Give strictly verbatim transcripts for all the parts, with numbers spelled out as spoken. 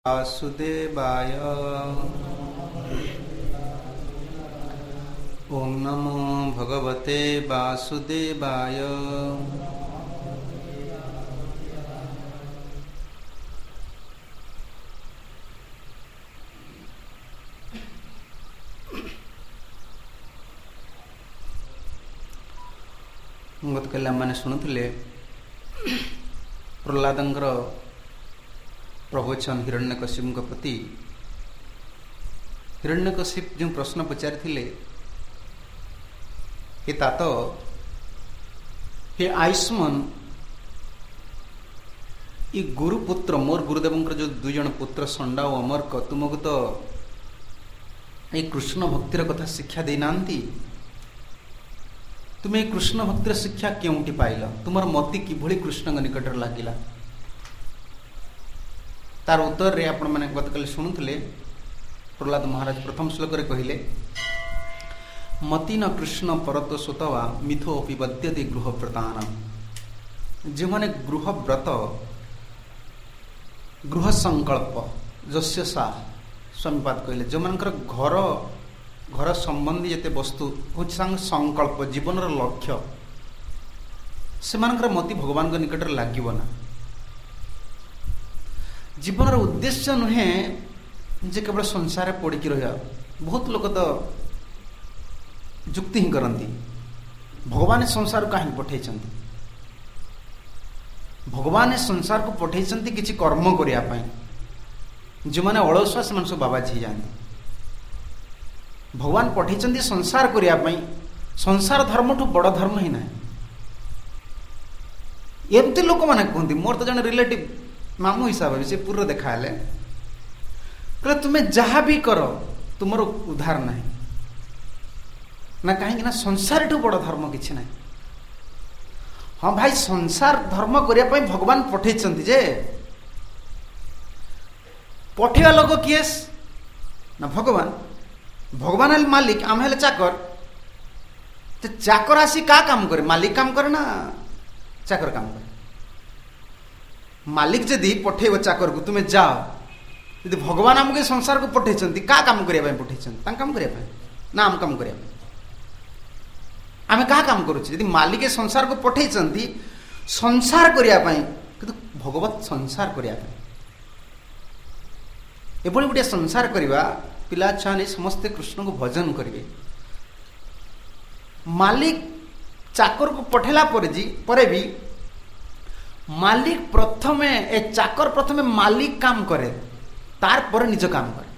वासुदेवाय ओम नमो भगवते वासुदेवाय। गतकाली आम शुणुले प्रहलादंकर प्रवचन हिरण्यकशिपु प्रति। हिरण्यकशिप जो प्रश्न पचारि हे तात हे आयुष्मान ये गुरुपुत्र मोर गुरुदेव जो दुई जन पुत्र संडा और अमरक तुमको तो ये कृष्ण भक्तिर कथा शिक्षा देना तुम्हें कृष्ण भक्तिर शिक्षा क्योंटी पाइल तुमर मति किभली कृष्ण निकट लगिला तार उत्तर रे आपण माने गतकाली शुणुले प्रहलाद महाराज प्रथम श्लोक रे कहिले मति न कृष्ण परत सुतवा मिथो अपि बद्यते गृह व्रतान। जो माने गृह व्रत गृह संकल्प जस्य सा स्वामीपाद कहले जो मानकर घर घर संबंधी जेते वस्तु होछि संकल्प जीवन लक्ष्य से मानकर मति भगवान निकट लागिबो ना। जीवन उद्देश्य नुहे जे केवल संसार पड़िकी रहा। बहुत लोग तो जुक्ति ही करती भगवान संसार कहीं पठे भगवान संसार को पठे किसी कर्म करने जो मैंने अलसुआ से सब बाबाजी जाते भगवान पठे संसार करने संसार धर्म ठू बड़ धर्म ही ना। एमती लोक मैंने कहते मोर तो जन रिलेटिव मामू हिसाब से पूरा देखा है तुम्हें जहाँ भी कर तुम उद्धार ना ना कहीं ना संसार ठू बड़ धर्म किसी ना। हाँ भाई संसार धर्म करने भगवान पठे जे पठेवा लोग किए ना भगवान भगवान है मालिक आम है चाकर तो चाकर आसी का काम करे मालिक काम करे ना चाकर काम करे। मालिक जदि पठेब चाकर को तुम्हें जाओ यदि भगवान आमको संसार को पठे क्या काम करने पठे काम करने ना आम काम करने आम क्या काम करुचे मालिक संसार को पठे संसार करने कि भगवत संसार करने एभली गोटे संसार करवा पिला छुआ नहीं समस्ते कृष्ण को भजन करेंगे। मालिक चाकर को पठेला पर भी मालिक प्रथमे ए चाकर प्रथमे मालिक काम करे तार पर निज काम करे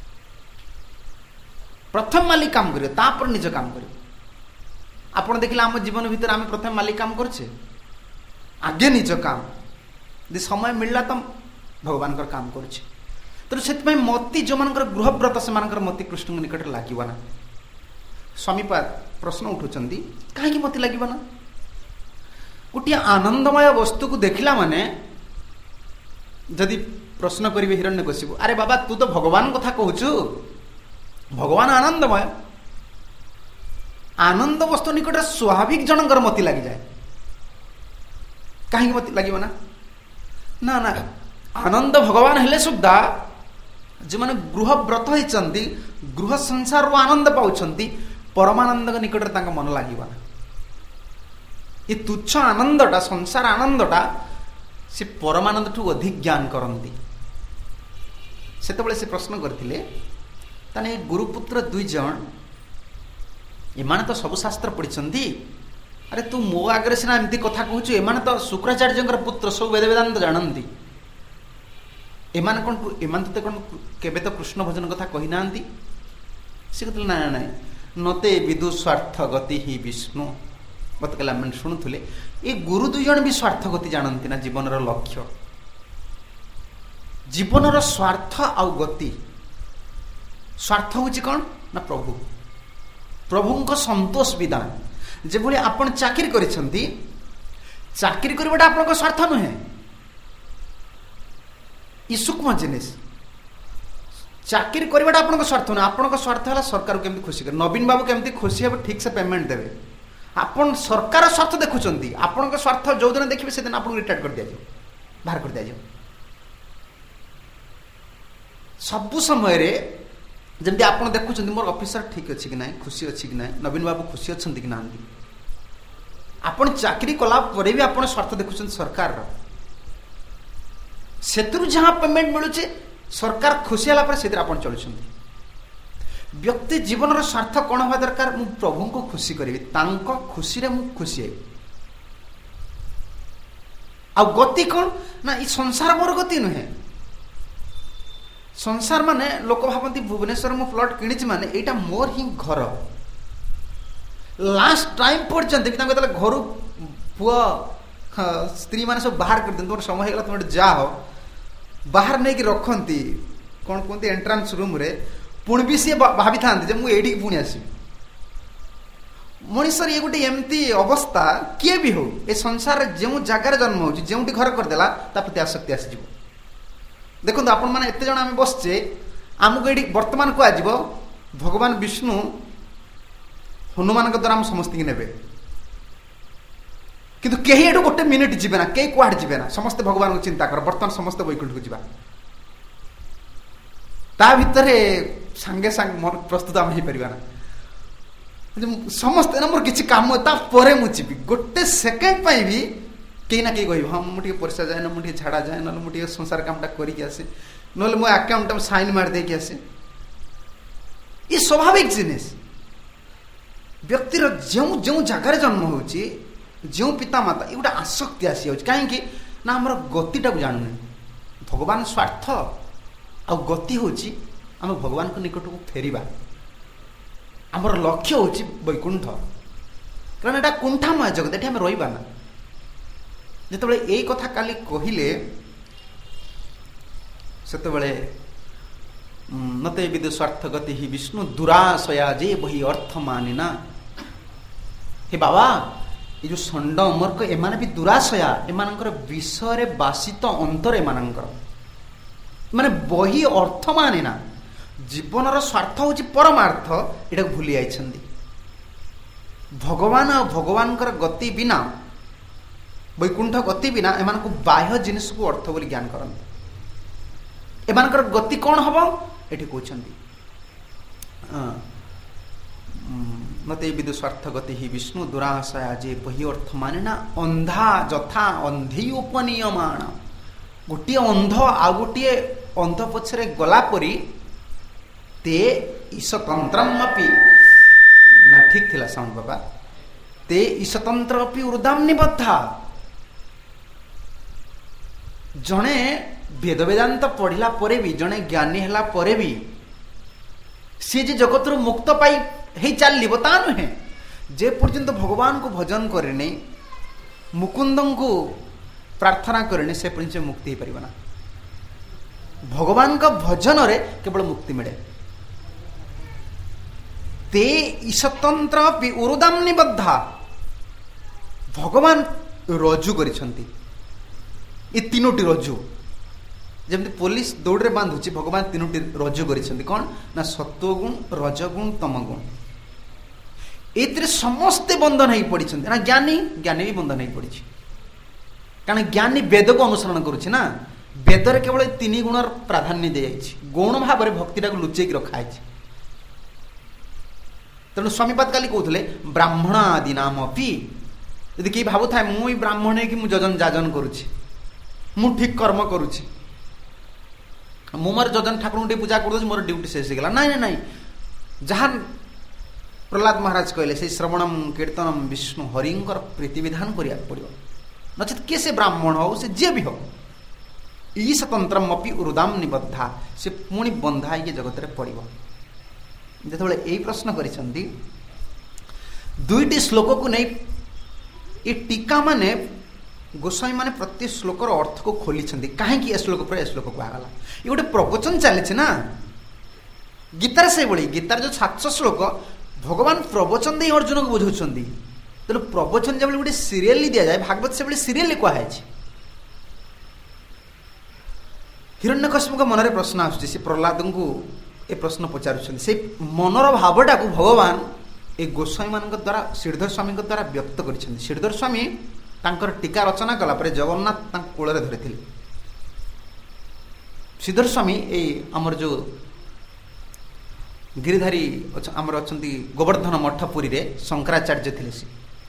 प्रथम मालिक काम करे तापर निज काम करे। आपण देखिले आम जीवन भीतर आम प्रथम मालिक काम करछे आगे निज काम यदि समय मिलला तो भगवान कर काम करछे। तो से मति जो मानकर गृहव्रत से मानकर मति कृष्ण निकट लागिबा ना। स्वामीपाद प्रश्न उठुचंदी कहीं मति लागिबा ना। गोटे आनंदमय वस्तु को देखला माने जदि प्रश्न करेंगे हिरण्यकशिपु अरे बाबा तू तो भगवान कथा कहूचु भगवान आनंदमय आनंद वस्तु निकट स्वाभाविक जनकर मति लगी जाए कहीं मति लगे ना ना ना आनंद भगवान हेले सुद्धा जो मैंने गृह व्रत होती गृह संसार आनंद पाउछंती परमानंद निकट मन लगे ना। ये तुच्छ आनंदटा संसार आनंदटा से परमानंद ठू अधिक ज्ञान करती से प्रश्न करते ताने गुरुपुत्र दुई जन एमाने तो सब शास्त्र पढ़ी अरे तू मो आगे सीना एमती कथा कहूँ एमाने तो शुक्राचार्य पुत्र सब वेद वेदांत जानती एमाने कौन एमाने तो कौन केबे तो कृष्ण भजन कथा कही ना सी कहते ना ना नते विदु स्वार्थ गति ही विष्णु गतकाल आम शुणुले ये गुरु दुई जन भी स्वार्थ गति जानती ना जीवन लक्ष्य जीवन स्वार्थ आउ गति स्वार्थ हूँ कौन ना प्रभु प्रभु को संतोष विधान जो भाई आपण चाकरी करिसेंती चाकरी करवाटा आपन स्वार्थ नुहे ई सूक्ष्म जिनिस चाकरी करवाटा आपन स्वार्थ नुहे आपन स्वार्थ है सरकार केमती खुशी कर नवीन बाबू केमती खुशी हे ठीक से पेमेंट देवे आपण सरकार स्वार्थ देखुंत आपण स्वार्थ जो दिन देखिए से दिन आपको रिटायर्ड कर दिया बाहर कर दिया ସବୁ ସମୟରେ ଯେମିତି ଆପଣ ଦେଖୁଛନ୍ତି ମୋର ଅଫିସର ଠିକ ଅଛି କି ନାହିଁ, ଖୁସି ଅଛି କି ନାହିଁ, ନବୀନ ବାବୁ ଖୁସି ଅଛନ୍ତି କି ନାହାନ୍ତି। ଆପଣ ଚାକିରି କଲା ପରେ ବି ଆପଣ ସ୍ୱାର୍ଥ ଦେଖୁଛନ୍ତି ସରକାରର, ସେଥିରୁ ଯାହା ପେମେଣ୍ଟ ମିଳୁଛି ସରକାର ଖୁସି ହେଲା ପରେ ସେଥିରେ ଆପଣ ଚଳୁଛନ୍ତି। ବ୍ୟକ୍ତି ଜୀବନର ସ୍ୱାର୍ଥ କ'ଣ ହେବା ଦରକାର? ମୁଁ ପ୍ରଭୁଙ୍କୁ ଖୁସି କରିବି, ତାଙ୍କ ଖୁସିରେ ମୁଁ ଖୁସି ହେବି। ଆଉ ଗତି କ'ଣ ନା ଏଇ ସଂସାର ମୋର ଗତି ନୁହେଁ। ସଂସାର ମାନେ ଲୋକ ଭାବନ୍ତି ଭୁବନେଶ୍ୱର ମୁଁ ପ୍ଲଟ୍ କିଣିଛି ମାନେ ଏଇଟା ମୋର ହିଁ ଘର। ଲାଷ୍ଟ ଟାଇମ୍ ପର୍ଯ୍ୟନ୍ତ ବି ତାଙ୍କୁ ଯେତେବେଳେ ଘରୁ ପୁଅ ସ୍ତ୍ରୀ ମାନେ ସବୁ ବାହାର କରିଦିଅନ୍ତି, ତମର ସମୟ ହେଇଗଲା ତମେ ଯାଅ, ବାହାର ନେଇକି ରଖନ୍ତି କ'ଣ କୁହନ୍ତି ଏଣ୍ଟ୍ରାନ୍ସ ରୁମ୍ରେ, ପୁଣି ବି ସିଏ ଭାବିଥାନ୍ତି ଯେ ମୁଁ ଏଇଠିକି ପୁଣି ଆସିବି। ମଣିଷର ଇଏ ଗୋଟେ ଏମିତି ଅବସ୍ଥା, କିଏ ବି ହଉ ଏ ସଂସାରରେ ଯେଉଁ ଜାଗାରେ ଜନ୍ମ ହେଉଛି, ଯେଉଁଠି ଘର କରିଦେଲା ତା ପ୍ରତି ଆସକ୍ତି ଆସିଯିବ। ଦେଖନ୍ତୁ ଆପଣ ମାନେ ଏତେ ଜଣ ଆମେ ବସିଛେ, ଆମକୁ ଏଇଠି ବର୍ତ୍ତମାନ କୁହାଯିବ ଭଗବାନ ବିଷ୍ଣୁ ହନୁମାନଙ୍କ ଦ୍ୱାରା ଆମ ସମସ୍ତଙ୍କୁ ନେବେ, କିନ୍ତୁ କେହି ଏଠୁ ଗୋଟେ ମିନିଟ୍ ଯିବେ ନା, କେହି କୁଆଡେ ଯିବେ ନା, ସମସ୍ତେ ଭଗବାନଙ୍କୁ ଚିନ୍ତା କର ବର୍ତ୍ତମାନ ସମସ୍ତେ ବୈକୁଣ୍ଠକୁ ଯିବା। ତା ଭିତରେ ସାଙ୍ଗେ ସାଙ୍ଗେ ମୋର ପ୍ରସ୍ତୁତ ଆମେ ହେଇପାରିବା ନା, ସମସ୍ତେ ନା ମୋର କିଛି କାମ ତାପରେ ମୁଁ ଯିବି। ଗୋଟେ ସେକେଣ୍ଡ ପାଇଁ ବି କେହି ନା କେହି କହିବ ହଁ ମୁଁ ଟିକେ ପରିସ୍ରା ଯାଏ ନା, ମୁଁ ଟିକେ ଝାଡ଼ା ଯାଏ, ନହେଲେ ମୁଁ ଟିକେ ସଂସାର କାମଟା କରିକି ଆସେ, ନହେଲେ ମୋ ଆକାଉଣ୍ଟଟା ସାଇନ୍ ମାରି ଦେଇକି ଆସେ। ଏ ସ୍ୱାଭାବିକ ଜିନିଷ। ବ୍ୟକ୍ତିର ଯେଉଁ ଯେଉଁ ଜାଗାରେ ଜନ୍ମ ହେଉଛି, ଯେଉଁ ପିତାମାତା, ଏ ଗୋଟେ ଆସକ୍ତି ଆସିଯାଉଛି। କାହିଁକି ନା ଆମର ଗତିଟାକୁ ଜାଣୁନି। ଭଗବାନ ସ୍ୱାର୍ଥ ଆଉ ଗତି ହେଉଛି ଆମେ ଭଗବାନଙ୍କ ନିକଟକୁ ଫେରିବା। ଆମର ଲକ୍ଷ୍ୟ ହେଉଛି ବୈକୁଣ୍ଠ, କାରଣ ଏଇଟା କୁଣ୍ଠାମୟ ଜଗତ, ଏଠି ଆମେ ରହିବା ନା। ଯେତେବେଳେ ଏଇ କଥା କାଲି କହିଲେ ସେତେବେଳେ ନତେ ବିଦୁ ସ୍ୱାର୍ଥ ଗତି ହି ବିଷ୍ଣୁ ଦୁରାଶୟା ଯେ ବହି ଅର୍ଥ ମାନିନା। ହେ ବାବା, ଏ ଯୋଉ ଷଣ୍ଡ ଅମର୍କ ଏମାନେ ବି ଦୁରାଶୟା, ଏମାନଙ୍କର ବିଷୟରେ ବାସିତ ଅନ୍ତର ଏମାନଙ୍କର, ମାନେ ବହି ଅର୍ଥ ମାନିନା। ଜୀବନର ସ୍ୱାର୍ଥ ହେଉଛି ପରମାର୍ଥ, ଏଟାକୁ ଭୁଲି ଯାଇଛନ୍ତି। ଭଗବାନ ଆଉ ଭଗବାନଙ୍କର ଗତି ବିନା, ବୈକୁଣ୍ଠ ଗତି ବିନା ଏମାନଙ୍କୁ ବାହ୍ୟ ଜିନିଷକୁ ଅର୍ଥ ବୋଲି ଜ୍ଞାନ କରନ୍ତି। ଏମାନଙ୍କର ଗତି କ'ଣ ହବ ଏଠି କହୁଛନ୍ତି, ମତେ ବିଦୁ ସ୍ୱାର୍ଥ ଗତି ହି ବିଷ୍ଣୁ ଦୁରାଶୟା ଯେ ବହି ଅର୍ଥ ମାନେ ନା। ଅନ୍ଧା ଯଥା ଅନ୍ଧି ଉପନିୟମାଣ। ଗୋଟିଏ ଅନ୍ଧ ଆଉ ଗୋଟିଏ ଅନ୍ଧ ପଛରେ ଗଲା ପରି ତେ ଈଶତନ୍ତ୍ରମପି, ନା ଠିକ ଥିଲା ସାଉଣ୍ଡ ବାବା, ତେ ଈଶତନ୍ତ୍ର ଅପି ଉର୍ଦାମ ନିବଦ୍ଧା। ଜଣେ ବେଦ ବେଦାନ୍ତ ପଢିଲା ପରେ ବି, ଜଣେ ଜ୍ଞାନୀ ହେଲା ପରେ ବି ସିଏ ଯେ ଜଗତରୁ ମୁକ୍ତ ପାଇ ହେଇ ଚାଲିବ ତା ନୁହେଁ। ଯେ ପର୍ଯ୍ୟନ୍ତ ଭଗବାନଙ୍କୁ ଭଜନ କରିନି, ମୁକୁନ୍ଦଙ୍କୁ ପ୍ରାର୍ଥନା କରିନି, ସେ ପର୍ଯ୍ୟନ୍ତ ମୁକ୍ତି ହେଇପାରିବ ନା। ଭଗବାନଙ୍କ ଭଜନରେ କେବଳ ମୁକ୍ତି ମିଳେ। ତେ ଈଶତନ୍ତ୍ର ଉରୁଦାମ ନିବଦ୍ଧା। ଭଗବାନ ରଜୁ କରିଛନ୍ତି, ଏ ତିନୋଟି ରଜୁ। ଯେମିତି ପୋଲିସ ଦୌଡ଼ରେ ବାନ୍ଧୁଛି, ଭଗବାନ ତିନୋଟି ରଜୁ କରିଛନ୍ତି। କ'ଣ ନା ସତ୍ୱଗୁଣ, ରଜଗୁଣ, ତମଗୁଣ। ଏଥିରେ ସମସ୍ତେ ବନ୍ଧନ ହେଇ ପଡ଼ିଛନ୍ତି। ନା ଜ୍ଞାନୀ, ଜ୍ଞାନୀ ବି ବନ୍ଧନ ହେଇ ପଡ଼ିଛି, କାରଣ ଜ୍ଞାନୀ ବେଦକୁ ଅନୁସରଣ କରୁଛି ନା। ବେଦରେ କେବଳ ଏ ତିନି ଗୁଣର ପ୍ରାଧାନ୍ୟ ଦିଆଯାଇଛି, ଗୌଣ ଭାବରେ ଭକ୍ତିଟାକୁ ଲୁଚେଇକି ରଖାଯାଇଛି। ତେଣୁ ସ୍ୱାମୀପାଦ କାଲି କହୁଥିଲେ ବ୍ରାହ୍ମଣ ଆଦି ନାମ ଅପି। ଯଦି କେହି ଭାବୁଥାଏ ମୁଁ ଏଇ ବ୍ରାହ୍ମଣ ହେଇକି ମୁଁ ଯଜନ ଯାଜନ କରୁଛି, ମୁଁ ଠିକ କର୍ମ କରୁଛି, ମୁଁ ମୋର ଯଜନ ଠାକୁରଙ୍କୁ ଟିକେ ପୂଜା କରିଦେଉଛି, ମୋର ଡ୍ୟୁଟି ଶେଷ ହେଇଗଲା। ନାଇଁ ନାଇଁ ନାଇଁ, ଯାହା ପ୍ରହ୍ଲାଦ ମହାରାଜ କହିଲେ ସେଇ ଶ୍ରବଣମ କୀର୍ତ୍ତନମ ବିଷ୍ଣୁ ହରିଙ୍କର ପ୍ରୀତି ବିଧାନ କରିବାକୁ ପଡ଼ିବ। ନଚେତ କିଏ ସେ ବ୍ରାହ୍ମଣ ହଉ, ସେ ଯିଏ ବି ହଉ, ଇ ସ୍ୱତନ୍ତ୍ରମ ଅପି ଉରୁଦାମ ନିବଦ୍ଧା, ସେ ପୁଣି ବନ୍ଧା ହେଇକି ଜଗତରେ ପଡ଼ିବ। ଯେତେବେଳେ ଏଇ ପ୍ରଶ୍ନ କରିଛନ୍ତି, ଦୁଇଟି ଶ୍ଲୋକକୁ ନେଇ ଏ ଟୀକା ମାନେ ଗୋସ୍ୱାମୀ ମାନେ ପ୍ରତି ଶ୍ଲୋକର ଅର୍ଥକୁ ଖୋଲିଛନ୍ତି। କାହିଁକି ଏ ଶ୍ଲୋକ ପରେ ଏ ଶ୍ଲୋକ କୁହାଗଲା? ଏ ଗୋଟେ ପ୍ରବଚନ ଚାଲିଛି ନା। ଗୀତାରେ ସେଇଭଳି, ଗୀତାର ଯୋଉ ସାତଶହ ଶ୍ଲୋକ ଭଗବାନ ପ୍ରବଚନ ଦେଇ ଅର୍ଜୁନକୁ ବୁଝାଉଛନ୍ତି। ତେଣୁ ପ୍ରବଚନ ଯେଭଳି ଗୋଟେ ସିରିଏଲି ଦିଆଯାଏ, ଭାଗବତ ସେଭଳି ସିରିଏଲି କୁହାଯାଇଛି। ହିରଣ୍ୟକଶ୍ୟପଙ୍କ ମନରେ ପ୍ରଶ୍ନ ଆସୁଛି, ସେ ପ୍ରହ୍ଲାଦଙ୍କୁ ଏ ପ୍ରଶ୍ନ ପଚାରୁଛନ୍ତି। ସେଇ ମନର ଭାବଟାକୁ ଭଗବାନ ଏ ଗୋସ୍ୱାମୀ ମାନଙ୍କ ଦ୍ୱାରା, ଶ୍ରୀଧର ସ୍ୱାମୀଙ୍କ ଦ୍ୱାରା ବ୍ୟକ୍ତ କରିଛନ୍ତି। ଶ୍ରୀଧର ସ୍ୱାମୀ ତାଙ୍କର ଟୀକା ରଚନା କଲା ପରେ ଜଗନ୍ନାଥ ତାଙ୍କ କୋଳରେ ଧରିଥିଲେ। ଶ୍ରୀଧର ସ୍ୱାମୀ ଏଇ ଆମର ଯେଉଁ ଗିରିଧାରୀ ଆମର ଅଛନ୍ତି ଗୋବର୍ଦ୍ଧନ ମଠ ପୁରୀରେ ଶଙ୍କରାଚାର୍ଯ୍ୟ ଥିଲେ। ସେ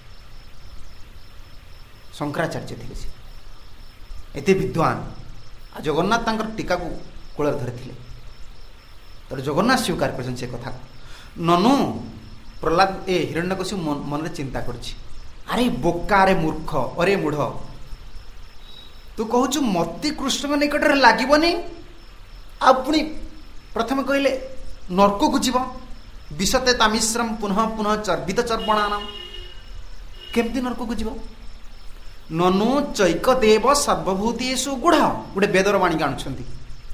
ଶଙ୍କରାଚାର୍ଯ୍ୟ ଥିଲେ ସେ ଏତେ ବିଦ୍ୱାନ। ଆଉ ଜଗନ୍ନାଥ ତାଙ୍କର ଟୀକାକୁ କୂଳରେ ଧରିଥିଲେ। ତାର ଜଗନ୍ନାଥ ସ୍ୱୀକାର କରିଛନ୍ତି ସେ କଥା। ନନୁ ପ୍ରହ୍ଲାଦ ଏ ହିରଣ୍ୟକଶିପୁ ମନରେ ଚିନ୍ତା କରୁଛି, ଆରେ ବୋକା, ଆରେ ମୂର୍ଖ, ଅରେ ମୂଢ଼, ତୁ କହୁଛୁ ମତି କୃଷ୍ଣଙ୍କ ନିକଟରେ ଲାଗିବନି, ଆଉ ପୁଣି ପ୍ରଥମେ କହିଲେ ନର୍କକୁ ଯିବ, ବିଶତେ ତାମିଶ୍ରମ ପୁନଃ ପୁନଃ ଚର୍ବିତ ଚର୍ପଣାନାମ। କେମିତି ନର୍କକୁ ଯିବ? ନନୁ ଚୈକ ଦେବ ସର୍ବଭୂତେଷୁ ଗୁଢ଼, ଗୋଟେ ବେଦର ବାଣୀ ଆଣୁଛନ୍ତି।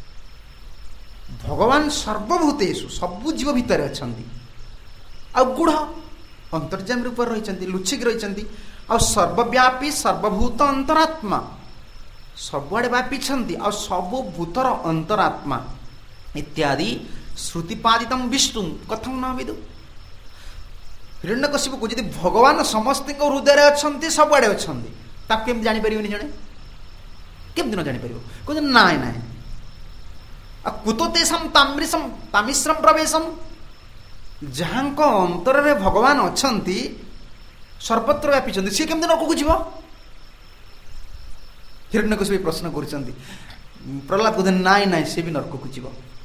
ଭଗବାନ ସର୍ବଭୂତେଷୁ, ସବୁ ଜୀବ ଭିତରେ ଅଛନ୍ତି, ଆଉ ଗୁଢ଼ ଅନ୍ତର୍ଯାମୀ ରୂପରେ ରହିଛନ୍ତି, ଲୁଚିକି ରହିଛନ୍ତି, ଆଉ ସର୍ବବ୍ୟାପୀ ସର୍ବଭୂତ ଅନ୍ତରାତ୍ମା, ସବୁଆଡ଼େ ବ୍ୟାପିଛନ୍ତି, ଆଉ ସବୁ ଭୂତର ଅନ୍ତରାତ୍ମା ଇତ୍ୟାଦି ଶ୍ରୁତିପାଦିତମ୍ ବିଷ୍ଣୁ କଥଂ ନ ବିଦୁ। ହିରଣ୍ୟକଶିପୁକୁ ଯଦି ଭଗବାନ ସମସ୍ତଙ୍କ ହୃଦୟରେ ଅଛନ୍ତି, ସବୁଆଡ଼େ ଅଛନ୍ତି, ତାକୁ କେମିତି ଜାଣିପାରିବନି ଜଣେ? କେମିତି ନ ଜାଣିପାରିବ? କହୁଛନ୍ତି ନାଇଁ ନାଇଁ, ଆଉ କୁତ ତେଷାଂ ତାମ୍ରିଶମ୍ ତାମିଶ୍ରମ ପ୍ରବେଶମ୍, ଯାହାଙ୍କ ଅନ୍ତରରେ ଭଗବାନ ଅଛନ୍ତି, ସର୍ବତ୍ର ବ୍ୟାପିଛନ୍ତି, ସିଏ କେମିତି ନର୍କକୁ ଯିବ? ହିରଣ୍ୟକଶିପୁ ପ୍ରଶ୍ନ କରୁଛନ୍ତି। ପ୍ରହ୍ଲାଦ କହୁଛନ୍ତି ନାଇଁ ନାଇଁ, ସେ ବି ନର୍କକୁ ଯିବ,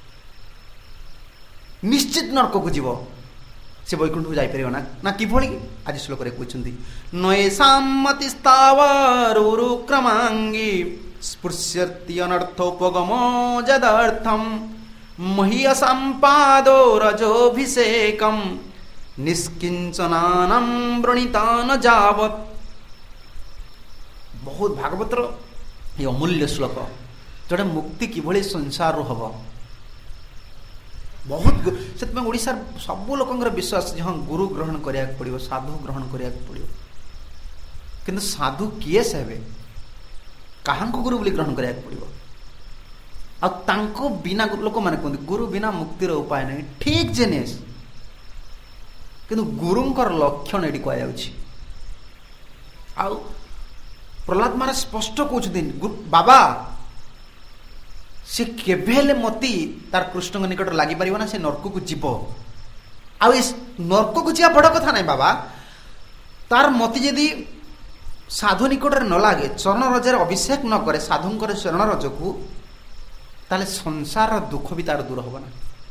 ନିଶ୍ଚିତ ନର୍କକୁ ଯିବ, ସେ ବୈକୁଣ୍ଠକୁ ଯାଇପାରିବ ନା। ନା କିଭଳି? ଆଜି ଶ୍ଲୋକରେ କହୁଛନ୍ତି ନୟେଷାମତି ସ୍ଥାବରୁକ୍ରମାଙ୍ଗୀ ସ୍ପୃଶ୍ୟତି ଅନର୍ଥୋପଗମ ଯଦರ್ಥମ ମହୀୟସାଂ ପାଦୋ ରଜୋଭିଷେକମ୍ ନିଷ୍କିଞ୍ଚନାନାଂ ବୃଣିତାନ ଯାବତ୍। ବହୁତ ଭାଗବତର ଏ ଅମୂଲ୍ୟ ଶ୍ଲୋକ, ଯୋଉଟା ମୁକ୍ତି କିଭଳି ସଂସାରରୁ ହବ। ବହୁତ ସେଥିପାଇଁ ଓଡ଼ିଶାର ସବୁ ଲୋକଙ୍କର ବିଶ୍ୱାସ ଯେ ହଁ ଗୁରୁ ଗ୍ରହଣ କରିବାକୁ ପଡ଼ିବ, ସାଧୁ ଗ୍ରହଣ କରିବାକୁ ପଡ଼ିବ। କିନ୍ତୁ ସାଧୁ କିଏ ସେ ହେବେ? କାହାଙ୍କୁ ଗୁରୁ ବୋଲି ଗ୍ରହଣ କରିବାକୁ ପଡ଼ିବ? ଆଉ ତାଙ୍କ ବିନା ଲୋକମାନେ କୁହନ୍ତି ଗୁରୁ ବିନା ମୁକ୍ତିର ଉପାୟ ନାହିଁ। ଠିକ୍ ଜିନିଷ, କିନ୍ତୁ ଗୁରୁଙ୍କର ଲକ୍ଷଣ ଏଠି କୁହାଯାଉଛି। ଆଉ ପ୍ରହ୍ଲାଦ ମହାରାଜ ସ୍ପଷ୍ଟ କହୁଛନ୍ତି, ବାବା ସେ କେବେ ହେଲେ ମତି ତାର କୃଷ୍ଣଙ୍କ ନିକଟରେ ଲାଗିପାରିବ ନା, ସେ ନର୍କକୁ ଯିବ। ଆଉ ଏ ନର୍କକୁ ଯିବା ବଡ଼ କଥା ନାହିଁ ବାବା, ତାର ମତି ଯଦି ସାଧୁ ନିକଟରେ ନ ଲାଗେ, ଚରଣ ରଜରେ ଅଭିଷେକ ନ କରେ ସାଧୁଙ୍କର ଚରଣ ରଜକୁ, ତାହେଲେ ସଂସାରର ଦୁଃଖ ବି ତାର ଦୂର ହବ ନା।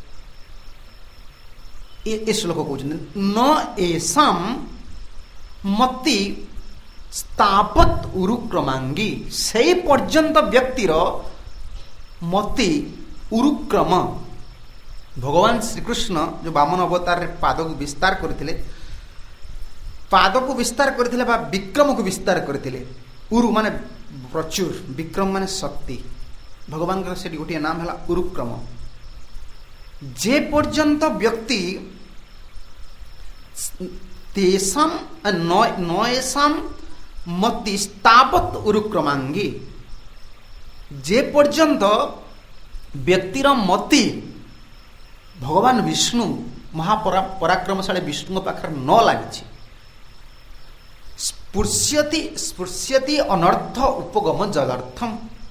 ଏ ଶ୍ଲୋକ କହୁଛନ୍ତି ନ ଏସାମ ମତି ସ୍ଥାପତ ଉରୁକ୍ରମାଙ୍ଗୀ, ସେଇ ପର୍ଯ୍ୟନ୍ତ ବ୍ୟକ୍ତିର ମତି ଉରୁକ୍ରମ। ଭଗବାନ ଶ୍ରୀକୃଷ୍ଣ ଯୋଉ ବାମନ ଅବତାରରେ ପାଦକୁ ବିସ୍ତାର କରିଥିଲେ, ପାଦକୁ ବିସ୍ତାର କରିଥିଲେ ବା ବିକ୍ରମକୁ ବିସ୍ତାର କରିଥିଲେ। ଉରୁ ମାନେ ପ୍ରଚୁର, ବିକ୍ରମ ମାନେ ଶକ୍ତି। ଭଗବାନଙ୍କର ସେଠି ଗୋଟିଏ ନାମ ହେଲା ଉରୁକ୍ରମ। ଯେ ପର୍ଯ୍ୟନ୍ତ ବ୍ୟକ୍ତି ତେଷାଂ ନଏଷାଂ ମତି ସ୍ଥାବତ ଉରୁକ୍ରମାଙ୍ଗୀ, ଯେ ପର୍ଯ୍ୟନ୍ତ ବ୍ୟକ୍ତିର ମତି ଭଗବାନ ବିଷ୍ଣୁ ମହାପରା ପରାକ୍ରମଶାଳୀ ବିଷ୍ଣୁଙ୍କ ପାଖରେ ନ ଲାଗିଛି, ସ୍ପୃଶ୍ୟତି ସ୍ପୃଶ୍ୟତି ଅନର୍ଥ ଉପଗମ ଯଦರ್ಥମ,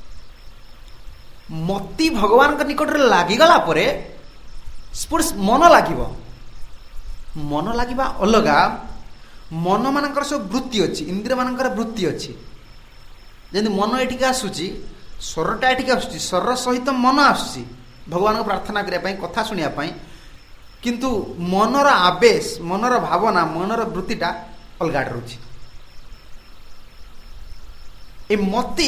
ମତି ଭଗବାନଙ୍କ ନିକଟରେ ଲାଗିଗଲା ପରେ ସ୍ପୃଶ ମନ ଲାଗିବ। ମନ ଲାଗିବା ଅଲଗା, ମନ ମାନଙ୍କର ସବୁ ବୃତ୍ତି ଅଛି, ଇନ୍ଦ୍ରିୟ ମାନଙ୍କର ବୃତ୍ତି ଅଛି। ଯେମିତି ମନ ଏଠିକି ଆସୁଛି, ସ୍ୱରଟା ଏଠିକି ଆସୁଛି, ସ୍ୱର ସହିତ ମନ ଆସୁଛି ଭଗବାନଙ୍କୁ ପ୍ରାର୍ଥନା କରିବା ପାଇଁ, କଥା ଶୁଣିବା ପାଇଁ, କିନ୍ତୁ ମନର ଆବେଶ, ମନର ଭାବନା, ମନର ବୃତ୍ତିଟା ଅଲଗା ରହୁଛି। ଏ ମତି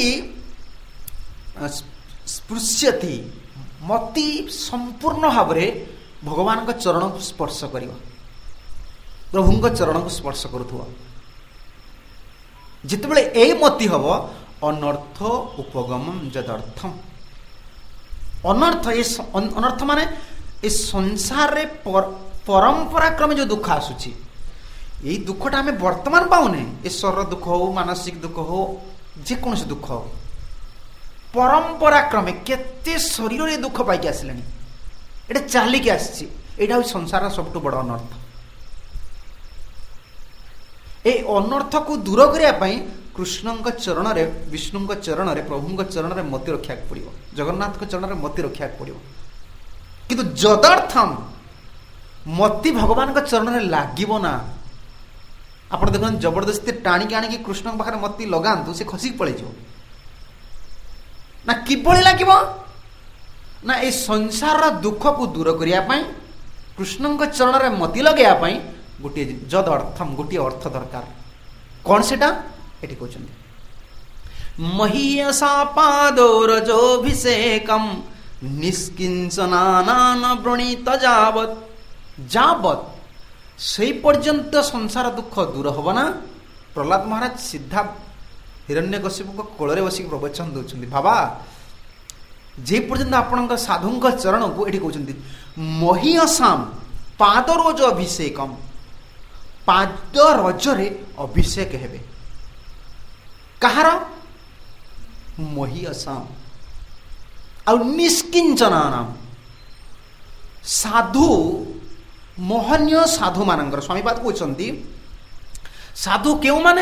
ସ୍ପୃଶ୍ୟତି, ମତି ସମ୍ପୂର୍ଣ୍ଣ ଭାବରେ ଭଗବାନଙ୍କ ଚରଣକୁ ସ୍ପର୍ଶ କରିବ, ପ୍ରଭୁଙ୍କ ଚରଣକୁ ସ୍ପର୍ଶ କରୁଥିବ। ଯେତେବେଳେ ଏଇ ମତି ହବ, ଅନର୍ଥ ଉପଗମ ଯଦರ್ಥମ, ଅନର୍ଥ ଏ ଅନର୍ଥ ମାନେ ଏ ସଂସାରରେ ପରମ୍ପରା କ୍ରମେ ଯୋଉ ଦୁଃଖ ଆସୁଛି, ଏଇ ଦୁଃଖଟା ଆମେ ବର୍ତ୍ତମାନ ପାଉନେ। ଏ ଶରୀର ଦୁଃଖ ହଉ, ମାନସିକ ଦୁଃଖ ହଉ, ଯେକୌଣସି ଦୁଃଖ ହଉ, ପରମ୍ପରା କ୍ରମେ କେତେ ଶରୀରରେ ଦୁଃଖ ପାଇକି ଆସିଲେଣି, ଏଇଟା ଚାଲିକି ଆସିଛି। ଏଇଟା ହଉଛି ସଂସାରର ସବୁଠୁ ବଡ଼ ଅନର୍ଥ। এই ଅନର୍ଥକୁ ଦୂର କରିବା ପାଇଁ कृष्ण चरण रे विष्णु चरण रे प्रभु चरण रे मति रखा पड़ो जगन्नाथ चरण रे मति रखा पड़ो किंतु जदर्थम मति भगवान चरण रे लागो ना आप देख जबरदस्ती टाणिकी आनिकी कृष्ण पाखे मति लगातु से खसिक पड़े ना किभली लगे ना ये संसार दुख को दूर करने कृष्ण चरण रे मति लगे गोटे जद अर्थम गोटे अर्थ दरकार कौन सेटा एटी कहते महीयसा पादोरजोभिषेकम निष्किंचनानान व्रणीत जावत जावत से पर्यंत संसार दुख दूर होब ना। प्रहलाद महाराज सीधा हिरण्यकशिपु कोଳରେ बसिक प्रवचन दौरान बाबा जे पर्यंत आपण साधु चरण को ये कहते महीयसाम पादरोज अभिषेकम पाद रजरे अभिषेक हेबे कहार महीयसाम आ निष्किंचना नाम साधु मोहनीय साधु मानकर स्वामीपाद कहते साधु क्यों माने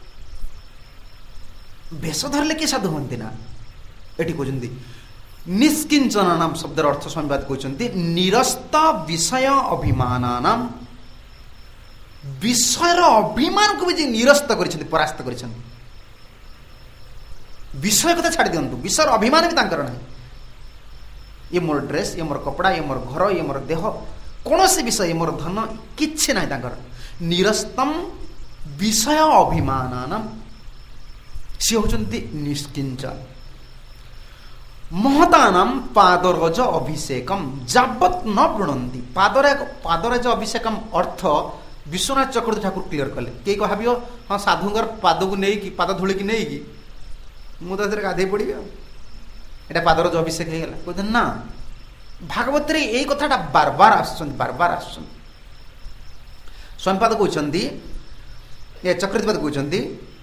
भेष धरले कि साधु हंती ना ये कहते निष्किंचना नाम शब्दर अर्थ स्वामीपाद कहते निरस्त विषय अभिमान विषयर अभिमान को भी निरस्त कर परास्त कर विषय कथा छाड़ दिंतु विषयर अभिमान भी तांकर नहीं ये मोर ड्रेस ये मोर कपड़ा ये मोर घर ये मोर देह कौन से विषय मोर धन किच्छे नहीं तांकर निरस्तम विषय अभिमान सी होचंती निष्किंचन महतानाम पादरज अभिषेकम जावत न वृणंती पादर पादरज अभिषेकम अर्थ विश्वनाथ चक्रवर्ती ठाकुर क्लियर कले कई कह हाँ साधुंर पाद को नहीं पाद धूल की नहीं मुझे गाधे पड़ी एटा पादरज अभिषेक हो गला कहते ना भागवत रे यही कथाटा बार बार आसुचंती बार बार आसुचंती स्वामीपाद कहते ये चक्रवर्तीपाद कहते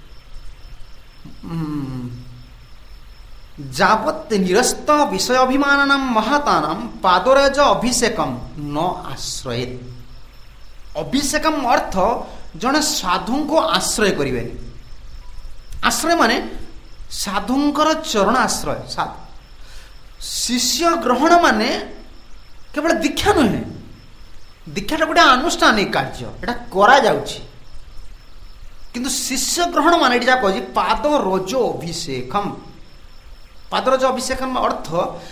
जावत निरस्त विषय अभिमान महतानाम पादरज अभिषेकम न आश्रय अभिषेकम अर्थ जड़े साधु को आश्रय करें आश्रय माने साधुंकर चरण आश्रय साधु शिष्य ग्रहण माने केवल दीक्षा नुहे दीक्षाटा गोटे आनुष्ठानिक कार्य एटा करा जाउछि किंतु शिष्य ग्रहण माने एटा कहि पाद रज अभिषेकम पाद रज अभिषेकम अर्थ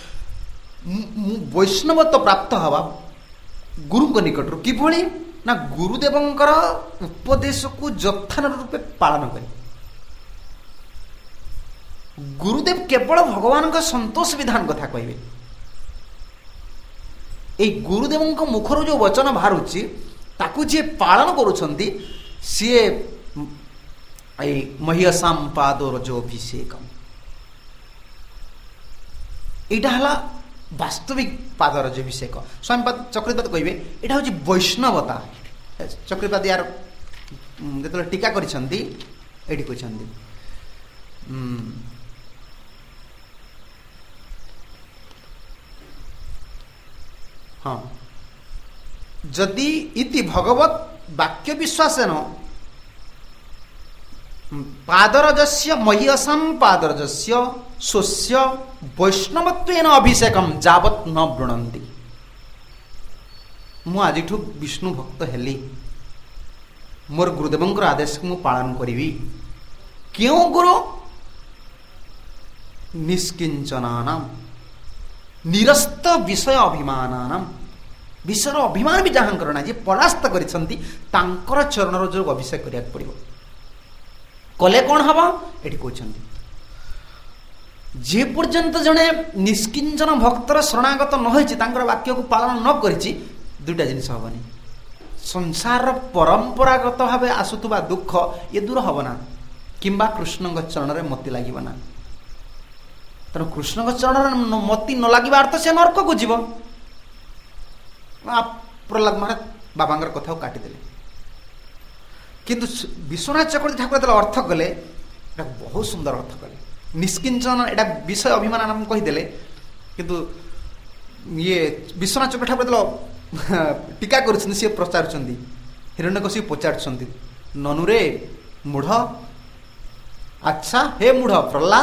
वैष्णवत्व प्राप्त हवा गुरु निकट किभली ना गुरुदेवंकर उपदेश को यथान रूपे पालन करे गुरुदेव केवल भगवान का संतोष विधान कथा कहे ये गुरुदेव मुखर जो वचन बाहरुची ताकू जी पालन करुछंती सीए महीयसाम पादरजोभिषेकम एटा हला वास्तविक पादरजोभिषेक स्वामीपाद चक्रवर्तीपाद कहे यहाँ हूँ वैष्णवता चक्रवर्तीपाद यार जो टीका करिछंती एठी कहछंती हाँ जदि इति भगवत वाक्य विश्वासन पादरजस्य महीयसाम पादरजस्य स्वस्य वैष्णवत्वेन अभिषेकम जावत न वृणंती मु आज विष्णु भक्त हेली मोर गुरुदेवंकर आदेश को पालन करी क्यों गुरु निष्किंचनानाम निरस्त विषय अभिमानानाम विषय अभिमान भी जहाँ करना जी परास्त करिसंती तांकर चरण जो अभिषेक करिया पड़िबो कले कौन हबो एठी कहछंती जे पर्यंत जने निष्किंचन भक्तर शरणागत न होइछि तांकर वाक्य को पालन न करिछि दुटा जिनिस हबनी संसार परंपरागत भाव आसुतुबा दुख ये दूर हबना किंबा कृष्ण चरण रे मति लागिबो ना तेणु कृष्ण चरण मति न लगे अर्थ से नर्क को जीव प्रहलाद महाराज बाबांगर कथा काटिदेले किंतु विश्वनाथ चक्रवर्ती ठाकुर जेतले अर्थ कले बहुत सुंदर अर्थ कले निष्किंचन एटा विषय अभिमान नाम कहीदेले किंतु ये विश्वनाथ चक्रवर्ती ठाकुर जेतले टीका करुछन से प्रचारुछंती हिरण्यकशिपु पचारुछंती ननुरे मूढ़ ଆଚ୍ଛା ହେ ମୂଢ଼ ପ୍ରହ୍ଲାଦ,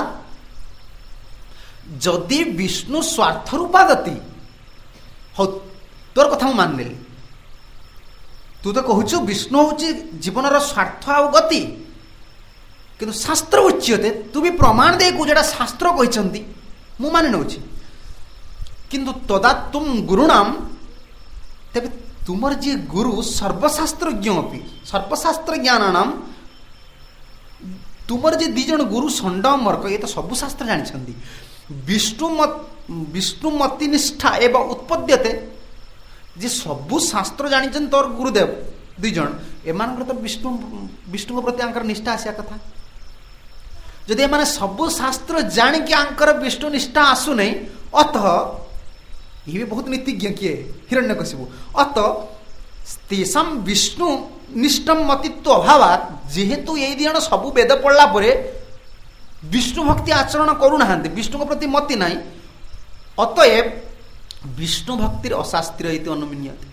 ଯଦି ବିଷ୍ଣୁ ସ୍ୱାର୍ଥ ରୂପାଦତି, ହଉ ତୋର କଥା ମୁଁ ମାନିନେଲି, ତୁ ତ କହୁଛୁ ବିଷ୍ଣୁ ହଉଛି ଜୀବନର ସ୍ୱାର୍ଥ ଆଉ ଗତି, କିନ୍ତୁ ଶାସ୍ତ୍ର ଉଚ୍ୟତେ, ତୁ ବି ପ୍ରମାଣ ଦେଇ କହୁଛୁ ଏଟା ଶାସ୍ତ୍ର କହିଛନ୍ତି, ମୁଁ ମାନି ନେଉଛି, କିନ୍ତୁ ତଦା ତୁମ ଗୁରୁଣାମ, ତେବେ ତୁମର ଯିଏ ଗୁରୁ ସର୍ବଶାସ୍ତ୍ରଜ୍ଞ ଅପି, ସର୍ବଶାସ୍ତ୍ର ଜ୍ଞାନାନାମ, ତୁମର ଯେ ଦି ଜଣ ଗୁରୁ ଷଣ୍ଡ ମର୍କ, ଇଏ ତ ସବୁ ଶାସ୍ତ୍ର ଜାଣିଛନ୍ତି, ବିଷ୍ଣୁ ବିଷ୍ଣୁମତି ନିଷ୍ଠା ଏବଂ ଉତ୍ପଦ୍ୟତେ, ଯେ ସବୁ ଶାସ୍ତ୍ର ଜାଣିଛନ୍ତି ତୋର ଗୁରୁଦେବ ଦୁଇ ଜଣ, ଏମାନଙ୍କର ତ ବିଷ୍ଣୁ ବିଷ୍ଣୁଙ୍କ ପ୍ରତି ଆଙ୍କର ନିଷ୍ଠା ଆସିବା କଥା। ଯଦି ଏମାନେ ସବୁ ଶାସ୍ତ୍ର ଜାଣିକି ଆଙ୍କର ବିଷ୍ଣୁ ନିଷ୍ଠା ଆସୁନାହିଁ, ଅତଃ ଇଏ ବି ବହୁତ ନୀତିଜ୍ଞ କିଏ ହିରଣ୍ୟକଶିପୁ, ଅତ ତେଷାଂ ବିଷ୍ଣୁ ନିଷ୍ଠମ ମତିତ୍ୱ ଅଭାବାତ୍, ଯେହେତୁ ଏଇ ଦି ଜଣ ସବୁ ବେଦ ପଢିଲା ପରେ ବିଷ୍ଣୁ ଭକ୍ତି ଆଚରଣ କରୁନାହାନ୍ତି, ବିଷ୍ଣୁଙ୍କ ପ୍ରତି ମତି ନାହିଁ, ଅତଏବ ବିଷ୍ଣୁ ଭକ୍ତିର ଅଶାସ୍ତ୍ରୀୟ ଇତି ଅନୁମିନ୍ୟତେ,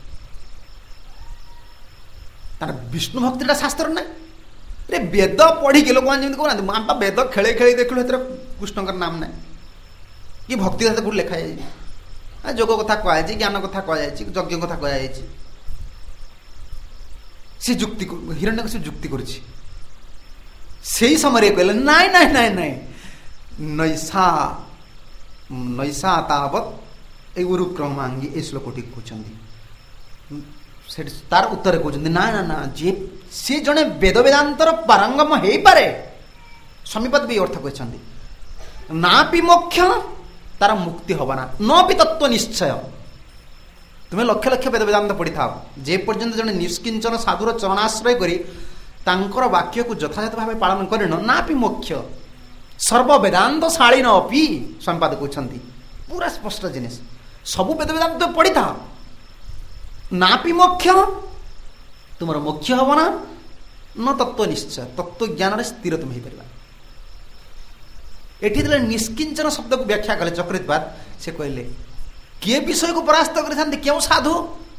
ତାର ବିଷ୍ଣୁ ଭକ୍ତିଟା ଶାସ୍ତ୍ର ନାହିଁ। ରେ ବେଦ ପଢିକି ଲୋକମାନେ ଯେମିତି କହୁନାହାନ୍ତି, ଆମେ ବା ବେଦ ଖେଳେଇ ଖେଳେଇ ଦେଖିଲୁ, ସେଥିରେ କୃଷ୍ଣଙ୍କର ନାମ ନାହିଁ କି ଭକ୍ତି କଥା କୋଉଠି ଲେଖା ଯାଇଛି, ଯୋଗ କଥା କୁହାଯାଇଛି, ଜ୍ଞାନ କଥା କୁହାଯାଇଛି, ଯଜ୍ଞ କଥା କୁହାଯାଇଛି, ସେ ଯୁକ୍ତି ହିରଣ୍ୟକଶିପୁ ଯୁକ୍ତି କରୁଛି। ସେଇ ସମୟରେ କହିଲେ ନାଇଁ ନାଇଁ ନାଇଁ ନାଇଁ ନୈଷା ନୈଷା ତାବତ୍, ଏଇ ଉରୁକ୍ରମାଙ୍ଗୀ ଏଇ ଶ୍ଲୋକଟି କହୁଛନ୍ତି, ସେଠି ତାର ଉତ୍ତର କହୁଛନ୍ତି ନା ନା ନା, ଯେ ସେ ଜଣେ ବେଦ ବେଦାନ୍ତର ପାରଙ୍ଗମ ହେଇପାରେ, ସ୍ୱାମୀପଦ ବି ଅର୍ଥ କହିଛନ୍ତି, ନା ପି ମୋକ୍ଷ, ତାର ମୁକ୍ତି ହବ ନା, ନ ବି ତତ୍ତ୍ୱ ନିଶ୍ଚୟ। ତୁମେ ଲକ୍ଷ ଲକ୍ଷ ବେଦ ବେଦାନ୍ତ ପଢିଥାଅ, ଯେ ପର୍ଯ୍ୟନ୍ତ ଜଣେ ନିଷ୍କିଞ୍ଚନ ସାଧୁର ଚରଣାଶ୍ରୟ କରି ତାଙ୍କର ବାକ୍ୟକୁ ଯଥାଯଥ ଭାବେ ପାଳନ କରିନ, ନା ପି ମୋକ୍ଷ ସର୍ବ ବେଦାନ୍ତ ଶାଳୀନ ଅପି, ସ୍ୱାମୀପାଦ କହୁଛନ୍ତି ପୁରା ସ୍ପଷ୍ଟ ଜିନିଷ, ସବୁ ବେଦ ବେଦାନ୍ତ ପଢିଥାଅ, ନା ପି ମୋକ୍ଷ, ତୁମର ମୋକ୍ଷ ହବ ନା, ନ ତତ୍ତ୍ୱ ନିଶ୍ଚୟ, ତତ୍ତ୍ୱ ଜ୍ଞାନରେ ସ୍ଥିର ତୁମେ ହେଇପାରିବା। ଏଠି ଯେତେବେଳେ ନିଷ୍କିଞ୍ଚନ ଶବ୍ଦକୁ ବ୍ୟାଖ୍ୟା କଲେ ଚକ୍ରବର୍ତ୍ତୀପାଦ, ସେ କହିଲେ କିଏ ବିଷୟକୁ ପରାସ୍ତ କରିଥାନ୍ତି, କେଉଁ ସାଧୁ?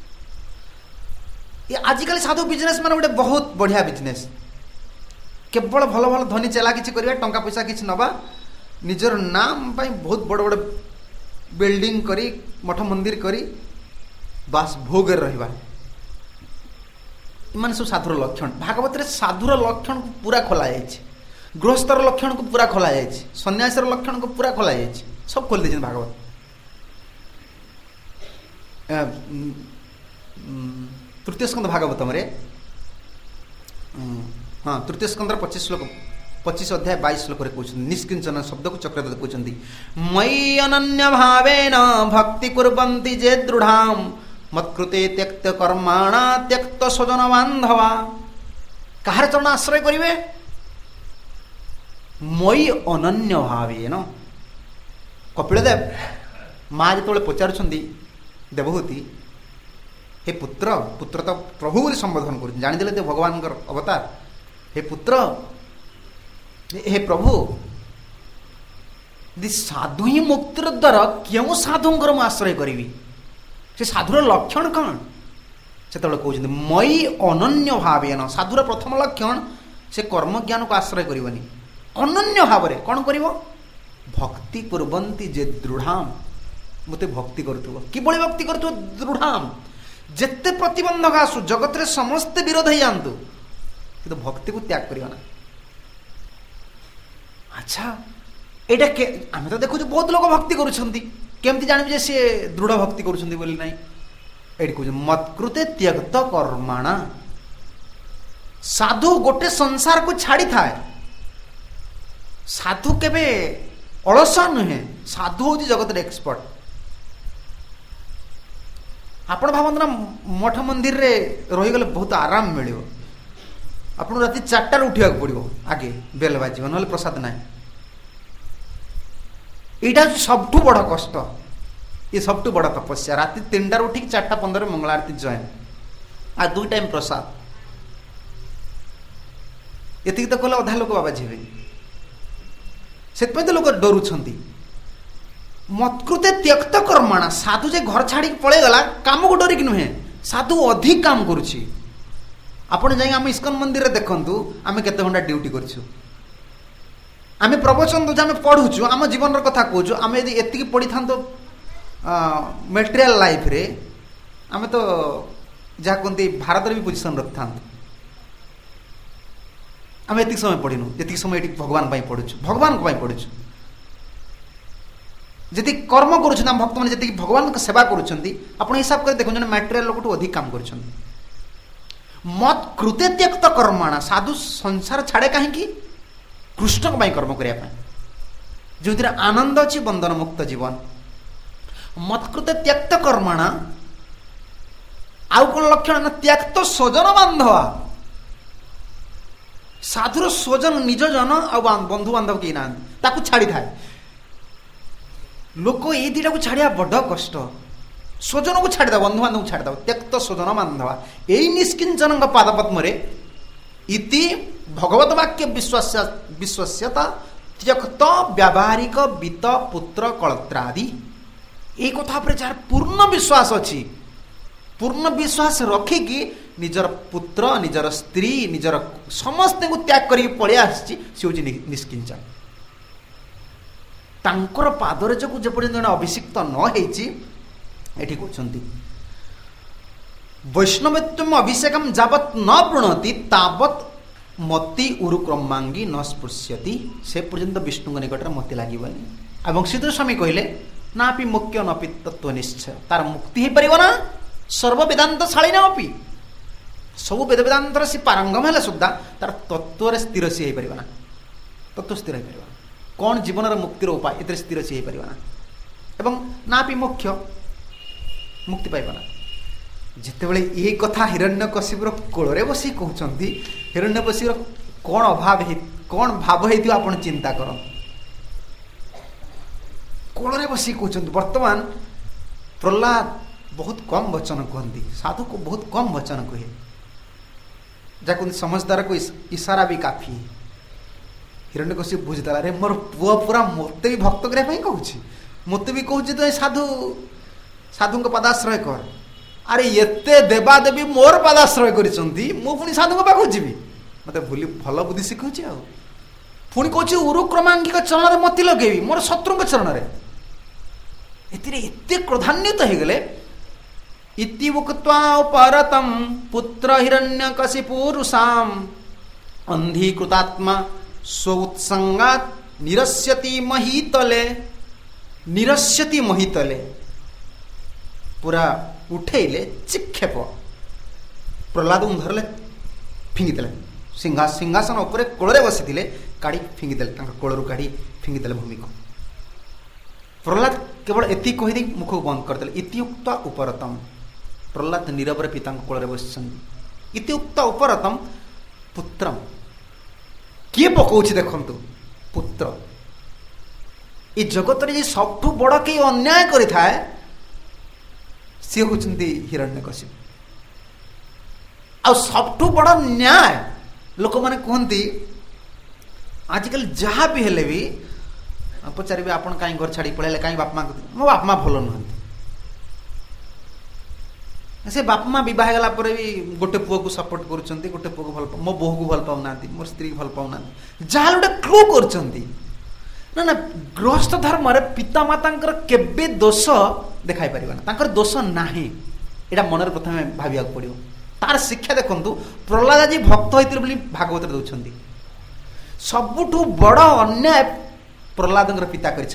ଆଜିକାଲି ସାଧୁ ବିଜନେସ ମାନେ ଗୋଟେ ବହୁତ ବଢିଆ ବିଜନେସ, କେବଳ ଭଲ ଭଲ ଧନୀ ଚେଲା କିଛି କରିବା, ଟଙ୍କା ପଇସା କିଛି ନବା, ନିଜର ନାମ ପାଇଁ ବହୁତ ବଡ଼ ବଡ଼ ବିଲ୍ଡିଂ କରି, ମଠ ମନ୍ଦିର କରି, ବାସ୍ ଭୋଗରେ ରହିବା, ଏମାନେ ସବୁ ସାଧୁର ଲକ୍ଷଣ। ଭାଗବତରେ ସାଧୁର ଲକ୍ଷଣକୁ ପୁରା ଖୋଲା ଯାଇଛି, ଗୃହସ୍ଥର ଲକ୍ଷଣକୁ ପୁରା ଖୋଲା ଯାଇଛି, ସନ୍ନ୍ୟାସର ଲକ୍ଷଣକୁ ପୁରା ଖୋଲା ଯାଇଛି, ସବୁ ଖୋଲି ଦେଇଛନ୍ତି ଭାଗବତ। ତୃତୀୟ ସ୍କନ୍ଧ ଭାଗବତମରେ, ହଁ ତୃତୀୟ ସ୍କନ୍ଧର ପଚିଶ ଶ୍ଲୋକ, ପଚିଶ ଅଧ୍ୟାୟ ବାଇଶ ଶ୍ଲୋକରେ କହୁଛନ୍ତି, ନିଷ୍କିଞ୍ଚନ ଶବ୍ଦକୁ ଚକ୍ରବର୍ତ୍ତୀ କହୁଛନ୍ତି, ମୟି ଅନନ୍ୟ ଭାବେନ ଭକ୍ତି କୁର୍ବନ୍ତି ଯେ ଦୃଢାମ୍, ମତ୍କୃତେ ତ୍ୟକ୍ତ କର୍ମାଣା ତ୍ୟକ୍ତ ସ୍ୱଜନ ବାନ୍ଧବା। କାହାର ଚରଣ ଆଶ୍ରୟ କରିବେ? ମୟି ଅନନ୍ୟ ଭାବେନ। କପିଳଦେବ ମା ଯେତେବେଳେ ପଚାରୁଛନ୍ତି ଦେବହୂତି, ହେ ପୁତ୍ର, ପୁତ୍ର ତ ପ୍ରଭୁ ବୋଲି ସମ୍ବୋଧନ କରୁଛନ୍ତି, ଜାଣିଦେଲେ ତ ଭଗବାନଙ୍କର ଅବତାର, ହେ ପୁତ୍ର, ହେ ପ୍ରଭୁ, ଯଦି ସାଧୁ ହିଁ ମୁକ୍ତିର ଦ୍ୱାର, କେଉଁ ସାଧୁଙ୍କର ମୁଁ ଆଶ୍ରୟ କରିବି? ସେ ସାଧୁର ଲକ୍ଷଣ କ'ଣ? ସେତେବେଳେ କହୁଛନ୍ତି ମୟି ଅନନ୍ୟ ଭାବେନ। ସାଧୁର ପ୍ରଥମ ଲକ୍ଷଣ, ସେ କର୍ମଜ୍ଞାନକୁ ଆଶ୍ରୟ କରିବନି, ଅନନ୍ୟ ଭାବରେ କ'ଣ କରିବ? ଭକ୍ତି କୁର୍ବନ୍ତି ଯେ ଦୃଢାମ୍, ମୋତେ ଭକ୍ତି କରୁଥିବ। କିଭଳି ଭକ୍ତି କରୁଥିବ? ଦୃଢାମ୍। ଯେତେ ପ୍ରତିବନ୍ଧକ ଆସୁ, ଜଗତରେ ସମସ୍ତେ ବିରୋଧ ହେଇଯାଆନ୍ତୁ, କିନ୍ତୁ ଭକ୍ତିକୁ ତ୍ୟାଗ କରିବ ନା। ଆଚ୍ଛା, ଏଇଟା ଆମେ ତ ଦେଖୁଛୁ ବହୁତ ଲୋକ ଭକ୍ତି କରୁଛନ୍ତି, କେମିତି ଜାଣିବି ଯେ ସିଏ ଦୃଢ ଭକ୍ତି କରୁଛନ୍ତି ବୋଲି ନାହିଁ? ଏଇଠି କହୁଛନ୍ତି ମତ୍କୃତେ ତ୍ୟକ୍ତ କର୍ମାଣା। ସାଧୁ ଗୋଟେ ସଂସାରକୁ ଛାଡ଼ିଥାଏ, ସାଧୁ କେବେ ଅଳସ ନୁହେଁ, ସାଧୁ ହଉଛି ଜଗତରେ ଏକ୍ସପର୍ଟ। ଆପଣ ଭାବନ୍ତୁ ନା, ମଠ ମନ୍ଦିରରେ ରହିଗଲେ ବହୁତ ଆରାମ ମିଳିବ, ଆପଣଙ୍କୁ ରାତି ଚାରିଟାରେ ଉଠିବାକୁ ପଡ଼ିବ, ଆଗେ ବେଲ ବାଜିବ, ନହେଲେ ପ୍ରସାଦ ନାହିଁ। ଏଇଟା ହେଉଛି ସବୁଠୁ ବଡ଼ କଷ୍ଟ, ଏ ସବୁଠୁ ବଡ଼ ତପସ୍ୟା। ରାତି ତିନିଟାରେ ଉଠିକି ଚାରିଟା ପନ୍ଦରରେ ମଙ୍ଗଳ ଆରତୀ ଜଏନ୍, ଆଉ ଦୁଇ ଟାଇମ୍ ପ୍ରସାଦ। ଏତିକି ତ କଲେ ଅଧା ଲୋକ ବାବା ଯିବେ। ସେଥିପାଇଁ ତ ଲୋକ ଡରୁଛନ୍ତି। ମତ୍କୃତେ ତ୍ୟକ୍ତ କର୍ମାଣା। ସାଧୁ ଯେ ଘର ଛାଡ଼ିକି ପଳେଇଗଲା, କାମକୁ ଡରିକି ନୁହେଁ, ସାଧୁ ଅଧିକ କାମ କରୁଛି। ଆପଣ ଯାଇକି ଆମ ଇସ୍କନ ମନ୍ଦିରରେ ଦେଖନ୍ତୁ, ଆମେ କେତେ ଘଣ୍ଟା ଡ୍ୟୁଟି କରିଛୁ। आमे प्रवचन दूचे आमे पढ़ुचु आम जीवन कथा कहूँ आम यदि एति पढ़ी था मेटेरियल लाइफ रे आमे तो जहाँ कहते भारत भी पोजिशन रखी था आम एति समय पढ़ीनु जी समय ये भगवान पढ़ुचु भगवान को पढ़ुचु जी कर्म करुँच भक्त मैंने जी भगवान सेवा करुँच हिसाब कर देखो मैटेरियल लोक अधिक काम कर मत कृते त्यक्त कर्मणा साधु संसार छाड़े कहीं कृष्ण को कर्म करने जो आनंद अच्छी बंधन मुक्त जीवन मत कृते त्यक्त कर्मणा आउ कौन लक्षण ना त्यक्त स्वजन बांधवा साधुर स्वजन निज जन आ बंधु बांधव कहीं ना छाड़ी थाए लोक ये दुटा को छाड़िया बड़ कष्ट स्वजन को छाड़द बंधु बांधव को छाड़द त्यक्त स्वजन बांधवा यही निष्किंचन पादपद्म इति भगवत वाक्य विश्वास विश्वस्यता त्यक्त व्यावहारिक वित्त पुत्र कलत्रादि ये कथा पर जार पूर्ण विश्वास अच्छी पूर्ण विश्वास रखिकी निजर पुत्र निजर स्त्री निजर समस्त को त्याग करके पड़े आसी निष्किंचन तांकर पादरे जो जपर्यंत अभिषिक्त न होती कहते वैष्णवत्वम अभिषेकम जावत न प्रणति तावत मति उरुक्रमांगी न स्पृश्यति से पर्यंत विष्णु निकट मति लगनी और श्रीधर स्वामी कहले ना भी मुख्य नपि तत्व निश्चय तार मुक्ति हो पार ना सर्व वेदांत शालीन अपि सब वेद वेदांत सी पारंगम है सुधा तार तत्व स्थिर सी हो पार ना तत्व स्थिर हो पार कौन जीवन मुक्तिर उपाय ए स्थिर सी हो पार ना एवं ना भी मुख्य मुक्ति पाइबना जितेबले ये कथा हिरण्यकशिपुर कोଳରେ बसी कहते हिरण्यकशिपुर कौन अभाव कौन भाव है आप चिंता कर कोଳରେ बसी कहते वर्तमान प्रहलाद बहुत कम वचन कहती साधु को बहुत कम वचन कहे जहाँ समझदार को इशारा भी काफी हिरण्यकशिपु बुझीदेला रे मोर पुआ पूरा मत भी भक्त करने कहूँ मत भी कहूँ तो साधु साधु पदाश्रय कर अरे एते देवादेवी मोर पदाश्रय करी पुणी साधु पाखु जी मत भूली भल बुद्धि शिखुची आ पुणी कौच उरुक्रमांगिक चरण में मति लगेबी मोर शत्रु चरण में एते क्रोधान्वित हो गले इति उक्त्वा उपरतम पुत्र हिरण्यकशिपुरुषाम अंधीकृतात्मा स्वोत्संगात् निरस्यति महीतले निरस्यति महीतले पूरा उठेले चिक्षेप प्रहलाद धरले फिंगिदेले सिंहा सिंहासन उपर कोଳରେ बसी काढ़ी फिंगिदेले कोलू काढ़ी फिंगिदेले भूमि को प्रहलाद केवल एति कहीदे मुख को बंद करदे इतियुक्त उपरतम प्रहलाद नीरव पिता कोଳରେ बसी इतियुक्त उपरतम पुत्रम किए पकाउछि देखंतु पुत्र ये जगत रे सबठु बड़ के अन्याय करि थाए सी होती हिरण्यकशिपु आ सबठु बड़ न्याय लोक मैंने कहती आजिकल जहाँ भी हेले भी पचारे आप कहीं घर छाड़ी पड़े कहीं बापा मो बापा माँ भल नुहति से बापा माँ बह गला भी गोटे पुओ को सपोर्ट कर गोटे पुओ को भल मो बोह को भल पाऊना मोर स्त्री को भल पाऊना जहाँ गोटे क्लू कर ना ना गृहस्थ धर्म पिता माता केबे दोष देखाई पार दोष ना यहाँ मन प्रथम भाविया पड़ो तार शिक्षा देखु प्रहलाद जी भक्त होते भागवत दौरान सबुठु बड़ अन्याय प्रहलाद पिता कर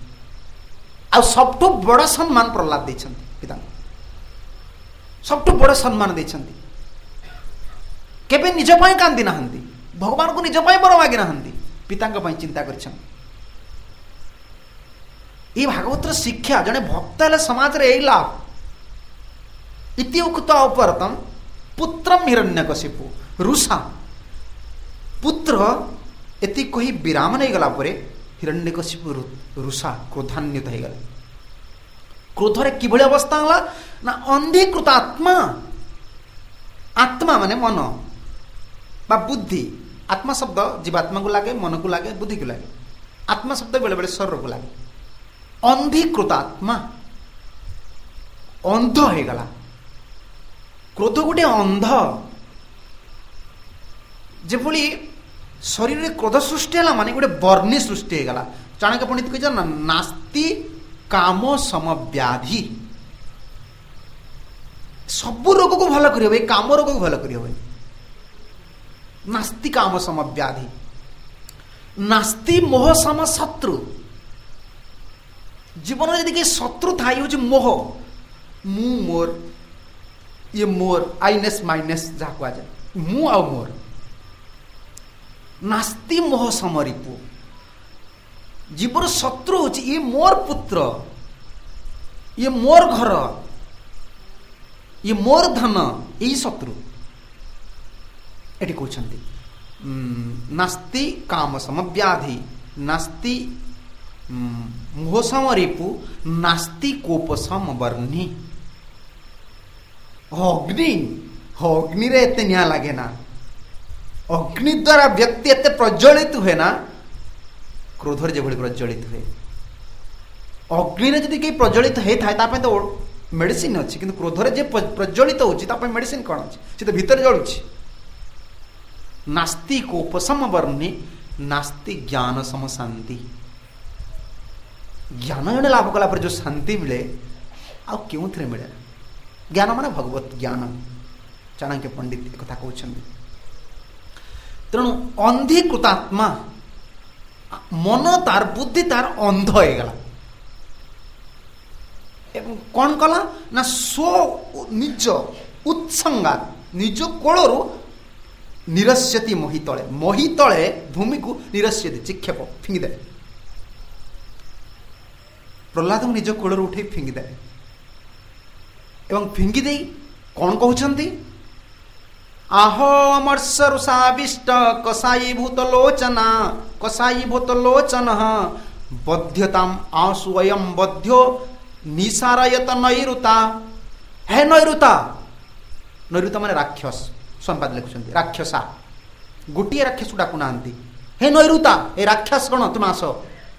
सबठु बड़ सम्मान प्रहलाद पिता सबठु बड़ सम्मान केबे निज पाई कांदी ना भगवान को निज पाई बर मागी ना पिता चिंता कर ये भागवतर शिक्षा जड़े भक्त है समाज रे लाभ इति उक्त उपरतम पुत्रम हिरण्यकशिपु रुषा पुत्र एति कही विराम नहीं गला परे हिरण्यकशिपु रुषा क्रोधान्वित हो गले क्रोधरे किभଳି अवस्था होला ना अंधीकृत आत्मा आत्मा माने मन बा बुद्धि आत्मा शब्द जीवात्मा को लगे मन को लगे बुद्धि को लगे आत्मा शब्द बेले बेले शरीर को लगे अंधीकृत आत्मा अंध हो गला क्रोध गोटे अंध जेभली शरीर में क्रोध सृष्टि है माने गोटे बर्णी सृष्टि होगा। चाणक्य पंडित कह ना नास्ति काम समव्याधि, सबू रोग को भल कर काम रोग को भल कर नास्ति काम समव्याधि, नास्ति मोह सम शत्रु। जीवन में यदि शत्रु था ये मोह, मु मोर, ये मोर आईनेस माइनेस जहाँ कह जाए मु आ मोर। नास्ति मोह समरिपु, जीवन शत्रु हो ये मोर पुत्र, ये मोर घर, ये मोर धन, यही शत्रु एटी कहते। नास्ति काम समव्याधि, नास्ति मोह समरिपु, नास्ति कोप समवर्णी। अग्नि अग्नि रे एते निया लगे ना, अग्नि द्वारा व्यक्ति एते प्रज्वलित हुए ना, क्रोधर जो प्रज्वलित हुए। अग्नि रे जदि कहीं प्रज्वलित होता है तो मेडिसिन अच्छी, किंतु क्रोधर जे प्रज्वलित होती मेडिसिन कौन अच्छी, सी तो भीतर जलुची। नास्ति कोप समवर्णी, नास्ति ज्ञान सम शांति। ज्ञान जड़े लाभ कला पर जो शांति मिले आ क्यों थे मिले? ज्ञान माने भगवत ज्ञान। चाणक्य पंडित एक कथा कहते। तेणु अंधीकृतात्मा मन तार बुद्धि तार अंध हो गला। कौन कला ना स्व निज उत्संगा निज कोलरू निरस्यति मोहि तले, मोहि तले भूमि को निरस्यति चिक्षेप फिंगिदे। प्रहलाद को निज कोलरू उठे फिंगिदे एवं फिंगिदे कौन कहते? आहो अमर्ष रुषाविष्ट कसाई भूत लोचना, कसाई भूत लोचन बध्यताम आसुअयम बध्यो निसारयत नैरुता। है नैरुता, नैरुता माने राक्षस। संपाद लिखुंट राक्षसा, गोटे राक्षस डाकू ना। हे नैरुता, ए राक्षस कौन तुम आस।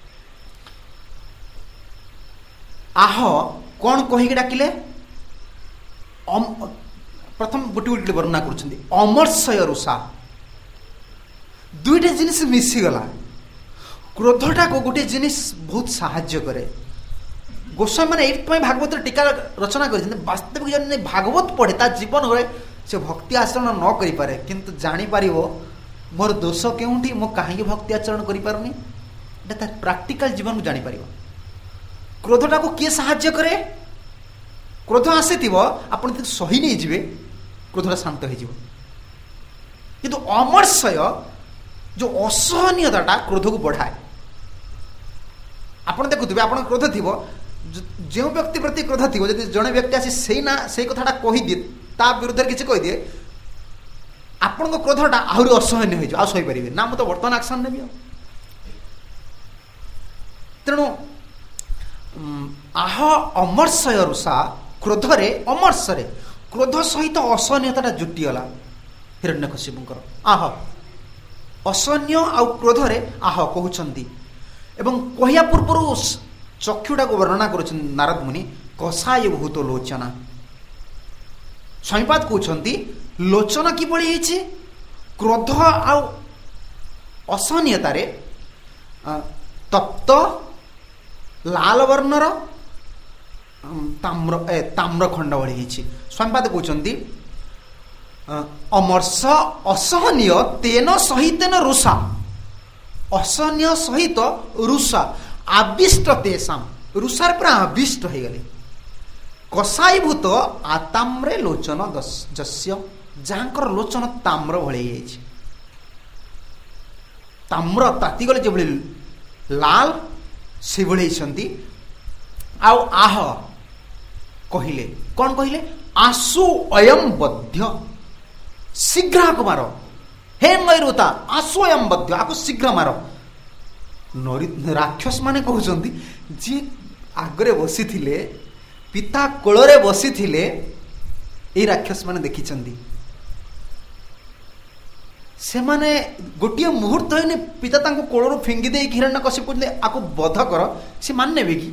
आह कौन कहीकि डाकिले? प्रथम गोटे गोटे वर्णना कर अमर्षय रुषा, दुईटा जिनिस मिसीगला। क्रोधटा को गोटे जिनिस बहुत साहाय्य करे। गोस्वामी मैंने ये भागवत टीका रचना कर वास्तविक जन भागवत पढ़े ता जीवन में से भक्ति आचरण न करि पारे, किंतु जानी पारिबो मोर दोष केउंठी, मो काहे भक्ति आचरण करि पारुनी, एटा प्रैक्टिकल जीवन को जानी पारिबो। क्रोधटा को किए साहाय्य करे? क्रोध आसीथिबो आपण त सही नहीं जिवे, क्रोधटा शांत हो जिवो। किंतु अमर्षय जो असहनीयताटा क्रोध को बढ़ाए। आपण देखुथिबे आपण क्रोध थिबो, जो व्यक्ति प्रति क्रोध थिबो, जदि जणे व्यक्ति आसी सेही ना सेही कथाटा कहि दिए, ता विरुद्ध किसी कहि दिए, आपण को क्रोधटा आहुरी असहनीय हो जाए, आ सही परिबे ना, मत वर्तमान एक्शन नेबी। तेणु आह अमर्षय रुषा, क्रोधरे अमर्षरे क्रोध सहित असहनीयता जुटिगला हिरण्यकशिपुंकर। आह असहनीय आ क्रोधरे आह कहउछंती एवं कहिया पूर्व चक्षुटा को वर्णना कर नारद मुनि कसाय भूत लोचना। स्वामीपाद कहउछंती लोचना कि पड़ी है क्रोध आ असहनीयतारे तप्त लाल वर्णर ताम्र ए ताम्र खंड भली है। स्वामीपाद कहउछंती अमर्ष असहनीय तेन सहितेन रुषा, असहनीय सहित रुषा आविष्ट तेषाम, रुषार पूरा आविष्ट हो गले। कसाई भूत आताम्रे लोचन जस्य, जहाँकर लोचन ताम्र भली है। ताम्र ताती गले जो लाल से भली। आउ आह कहिले कौन कहिले? आसु अयम बध्य, शीघ्र को मार। हे नैरुता आसु अयम बध्य, आपको शीघ्र मार। राक्षस माने कहउछंती जी आगरे बसी थिले, पिता कोଳରେ बसी थिले, ए राक्षस माने देखिचंती। से माने गोटिए मुहूर्त होने पिता तांको कोळरू फिंगी दे हिरण्यकशिपु कहले आको बध कर, से मान नेबे कि?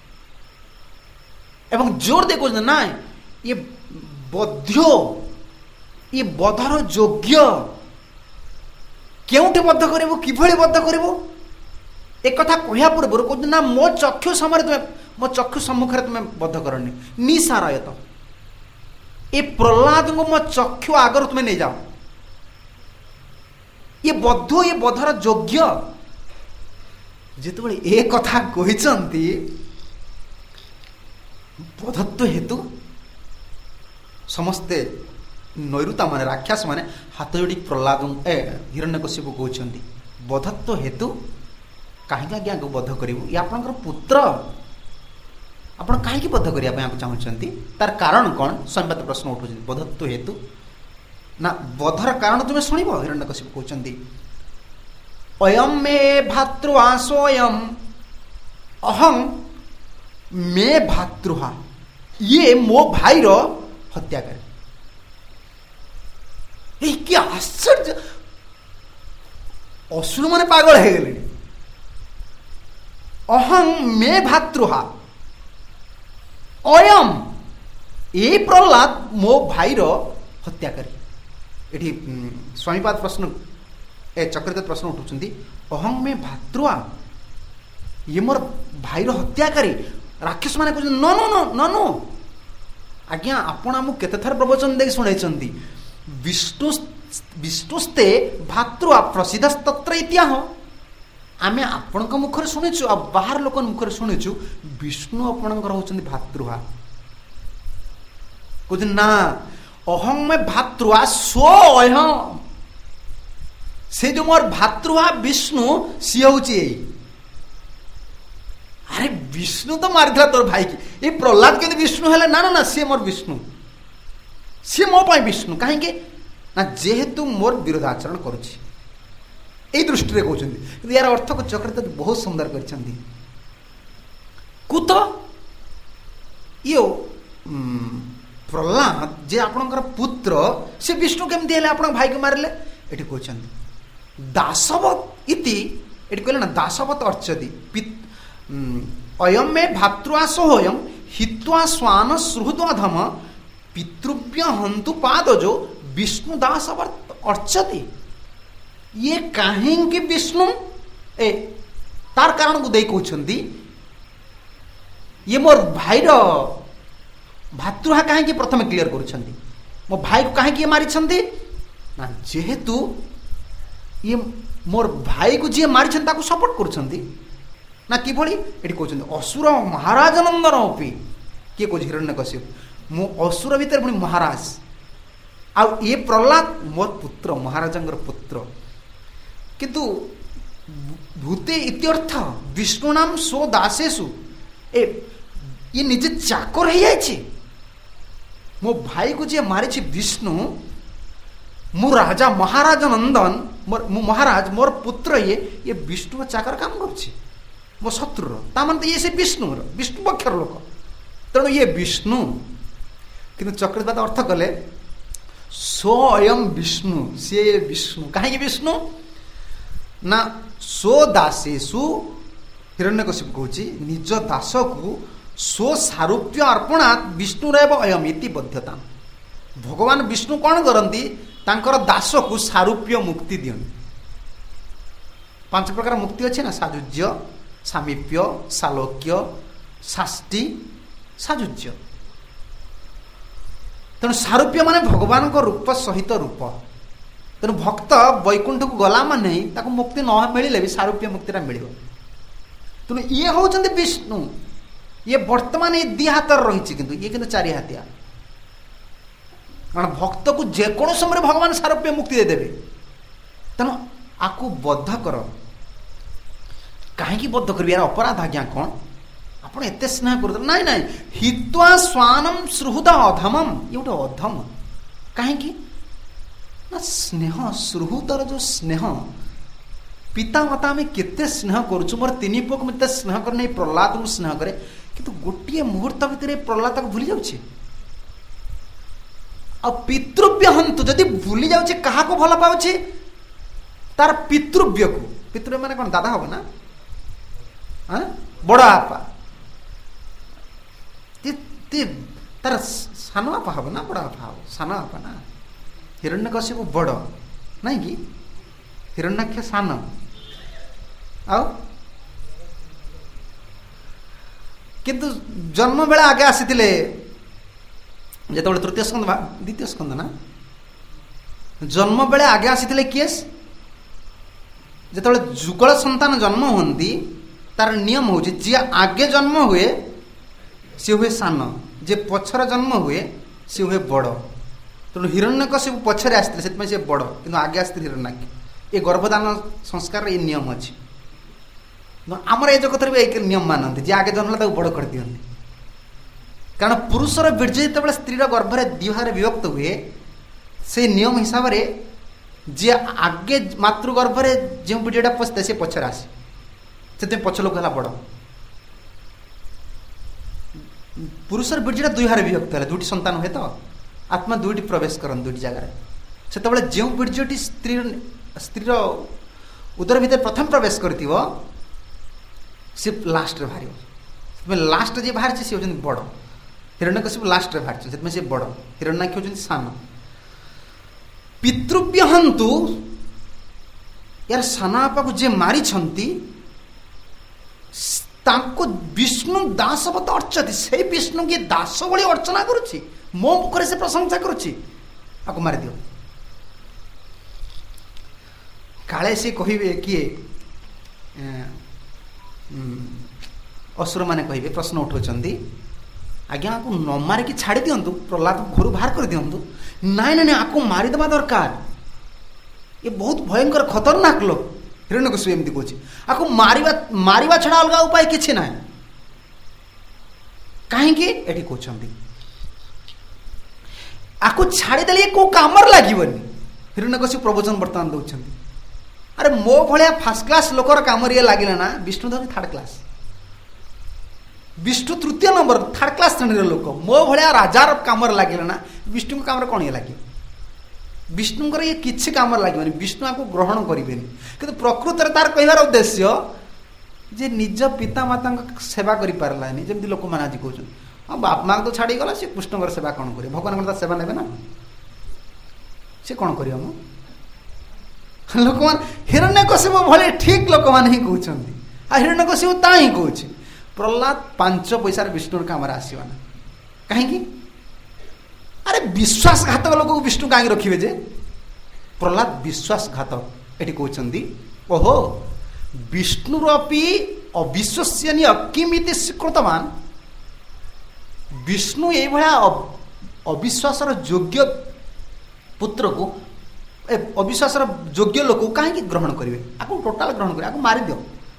एवं जोर दे कहते ना ये बध्यो, ये बधर योग्य କେଉଁଠି ବଦ୍ଧ କରିବୁ, କିଭଳି ବଦ୍ଧ କରିବୁ, ଏ କଥା କହିବା ପୂର୍ବରୁ କହୁଛନ୍ତି ନା ମୋ ଚକ୍ଷୁ ସମୟରେ ତୁମେ ମୋ ଚକ୍ଷୁ ସମ୍ମୁଖରେ ତୁମେ ବଦ୍ଧ କରନି, ନିସାରାୟତ, ଏ ପ୍ରହ୍ଲାଦଙ୍କୁ ମୋ ଚକ୍ଷୁ ଆଗରୁ ତୁମେ ନେଇଯାଅ। ଇଏ ବଦ୍ଧ, ଇଏ ବଦ୍ଧର ଯୋଗ୍ୟ। ଯେତେବେଳେ ଏ କଥା କହିଛନ୍ତି ବଧତ୍ୱ ହେତୁ ସମସ୍ତେ ନୈରୁତା ମାନେ ରାକ୍ଷସ ମାନେ ହାତ ଯୋଡ଼ି ପ୍ରହ୍ଲାଦ ଏ ହିରଣ୍ୟକଶ୍ୟପ କହୁଛନ୍ତି ବଧତ୍ୱ ହେତୁ କାହିଁକି ଆଜ୍ଞା ଆକୁ ବଧ କରିବୁ, ଇଏ ଆପଣଙ୍କର ପୁତ୍ର, ଆପଣ କାହିଁକି ବଧ କରିବା ପାଇଁ ଆକୁ ଚାହୁଁଛନ୍ତି, ତାର କାରଣ କ'ଣ? ସମ୍ବାଦ ପ୍ରଶ୍ନ ଉଠୁଛନ୍ତି। ବଧତ୍ୱ ହେତୁ ନା ବଧର କାରଣ ତୁମେ ଶୁଣିବ। ହିରଣ୍ୟକଶ୍ୟପ କହୁଛନ୍ତି ଅୟମ ମେ ଭାତୃଆ ସ୍ୱୟଂ ଅହଂ ମେ ଭାତୃହା, ଇଏ ମୋ ଭାଇର ହତ୍ୟାକାରୀ। এই কি আশ্চর্য, অসুর মানে পাগল হয়ে গেলেন। অহং মে ভাতৃহা অয়ম, এই প্রহ্লাদ মো ভাইর হত্যাকারী। এটি স্বামীপাদ প্রশ্ন এ চক্রিত প্রশ্ন উঠুଛନ୍ତି অহং মে ভাতৃহা, ইয়ে মোর ভাইর হত্যাকারী। রাক্ষস মানে কହୁଛନ୍ତି no no no no no আজ্ঞା ଆପଣ ଆମକୁ କେତେଥର ପ୍ରବଚନ ଦେଇକି ଶୁଣେଇଛନ୍ତି ବିଷ୍ଣୁ ବିଷ୍ଣୁସ୍ତେ ଭାତୃ ପ୍ରସିଦ୍ଧସ୍ତତ୍ର ଇତିହାସ। ଆମେ ଆପଣଙ୍କ ମୁଖରେ ଶୁଣିଛୁ ଆଉ ବାହାର ଲୋକ ମୁଖରେ ଶୁଣିଛୁ ବିଷ୍ଣୁ ଆପଣଙ୍କର ହଉଛନ୍ତି ଭାତୃହା। କହୁଛନ୍ତି ନା ଅହଂ ମେ ଭାତୃହା ସ୍ୱ, ସେ ଯୋଉ ମୋର ଭାତୃହା ବିଷ୍ଣୁ ସିଏ ହଉଛି ଏଇ। আরে বিষ্ণু তো মারিলা তোর ভাইকে, এই প্রহ্লাদ কিন্তু বিষ্ণু হলে না না না সে মোর বিষ্ণু, সে মো পাই বিষ্ণু। কাহিঁকি না যেহেতু মোর বিরোধ আচরণ করুছি, এই দৃষ্টিরে কହୁଛନ୍ତି। কিন্তু ইয়ার অর্থକୁ চক্রিত ବହୁତ ସୁନ୍ଦର କରିଛନ୍ତି। କୁତ ଇଏ ପ୍ରହ୍ଲାଦ ଯେ ଆପଣଙ୍କର ପୁତ୍ର, ସେ ବିଷ୍ଣୁ କେମିତି ହେଲେ ଆପଣଙ୍କ ଭାଇକୁ ମାରିଲେ? ଏଠି କହୁଛନ୍ତି ଦାସବତ ଇତି, ଏଠି କହିଲେ ନା ଦାସବତ ଅର୍ଚ୍ଚତି ଅୟମ ମେ ଭାତୃଆସୋହୟଂ ହିତ୍ୱା ସ୍ୱାନ ସୁହୃଦଧମ ପିତୃଭ୍ୟ ହନ୍ତୁ ପାଦଜୋ ବିଷ୍ଣୁ ଦାସ ଅର୍ଚ୍ଚତି। ଇଏ କାହିଁକି ବିଷ୍ଣୁ, ଏ ତାର କାରଣକୁ ଦେଇ କହୁଛନ୍ତି ଇଏ ମୋର ଭାଇର ଭାତୃହା କାହିଁକି ପ୍ରଥମେ କ୍ଲିୟର କରୁଛନ୍ତି। ମୋ ଭାଇକୁ କାହିଁକି ଇଏ ମାରିଛନ୍ତି ନା ଯେହେତୁ ଇଏ ମୋର ଭାଇକୁ ଯିଏ ମାରିଛନ୍ତି ତାକୁ ସପୋର୍ଟ କରୁଛନ୍ତି ନା କିଭଳି? ଏଠି କହୁଛନ୍ତି ଅସୁର ମହାରାଜ ନନ୍ଦନ ଅପି। କିଏ କହୁଛି? ହିରଣ୍ୟକଶ୍ୟପ। ମୁଁ ଅସୁର ଭିତରେ ପୁଣି ମହାରାଜ, ଆଉ ଇଏ ପ୍ରହ୍ଲାଦ ମୋର ପୁତ୍ର, ମହାରାଜଙ୍କର ପୁତ୍ର। କିନ୍ତୁ ଭୂତେ ଇତ୍ୟର୍ଥ ବିଷ୍ଣୁ ନାମ ସୋ ଦାସେଷୁ, ଏ ଇଏ ନିଜେ ଚାକର ହେଇଯାଇଛି। ମୋ ଭାଇକୁ ଯିଏ ମାରିଛି ବିଷ୍ଣୁ, ମୁଁ ରାଜା ମହାରାଜ ନନ୍ଦନ, ମୁଁ ମହାରାଜ, ମୋର ପୁତ୍ର ଇଏ ଇଏ ବିଷ୍ଣୁର ଚାକର କାମ କରୁଛି, ମୋ ଶତ୍ରୁର। ତା ମାନେ ତ ଇଏ ସେ ବିଷ୍ଣୁର, ବିଷ୍ଣୁ ପକ୍ଷର ଲୋକ, ତେଣୁ ଇଏ ବିଷ୍ଣୁ। କିନ୍ତୁ ଚକ୍ରବାଦ ଅର୍ଥ କଲେ ସ୍ୱୟଂ ବିଷ୍ଣୁ, ସିଏ ବିଷ୍ଣୁ। କାହିଁକି ବିଷ୍ଣୁ ନା ସ୍ୱ ଦାସେଷୁ, ହିରଣ୍ୟକଶ୍ୟପ କହୁଛି ନିଜ ଦାସକୁ ସ୍ୱ ସାରୂପ୍ୟ ଅର୍ପଣାତ୍ ବିଷ୍ଣୁରେବ ଅୟମ୍ ଇତି ବଧ୍ୟତା। ଭଗବାନ ବିଷ୍ଣୁ କ'ଣ କରନ୍ତି? ତାଙ୍କର ଦାସକୁ ସାରୂପ୍ୟ ମୁକ୍ତି ଦିଅନ୍ତି। ପାଞ୍ଚ ପ୍ରକାର ମୁକ୍ତି ଅଛି ନା, ସାଯୁଜ୍ୟ, ସାମୀପ୍ୟ, ସାଲୋକ୍ୟ, ଶାଷ୍ଟି, ସାଯୁଜ୍ୟ। ତେଣୁ ସାରୂପ୍ୟ ମାନେ ଭଗବାନଙ୍କ ରୂପ ସହିତ ରୂପ। ତେଣୁ ଭକ୍ତ ବୈକୁଣ୍ଠକୁ ଗଲା ମାନେ ତାକୁ ମୁକ୍ତି ନ ମିଳିଲେ ବି ସାରୂପ୍ୟ ମୁକ୍ତିଟା ମିଳିବ। ତେଣୁ ଇଏ ହଉଛନ୍ତି ବିଷ୍ଣୁ। ଇଏ ବର୍ତ୍ତମାନ ଏ ଦି ହାତରେ ରହିଛି, କିନ୍ତୁ ଇଏ କିନ୍ତୁ ଚାରି ହାତିଆ। କାରଣ ଭକ୍ତକୁ ଯେକୌଣସି ସମୟରେ ଭଗବାନ ସାରୂପ୍ୟ ମୁକ୍ତି ଦେଇଦେବେ। ତେଣୁ ଆକୁ ବଦ୍ଧ କର। କାହିଁକି ବଦ୍ଧ କରିବି? ଏହାର ଅପରାଧ ଆଜ୍ଞା କ'ଣ? ଆପଣ ଏତେ ସ୍ନେହ କରୁଥିଲେ? ନାଇଁ ନାଇଁ, ହିତ୍ୱା ସ୍ୱାନମ୍ ସୁହୃଦ ଅଧମମ୍, ଇଏ ଗୋଟେ ଅଧମ। କାହିଁକି ନା ସ୍ନେହ, ସୁହୃଦର ଯୋଉ ସ୍ନେହ, ପିତା ମାତା ଆମେ କେତେ ସ୍ନେହ କରୁଛୁ। ମୋର ତିନି ପୁଅକୁ ମୁଁ ଏତେ ସ୍ନେହ କରେ, ଏଇ ପ୍ରହ୍ଲାଦକୁ ସ୍ନେହ କରେ, କିନ୍ତୁ ଗୋଟିଏ ମୁହୂର୍ତ୍ତ ଭିତରେ ପ୍ରହ୍ଲାଦ ତାକୁ ଭୁଲି ଯାଉଛି। ଆଉ ପିତୃବ୍ୟ ହନ୍ତୁ, ଯଦି ଭୁଲି ଯାଉଛି କାହାକୁ ଭଲ ପାଉଛି? ତାର ପିତୃବ୍ୟକୁ। ପିତୃବ୍ୟ ମାନେ କ'ଣ? ଦାଦା ହବ ନା, ବଡ ବାପା। ତାର ସାନ ବାପା ହବ ନା ବଡ ବାପା ହବ? ସାନ ବାପା ନା। ହିରଣ୍ୟକଶ୍ୟପ ବଡ, ନାଇଁ କି? ହିରଣ୍ୟାକ୍ଷ ସାନ, ଆଉ କିନ୍ତୁ ଜନ୍ମ ବେଳେ ଆଗେ ଆସିଥିଲେ ଯେତେବେଳେ ତୃତୀୟ ସ୍କନ୍ଦ ଦ୍ୱିତୀୟ ସ୍କନ୍ଦ ନା ଜନ୍ମ ବେଳେ ଆଗେ ଆସିଥିଲେ କିଏ? ଯେତେବେଳେ ଯୁଗଳ ସନ୍ତାନ ଜନ୍ମ ହୁଅନ୍ତି ତାର ନିୟମ ହେଉଛି ଯିଏ ଆଗେ ଜନ୍ମ ହୁଏ ସିଏ ହୁଏ ସାନ, ଯିଏ ପଛରେ ଜନ୍ମ ହୁଏ ସିଏ ହୁଏ ବଡ଼। ତେଣୁ ହିରଣ୍ୟକଶିପୁ ପଛରେ ଆସିଥିଲେ ସେଥିପାଇଁ ସିଏ ବଡ଼, କିନ୍ତୁ ଆଗେ ଆସିଥିଲେ ହିରଣ୍ୟାକ୍ଷ। ଏ ଗର୍ଭଦାନ ସଂସ୍କାରର ଏ ନିୟମ ଅଛି। ଆମର ଏ ଜଗତରେ ବି ଏ ନିୟମ ମାନନ୍ତି, ଯିଏ ଆଗେ ଜନ୍ମ ହେଲା ତାକୁ ବଡ଼ କରିଦିଅନ୍ତି। କାରଣ ପୁରୁଷର ବୀର୍ଯ୍ୟ ଯେତେବେଳେ ସ୍ତ୍ରୀର ଗର୍ଭରେ ଦୁଇ ଭାଗରେ ବିଭକ୍ତ ହୁଏ ସେଇ ନିୟମ ହିସାବରେ ଯିଏ ଆଗେ ମାତୃଗର୍ଭରେ ଯେଉଁ ବୀର୍ଯ୍ୟଟା ପଶିଥାଏ ସେ ପଛରେ ଆସେ, ସେଥିପାଇଁ ପଛ ଲୋକ ହେଲା ବଡ଼। ପୁରୁଷର ବୀର୍ଯ୍ୟଟା ଦୁଇ ଭାଗରେ ବିଭକ୍ତ ହେଲା, ଦୁଇଟି ସନ୍ତାନ ହୁଏ ତ ଆତ୍ମା ଦୁଇଟି ପ୍ରବେଶ କରନ୍ତି ଦୁଇଟି ଜାଗାରେ। ସେତେବେଳେ ଯେଉଁ ବୀର୍ଯ୍ୟଟି ସ୍ତ୍ରୀ ସ୍ତ୍ରୀର ଉଦର ଭିତରେ ପ୍ରଥମେ ପ୍ରବେଶ କରିଥିବ ସେ ଲାଷ୍ଟରେ ବାହାରିବ, ସେଥିପାଇଁ ଲାଷ୍ଟ ଯିଏ ବାହାରିଛି ସେ ହେଉଛନ୍ତି ବଡ଼। ହିରଣ୍ୟକଶିପୁ ଲାଷ୍ଟରେ ବାହାରିଛନ୍ତି, ସେଥିପାଇଁ ସେ ବଡ଼। ହିରଣ୍ୟାକ୍ଷ ହେଉଛନ୍ତି ସାନ। ପିତୃବ୍ୟହନ୍ତୁ ୟାର ସାନ ବାପାକୁ ଯିଏ ମାରିଛନ୍ତି ତାଙ୍କୁ ବିଷ୍ଣୁ ଦାସବତ ଅର୍ଚ୍ଚତି, ସେଇ ବିଷ୍ଣୁ କିଏ ଦାସ ଭଳି ଅର୍ଚ୍ଚନା କରୁଛି, ମୋ ମୁଖରେ ସେ ପ୍ରଶଂସା କରୁଛି, ଆକୁ ମାରିଦିଅ। କାଳେ ସେ କହିବେ କିଏ ଅସୁରମାନେ କହିବେ, ପ୍ରଶ୍ନ ଉଠାଉଛନ୍ତି ଆଜ୍ଞା ଆକୁ ନ ମାରିକି ଛାଡ଼ି ଦିଅନ୍ତୁ, ପ୍ରହ୍ଲାଦ ଘରୁ ବାହାର କରିଦିଅନ୍ତୁ। ନାଇଁ ନାଇଁ ନାଇଁ ଆକୁ ମାରିଦେବା ଦରକାର, ଏ ବହୁତ ଭୟଙ୍କର ଖତରନାକ ଲୋକ। ହିରଣ୍ୟକଶିପୁ ଏମିତି କହୁଛି, ଆକୁ ମାରିବା ମାରିବା ଛଡ଼ା ଅଲଗା ଉପାୟ କିଛି ନାହିଁ। କାହିଁକି ଏଠି କହୁଛନ୍ତି ଆକୁ ଛାଡ଼ିଦେଲେ ଇଏ କୋଉ କାମରେ ଲାଗିବନି। ହିରଣ୍ୟକଶିପୁ ପ୍ରବଚନ ବର୍ତ୍ତମାନ ଦଉଛନ୍ତି, ଆରେ ମୋ ଭଳିଆ ଫାର୍ଷ୍ଟ କ୍ଲାସ ଲୋକର କାମରେ ଇଏ ଲାଗିଲା ନା, ବିଷ୍ଣୁ ଧରି ଥାର୍ଡ କ୍ଲାସ, ବିଷ୍ଣୁ ତୃତୀୟ ନମ୍ବର ଥାର୍ଡ କ୍ଲାସ ଶ୍ରେଣୀର ଲୋକ, ମୋ ଭଳିଆ ରାଜାର କାମରେ ଲାଗିଲା ନା, ବିଷ୍ଣୁଙ୍କ କାମରେ କ'ଣ ଇଏ ଲାଗିବ? ବିଷ୍ଣୁଙ୍କର ଇଏ କିଛି କାମରେ ଲାଗିବନି, ବିଷ୍ଣୁ ଆକୁ ଗ୍ରହଣ କରିବେନି। କିନ୍ତୁ ପ୍ରକୃତରେ ତାର କହିବାର ଉଦ୍ଦେଶ୍ୟ ଯେ ନିଜ ପିତାମାତାଙ୍କ ସେବା କରିପାରିଲାନି, ଯେମିତି ଲୋକମାନେ ଆଜି କହୁଛନ୍ତି ହଁ ବାପା ମାଆଙ୍କୁ ତ ଛାଡ଼ିଗଲା, ସେ କୃଷ୍ଣଙ୍କର ସେବା କ'ଣ କରିବ? ଭଗବାନଙ୍କର ତା ସେବା ନେବେ ନା, ସେ କ'ଣ କରିବ? ମୁଁ ଲୋକମାନେ ହିରଣ୍ୟକଶିପୁ ଭଳି ଠିକ ଲୋକମାନେ ହିଁ କହୁଛନ୍ତି, ଆଉ ହିରଣ୍ୟକଶିପୁ ତା ହିଁ କହୁଛି ପ୍ରହ୍ଲାଦ ପାଞ୍ଚ ପଇସାରେ ବିଷ୍ଣୁର କାମରେ ଆସିବ ନା। କାହିଁକି? ଆରେ ବିଶ୍ୱାସଘାତକ ଲୋକକୁ ବିଷ୍ଣୁ କାହିଁକି ରଖିବେ ଯେ? ପ୍ରହ୍ଲାଦ ବିଶ୍ୱାସଘାତ ଏଠି କହୁଛନ୍ତି। ଓହୋ ବିଷ୍ଣୁର ବି ଅବିଶ୍ୱସନୀୟ କିମିତି ସ୍ୱୀକୃତମାନ, ବିଷ୍ଣୁ ଏଇଭଳିଆ ଅବିଶ୍ୱାସର ଯୋଗ୍ୟ ପୁତ୍ରକୁ, ଅବିଶ୍ୱାସର ଯୋଗ୍ୟ ଲୋକକୁ କାହିଁକି ଗ୍ରହଣ କରିବେ? ଆକୁ ଟୋଟାଲ ଗ୍ରହଣ କରିବେ, ଆକୁ ମାରିଦିଅ।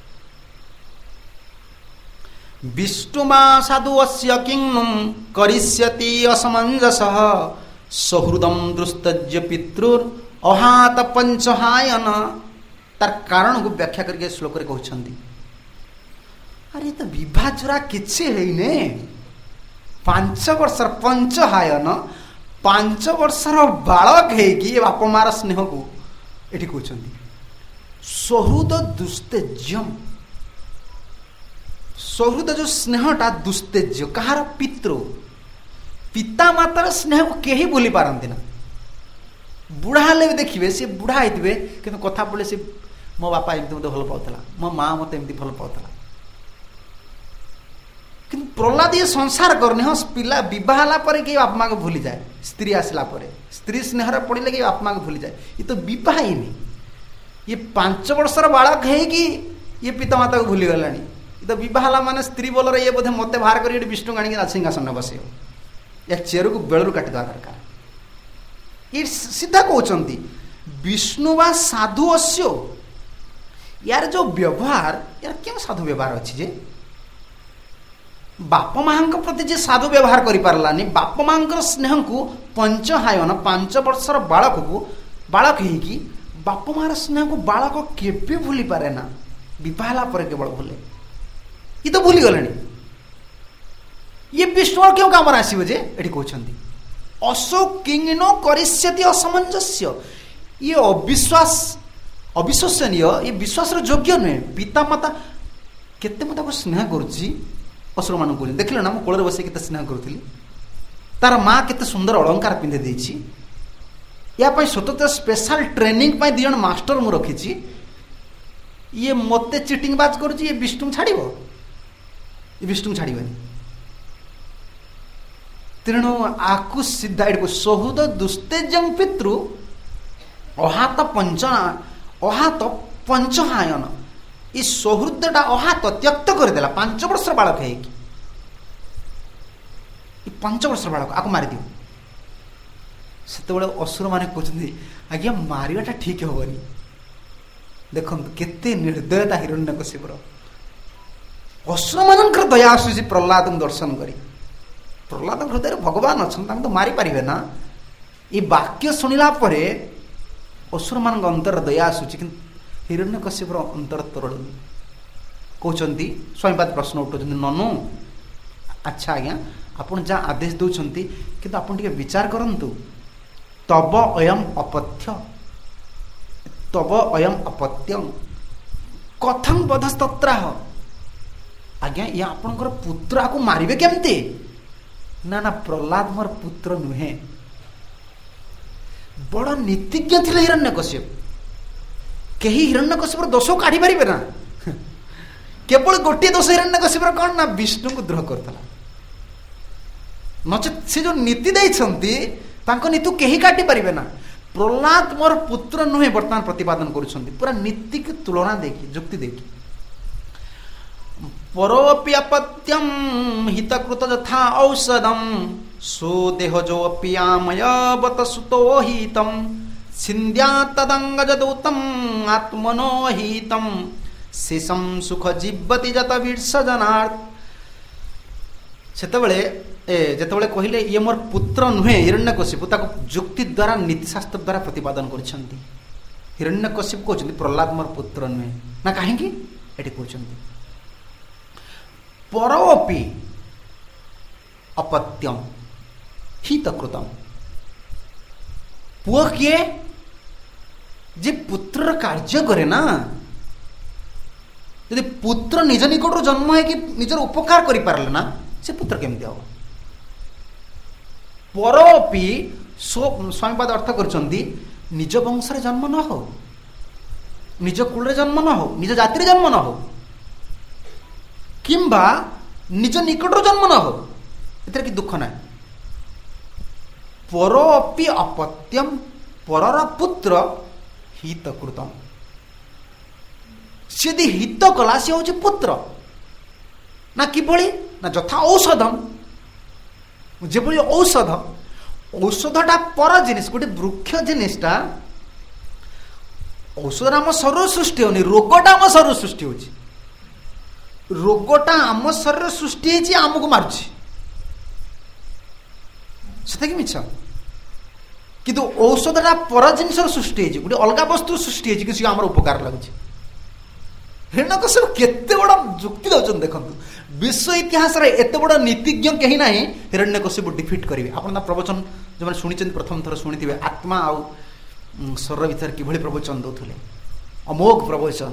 ବିଷ୍ଣୁମା ସାଧୁ ଅସ୍ୟ କିଂ କରିଷ୍ୟତି ଅସମଞ୍ଜସଃ ସହୃଦଂ ଦୃଷ୍ଟଜ୍ୟ ପିତୃର୍ ଅହାତ ପଞ୍ଚହାୟନ। ତାର କାରଣକୁ ବ୍ୟାଖ୍ୟା କରିକି ଶ୍ଲୋକରେ କହୁଛନ୍ତି, ଆରେ ତ ବିବାହ ଚୁରା କିଛି ହେଇନେ, ପାଞ୍ଚ ବର୍ଷର ପଞ୍ଚହାୟନ, ପାଞ୍ଚ ବର୍ଷର ବାଳକ ହେଇକି ବାପ ମାର ସ୍ନେହକୁ ଏଠି କହୁଛନ୍ତି ସହୃଦ ଦୁସ୍ତେଜ୍ୟମ୍। ସହୃଦ ଯୋଉ ସ୍ନେହଟା ଦୁସ୍ତେଜ୍ୟ, କାହାର? ପିତୃ ପିତାମାତାର ସ୍ନେହକୁ କେହି ଭୁଲି ପାରନ୍ତି ନା। ବୁଢ଼ା ହେଲେ ବି ଦେଖିବେ, ସେ ବୁଢ଼ା ହେଇଥିବେ କିନ୍ତୁ କଥା ପଡ଼ିଲେ ସେ ମୋ ବାପା ଏମିତି ମୋତେ ଭଲ ପାଉଥିଲା, ମୋ ମା ମୋତେ ଏମିତି ଭଲ ପାଉଥିଲା। କିନ୍ତୁ ପ୍ରହ୍ଲାଦ ଇଏ ସଂସାର କରୁନି। ହଁ ପିଲା ବିବାହ ହେଲା ପରେ କେହି ବାପା ମାଆକୁ ଭୁଲିଯାଏ, ସ୍ତ୍ରୀ ଆସିଲା ପରେ ସ୍ତ୍ରୀ ସ୍ନେହରେ ପଡ଼ିଲେ କେହି ବାପା ମାଆକୁ ଭୁଲିଯାଏ। ଇଏ ତ ବିବାହ ହେଇନି, ଇଏ ପାଞ୍ଚ ବର୍ଷର ବାଳକ ହେଇକି ଇଏ ପିତାମାତାକୁ ଭୁଲିଗଲାଣି। ଇଏ ତ ବିବାହ ହେଲା ମାନେ ସ୍ତ୍ରୀ ବୋଲରେ ଇଏ ବୋଧେ ମୋତେ ବାହାର କରି ଏଠି ବିଷ୍ଣୁ ଆଣିକି ସିଂହାସନରେ ବସେଇବ, ଏ ଚେରକୁ ବେଳରୁ କାଟିଦେବା ଦରକାର। ଇଏ ସିଧା କହୁଛନ୍ତି ବିଷ୍ଣୁ ବା ସାଧୁ ଅସ୍ୟ, ୟାର ଯୋଉ ବ୍ୟବହାର, ୟାର କେଉଁ ସାଧୁ ବ୍ୟବହାର ଅଛି ଯେ ବାପ ମାଙ୍କ ପ୍ରତି ଯେ ସାଧୁ ବ୍ୟବହାର କରିପାରିଲାନି, ବାପ ମାଙ୍କର ସ୍ନେହକୁ ପଞ୍ଚହାୟନ ପାଞ୍ଚ ବର୍ଷର ବାଳକକୁ ବାଳକ ହେଇକି ବାପ ମାର ସ୍ନେହକୁ ବାଳକ କେବେ ଭୁଲି ପାରେ ନା, ବିବାହ ହେଲା ପରେ କେବଳ ଭୁଲେ। ଇଏ ତ ଭୁଲିଗଲେଣି, ଇଏ ବିଷ୍ଣୁର କେଉଁ କାମରେ ଆସିବ ଯେ? ଏଠି କହୁଛନ୍ତି ଅଶୋ କିଙ୍ଗ କରିଷ୍ୟତି ଅସମଞ୍ଜସ୍ୟ, ଇଏ ଅବିଶ୍ୱାସ ଅବିଶ୍ୱସନୀୟ, ଇଏ ବିଶ୍ୱାସର ଯୋଗ୍ୟ ନୁହେଁ। ପିତାମାତା କେତେ ମୁଁ ତାକୁ ସ୍ନେହ କରୁଛି, ଅସୁରମାନଙ୍କୁ କହୁଛନ୍ତି ଦେଖିଲ ନା, ମୁଁ କୋଳରେ ବସେଇ କେତେ ସ୍ନେହ କରୁଥିଲି, ତାର ମା କେତେ ସୁନ୍ଦର ଅଳଙ୍କାର ପିନ୍ଧି ଦେଇଛି, या स्वतंत्र स्पेशल ट्रेनिंग दी जन मास्टर मु रखी ये मते चिटिंग बाज कर विष्णु छाड़ विष्णु छाड़बनी तेणु आकु सीधा एडको सहुद दुस्तेजं पितृ अहात पंचना अहात पंचहायन ये सौहृदटा अहात त्यक्त करदेला पांच वर्ष बालक है पांच वर्ष बालक आको मारिद से असुर मैंने कहते आज्ञा मारिबाटा ठीक हेनी देखो केते निर्दयता हिरण्यकशिपुर असुर मान दया आसूसी प्रहलाद दर्शन करी प्रहलाद हृदय भगवान अच्छा तो मारी पारे ना ये वाक्य शुणिला असुर मान अंतर दया आसूची कि हिरण्यकशिपुर अंतर तरलुनी कहते स्वयंपाद प्रश्न उठाऊँ ननु अच्छा आज्ञा आपन जहाँ आदेश दौरान किंतु आपन टिके विचार करंतु तब अयम अपथ्य तब अयम अपत्यं कथं बधस्तत्राह आज्ञा ये आपणकर पुत्र आपको मारिबे केमती ना ना प्रहलाद मोर पुत्र नुहे बड़ नीतिज्ञ थिले हिरण्यकशिप कहीं हिरण्यकशिपुर दोष काढ़ी पारे ना केवल गोटे दोष हिरण्यकशिपुर कौन ना विष्णु को द्रोह करता नचेत से जो नीति देइछंती तांको नीति कहीं काटी पारे ना प्रहलाद मोर पुत्र नुहे वर्तमान प्रतिपादन करुछंती पूरा नीति की तुलना देखी जुक्ति देखी परोपि अपत्यं हितकृत यथा औषधम सोदेह जो पियामय बत सुतो हितम छिन्द्या तदंगजदूतम आत्मनो हितम शेषम सुख जीवति जत वीर्षजनार्थ सेतबेले ए जेतबेले कहिले ये मोर पुत्र नुहे हिरण्यकशिपु ताको जुक्ति द्वारा नीतिशास्त्र द्वारा प्रतिपादन करछंती हिरण्यकशिपु कहछंती प्रहलाद मोर पुत्र नुहे ना काहेकि एटी कहछंती परोपि अपत्यम हितकृतम पुआ किए जे पुत्र कार्य करे ना यदि पुत्र निज निकट जन्म है कि निजर उपकार करि पारले ना से पुत्र केमती हो परोपि स्वामीपाद अर्थ करछंती निज वंश रे जन्म न हो निज कुल रे जन्म न हो निज जाति रे जन्म न हो किंबा निज निकट जन्म न हो एतर कि दुख ना परोपि अपत्यम परर पुत्र हितकृतम यदि हित कला से होची पुत्र ना किभली ना जथा औषधम जेभली औषध औषधटा पर जिनिस गोटे वृक्ष जिनिसटा औषध आम शरीर सृष्टि होनी रोगटा आम शरीर सृष्टि होची रोगटा आम शरीर सृष्टि होची आमको मारुची सेटा कि मिछ किंतु औषधटा पर जिनिस सृष्टि होची गोटे अलग वस्तु सृष्टि होची कि आमर उपकार लगुची हिरण्यकशिपु केते बड़ जुक्ति दउछन देखंतु विश्व इतिहास रे एते बड़ नीतिज्ञ कहीं ना हिरण्यकशिपु डिफिट करिवे आपण प्रवचन जो माने सुनिचन प्रथम थर सुनिथिबे आत्मा आ शरीर भीतर किभली प्रवचन दउथले अमोघ प्रवचन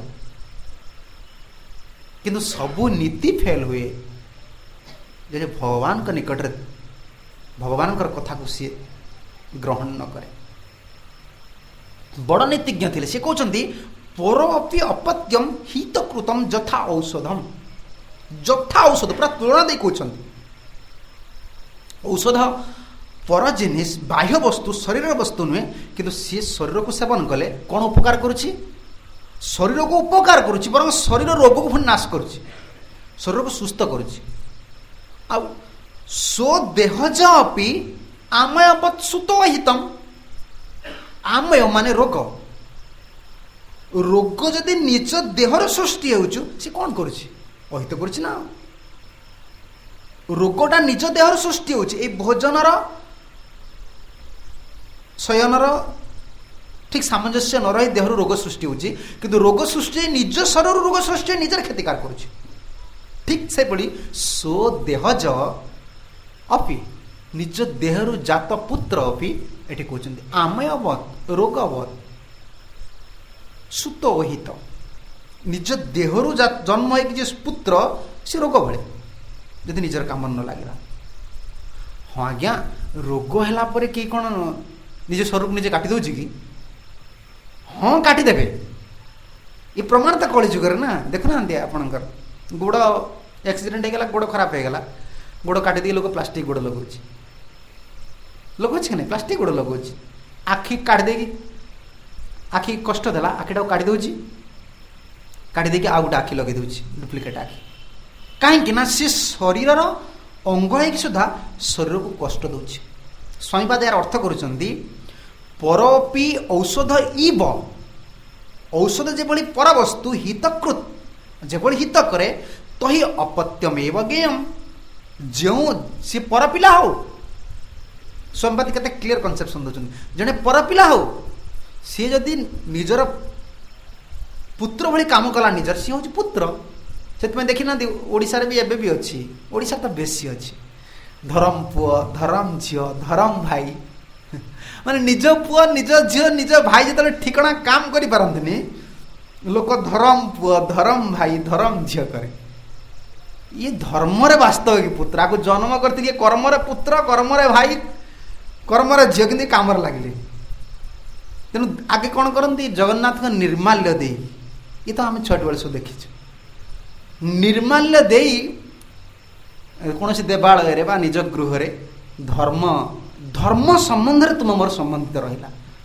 किंतु सबु नीति फेल हुए जे भगवान के निकट रे भगवान कर कथा को सी ग्रहण न करे बड़ नीतिज्ञ थिले से कहउचंती परोपि अपत्यम हितकृतम जथा औषधम जथा औषध पूरा तुलना दे कहउचंती औषध पर जिनिस बाह्य वस्तु शरीर वस्तु नुहे किंतु सी शरीर को सेवन कले कौन उपकार करुछि शरीर को उपकार करुछि बरं शरीर रोग को नाश करुछि शरीर को सुस्थ करुछि आ सो देहज अपि आमयवत् सुतो हितम आमय माने रोग रोग जदि निज देहर सृष्टि होउछु से कौन करुछि अहित करुछि ना रोगटा निज देहर सृष्टि होउछि ए भोजनर शयनर ठीक सामंजस्य न रही देहर रोग सृष्टि होउछि किंतु रोग सृष्टि निज शरीर रोग सृष्टि निजर क्षतिकार करुछि ठीक से पड़ी सो देहज अपि निज देहरु जात पुत्र अपि एठी कहउछन्ति आमयवत् रोगवत् सुत हित निज देहरु जन्म है कि पुत्र से रोग भले यदि निजर काम न लगे हाँ आज्ञा रोग है कौन निज स्वरूप निजे काटी दौची कि हाँ काटिदेवे ये प्रमाण तो कली जुगर ना देखुना आपणकर गोड़ एक्सीडेंट होगा गोड़ खराब होगा गोड़ काटिदी लोक प्लास्टिक गोड़ लगो लगुच कि नहीं प्लास्टिक गोड़ लगुच आखि काटिदे आखि कष्ट देला आखिटा काटी दौची काटिदे आउ गोटे आखि लगे दूसरी डुप्लिकेट आखि कहीं ना सी शरीर अंग है सुधा शरीर को कष्ट दूसरी स्वामीपाद यार अर्थ करुँच परोपी औषध इव औषध जेभली पर वस्तु हितकृत जेभली हित करे तो ही अपत्यमेव ज्ञेयम जो सी पर पिला हो स्वामीपाद केते क्लियर कनसेप्शन दौरान जड़े पर पिला हो सी जदि निजर पुत्र भली काम कला निजर सी हूँ पुत्र से देखी ना ओडिशा भी एबे भी अच्छी ओडिशा तो बेसी अच्छी धरम पुओ धरम झील धरम भाई माने निज पुओ निज झील निज भाई जो ठिकना काम करि पारंतनी लोक धरम पुओ धरम भाई धरम झील करे ये धर्म रे वास्तविक पुत्र को जन्म करती कर्म रे पुत्र कर्म रे भाई कर्म रे झील कि काम लगे तेणु आगे कौन करती जगन्नाथ का निर्माल्य दे ये तो आम छोट बेल सब देखी निर्माल्य दे कौन से देवालय बा निज गृह धर्म धर्म संबंध रे तुम मोर संबंधित रहिला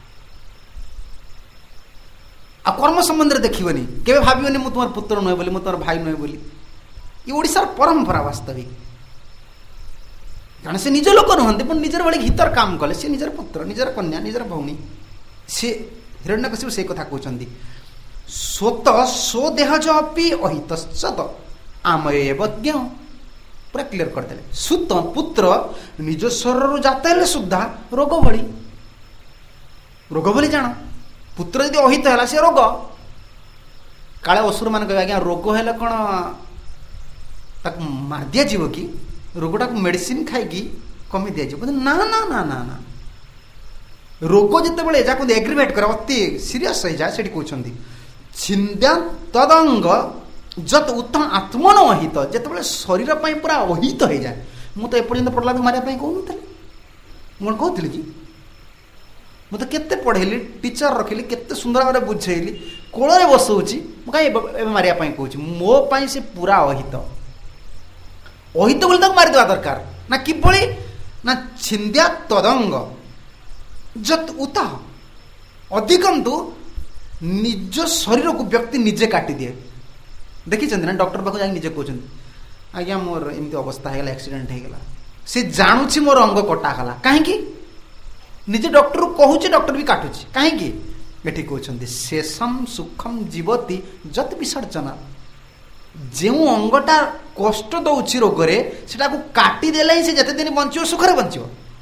आ कर्म संबंध रे देखिबनी केबे भाबिबनी मु तुमर पुत्र नय बोली मु तुमर भाई नय बोली ये ओडिसार परंपरा वास्तविक कारण से निज लोक नहंती पण निजर बळी हितर काम कले से निजर पुत्र निजर कन्या निजर भौणी से हिरण्यकशिपु से कथा कहउचंदी स्वत सो देह जपि अहितश्चत आमयेव ज्ञ पूरा क्लियर करदे सुत पुत्र निज शरीर जाता है सुधा रोग भली रोग भली जान पुत्र यदि अहित है से रोग काले असुर मान कहे आज्ञा रोग है कौन ताक मार दिया जीव कि रोगटा को मेडिसिन खाई कमी दिया ना ना ना ना ना रोग जिते बड़े जाको एग्रीवेट कर अति सीरीयस हो जाए से कहते छिंद्या तदंग जत उत्तम आत्मन अहित जिते शरीर पूरा अहित हो जाए मुझे तो एपर्यंत प्रहलाद मारे कहून मुझे कहती कि मुझे केते पढ़ेली टीचर रखिली केते सुंदर भाव बुझेली कोल बसौची कहीं मारे कहूँ मोपाई से पूरा अहित अहित बोली मारिदेवा दरकार ना किभली ना छिंद्या तदंग जत उत अधिकंतु निज शरीर को व्यक्ति निजे काटी दिए देखी ना डॉक्टर पाक जा निजे कहते आज्ञा मोर एमती अवस्था है एक्सीडेंट होगा सी जानूची मोर अंग कटागला कहीं निजे डॉक्टर कहूँ डॉक्टर भी काटुची कहीं ये कहते शेषम सुखम जीवती जत विसर्जना जो अंगटा कष्ट दौची रोगरे से काटिदेले ही से जिते दिन बंचो सुखरे बंचो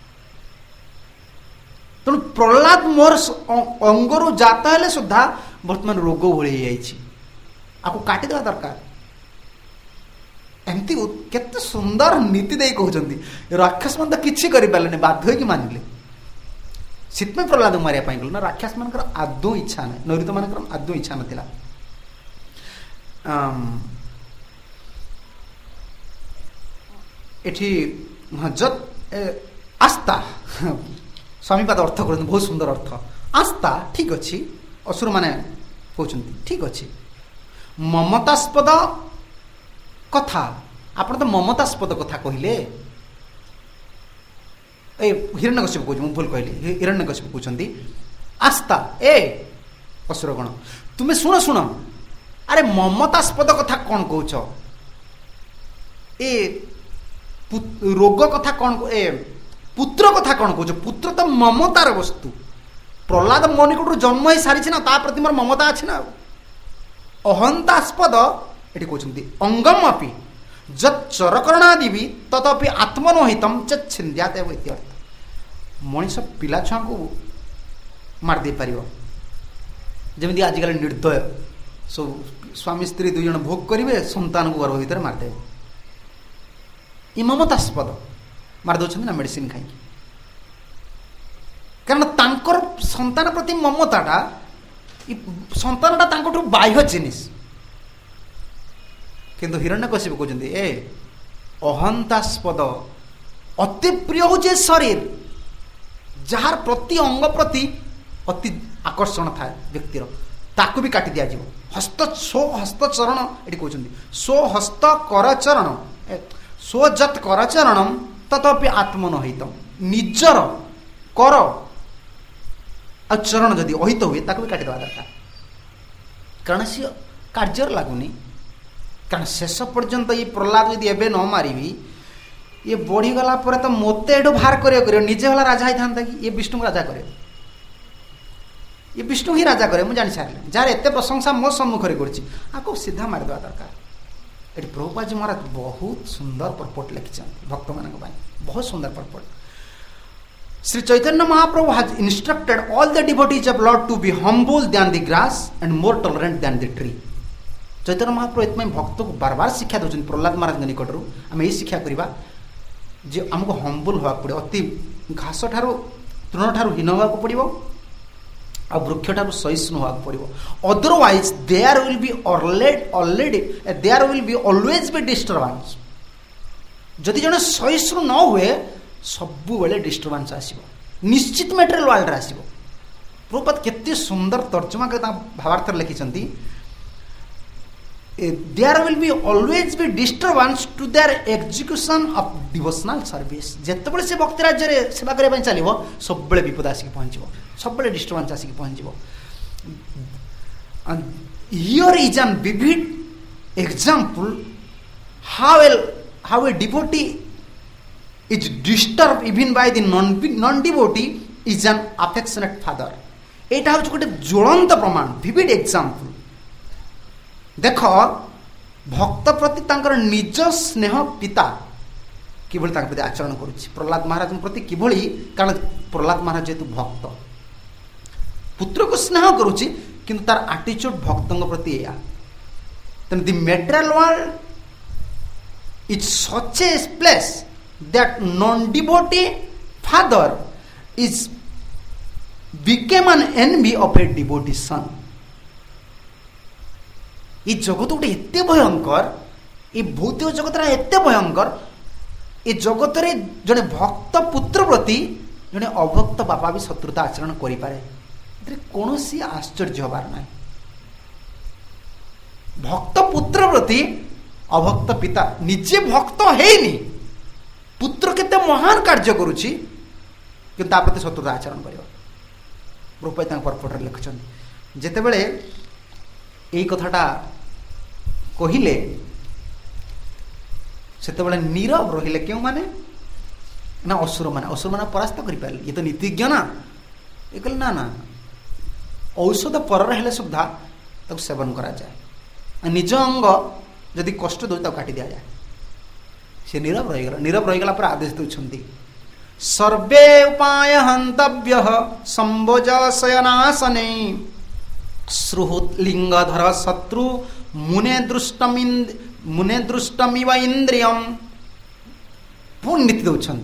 तेणु प्रहलाद मोर अंगरू जाता है सुधा बर्तमान रोग भली आपको काटिदेवा दरकार एमती केते सुंदर नीति दे कहते राक्षस मन तो किसी करें बाध्य होगी मानिले सीत में प्रहलाद मारे गल ना राक्षस मान आदौ इच्छा ना नैऋत मान आदौ इच्छा नाला एठी जत आस्था स्वामीपाद अर्थ कर बहुत सुंदर अर्थ आस्था ठीक अच्छी असुर माने कहते ठीक अच्छे ममतास्पद कथा आप तो ममतास्पद कथा कहले ए हिरण्यकशिपु कहूँ भूल कहली हिरण्यकशिपु कहते आस्था ए असुर गण तुम्हें शुण शुण अरे ममतास्पद कथा कौन कौच ए रोग कथा कौन ए पुत्र कथा कौन कौच पुत्र तो ममतार वस्तु प्रहलाद मणिकूट जन्म ही सारी ना ता प्रति मोर ममता अच्छी ना अहंतास्पद ये कहते अंगम अपि जत चरकरणादि भी तदपि आत्मनोहितम छिंद्यात मनीष पिला छुआ को मारदे पार जमी आजिकल निर्दय सब स्वामी स्त्री दुई जन भोग करेंगे संतान को गर्भ भितर मारदे ये ममतास्पद मारदे ना मेडिसिन खाई कारण तांकर संतान प्रति ममताटा संतानटा तांकठु बाह्य जिनिस किंतु हिरण्यकशिपु कहते ए अहंतास्पद अति प्रिय हो शरीर जार प्रति अंग प्रति अति आकर्षण था व्यक्तिर ताकू भी काटी दिया जीव हस्त सो हस्त चरण ये कहते सो हस्त कर चरण सो जत कर चरण तथापि आत्मन हितम निजर कर आ चरण जदि अहित हुए ताकू भी काटी देवा दरकार कारण सी कार्य लगुनि कारण शेष पर्यंत ये प्रहलाद यदि एबे न मारिबी ये बढ़ीगला पर तो मत एठू बाहर कर निजे वाला राजा ही था कि ये विष्णु राजा करे ये विष्णु ही राजा करे मुझे जानी सारे जार एत प्रशंसा मो सम्मुखें कर सीधा मारिदेवा दरकार ये प्रभुपाद जी महाराज बहुत सुंदर परपोट लिखिं भक्त मान बहुत सुंदर परपोट Shri Chaitanya Mahaprabhu has instructed all the devotees of Lord to be humble than the grass and more tolerant than the tree. Chaitanya Mahaprabhu एत भक्त को बार बार शिक्षा दौरान प्रहलाद महाराज निकटर आम यही शिक्षा करवा जे आमको हम्बुल होगा पड़े अति घास ठारू तृण ठारू हीन होगा पड़ो आ वृक्ष ठारू सहिष्णु होगा पड़ो otherwise there will be already there will be always be disturbance जदि जन सहिष्णु न हुए सबु बेले डिस्टर्बेंस आसो निश्चित मेटेरियल वर्ल्ड आसो प्रभुपाद केते सुंदर तर्जमा के भावार्थ लिखिं there will be always be disturbance to their execution of devotional service जितेबाला से भक्ति राज्य सेवा करने चलो सब बेले विपद आसिक पहुँचो सब बेले डिस्टर्बेंस आसिक पहुँचो here is an vivid example how एल how a devotee is disturbed even by the non non devotee is an affectionate father एटा हूँ गोटे ज्वलंत प्रमाण विविड एग्जांपल देख भक्त प्रति तांकर निज स्नेह पिता किभली तांक प्रति आचरण करुच्ची प्रहलाद महाराज प्रति किभली कारण प्रहलाद महाराज जेतु भक्त पुत्र को स्नेह करुच्ची किंतु तार एटीट्यूड भक्तों प्रति या तेन the material world is such a place that non-devotee father is became an enemy of a devotee son. ये जगत गोटे एत भयंकर ये भौतिक जगत एत भयंकर ये जगत रे जड़े भक्त पुत्र प्रति जड़े अभक्त बापा भी शत्रुता आचरण करें कौन सी आश्चर्य हबार ना भक्त पुत्र प्रति अभक्त पिता निजे भक्त है पुत्र केते महान कार्य करुच्ची कि प्रति शत्रुता आचरण कर रूपाई परपट लिखुन जितेबले यही कथाटा कहले से नीरव रहिले क्यों माने ना असुर माने असुर माने परास्त कर पारे ये तो नीतिज्ञ ना ये कहले ना ना औषध पर हेले सुधा तक सेवन करा जाए निज अंग जदि कष्ट दो काटी दिया जाए से नीरव रहीगला नीरव रहीगला पर आदेश दौरान सर्वे उपाय हंतव्य संभोज शयनासने श्रुहुत लिंगधर शत्रु मुने दृष्टम मुने दृष्टमिव इंद्रियम पुणी नीति दौरान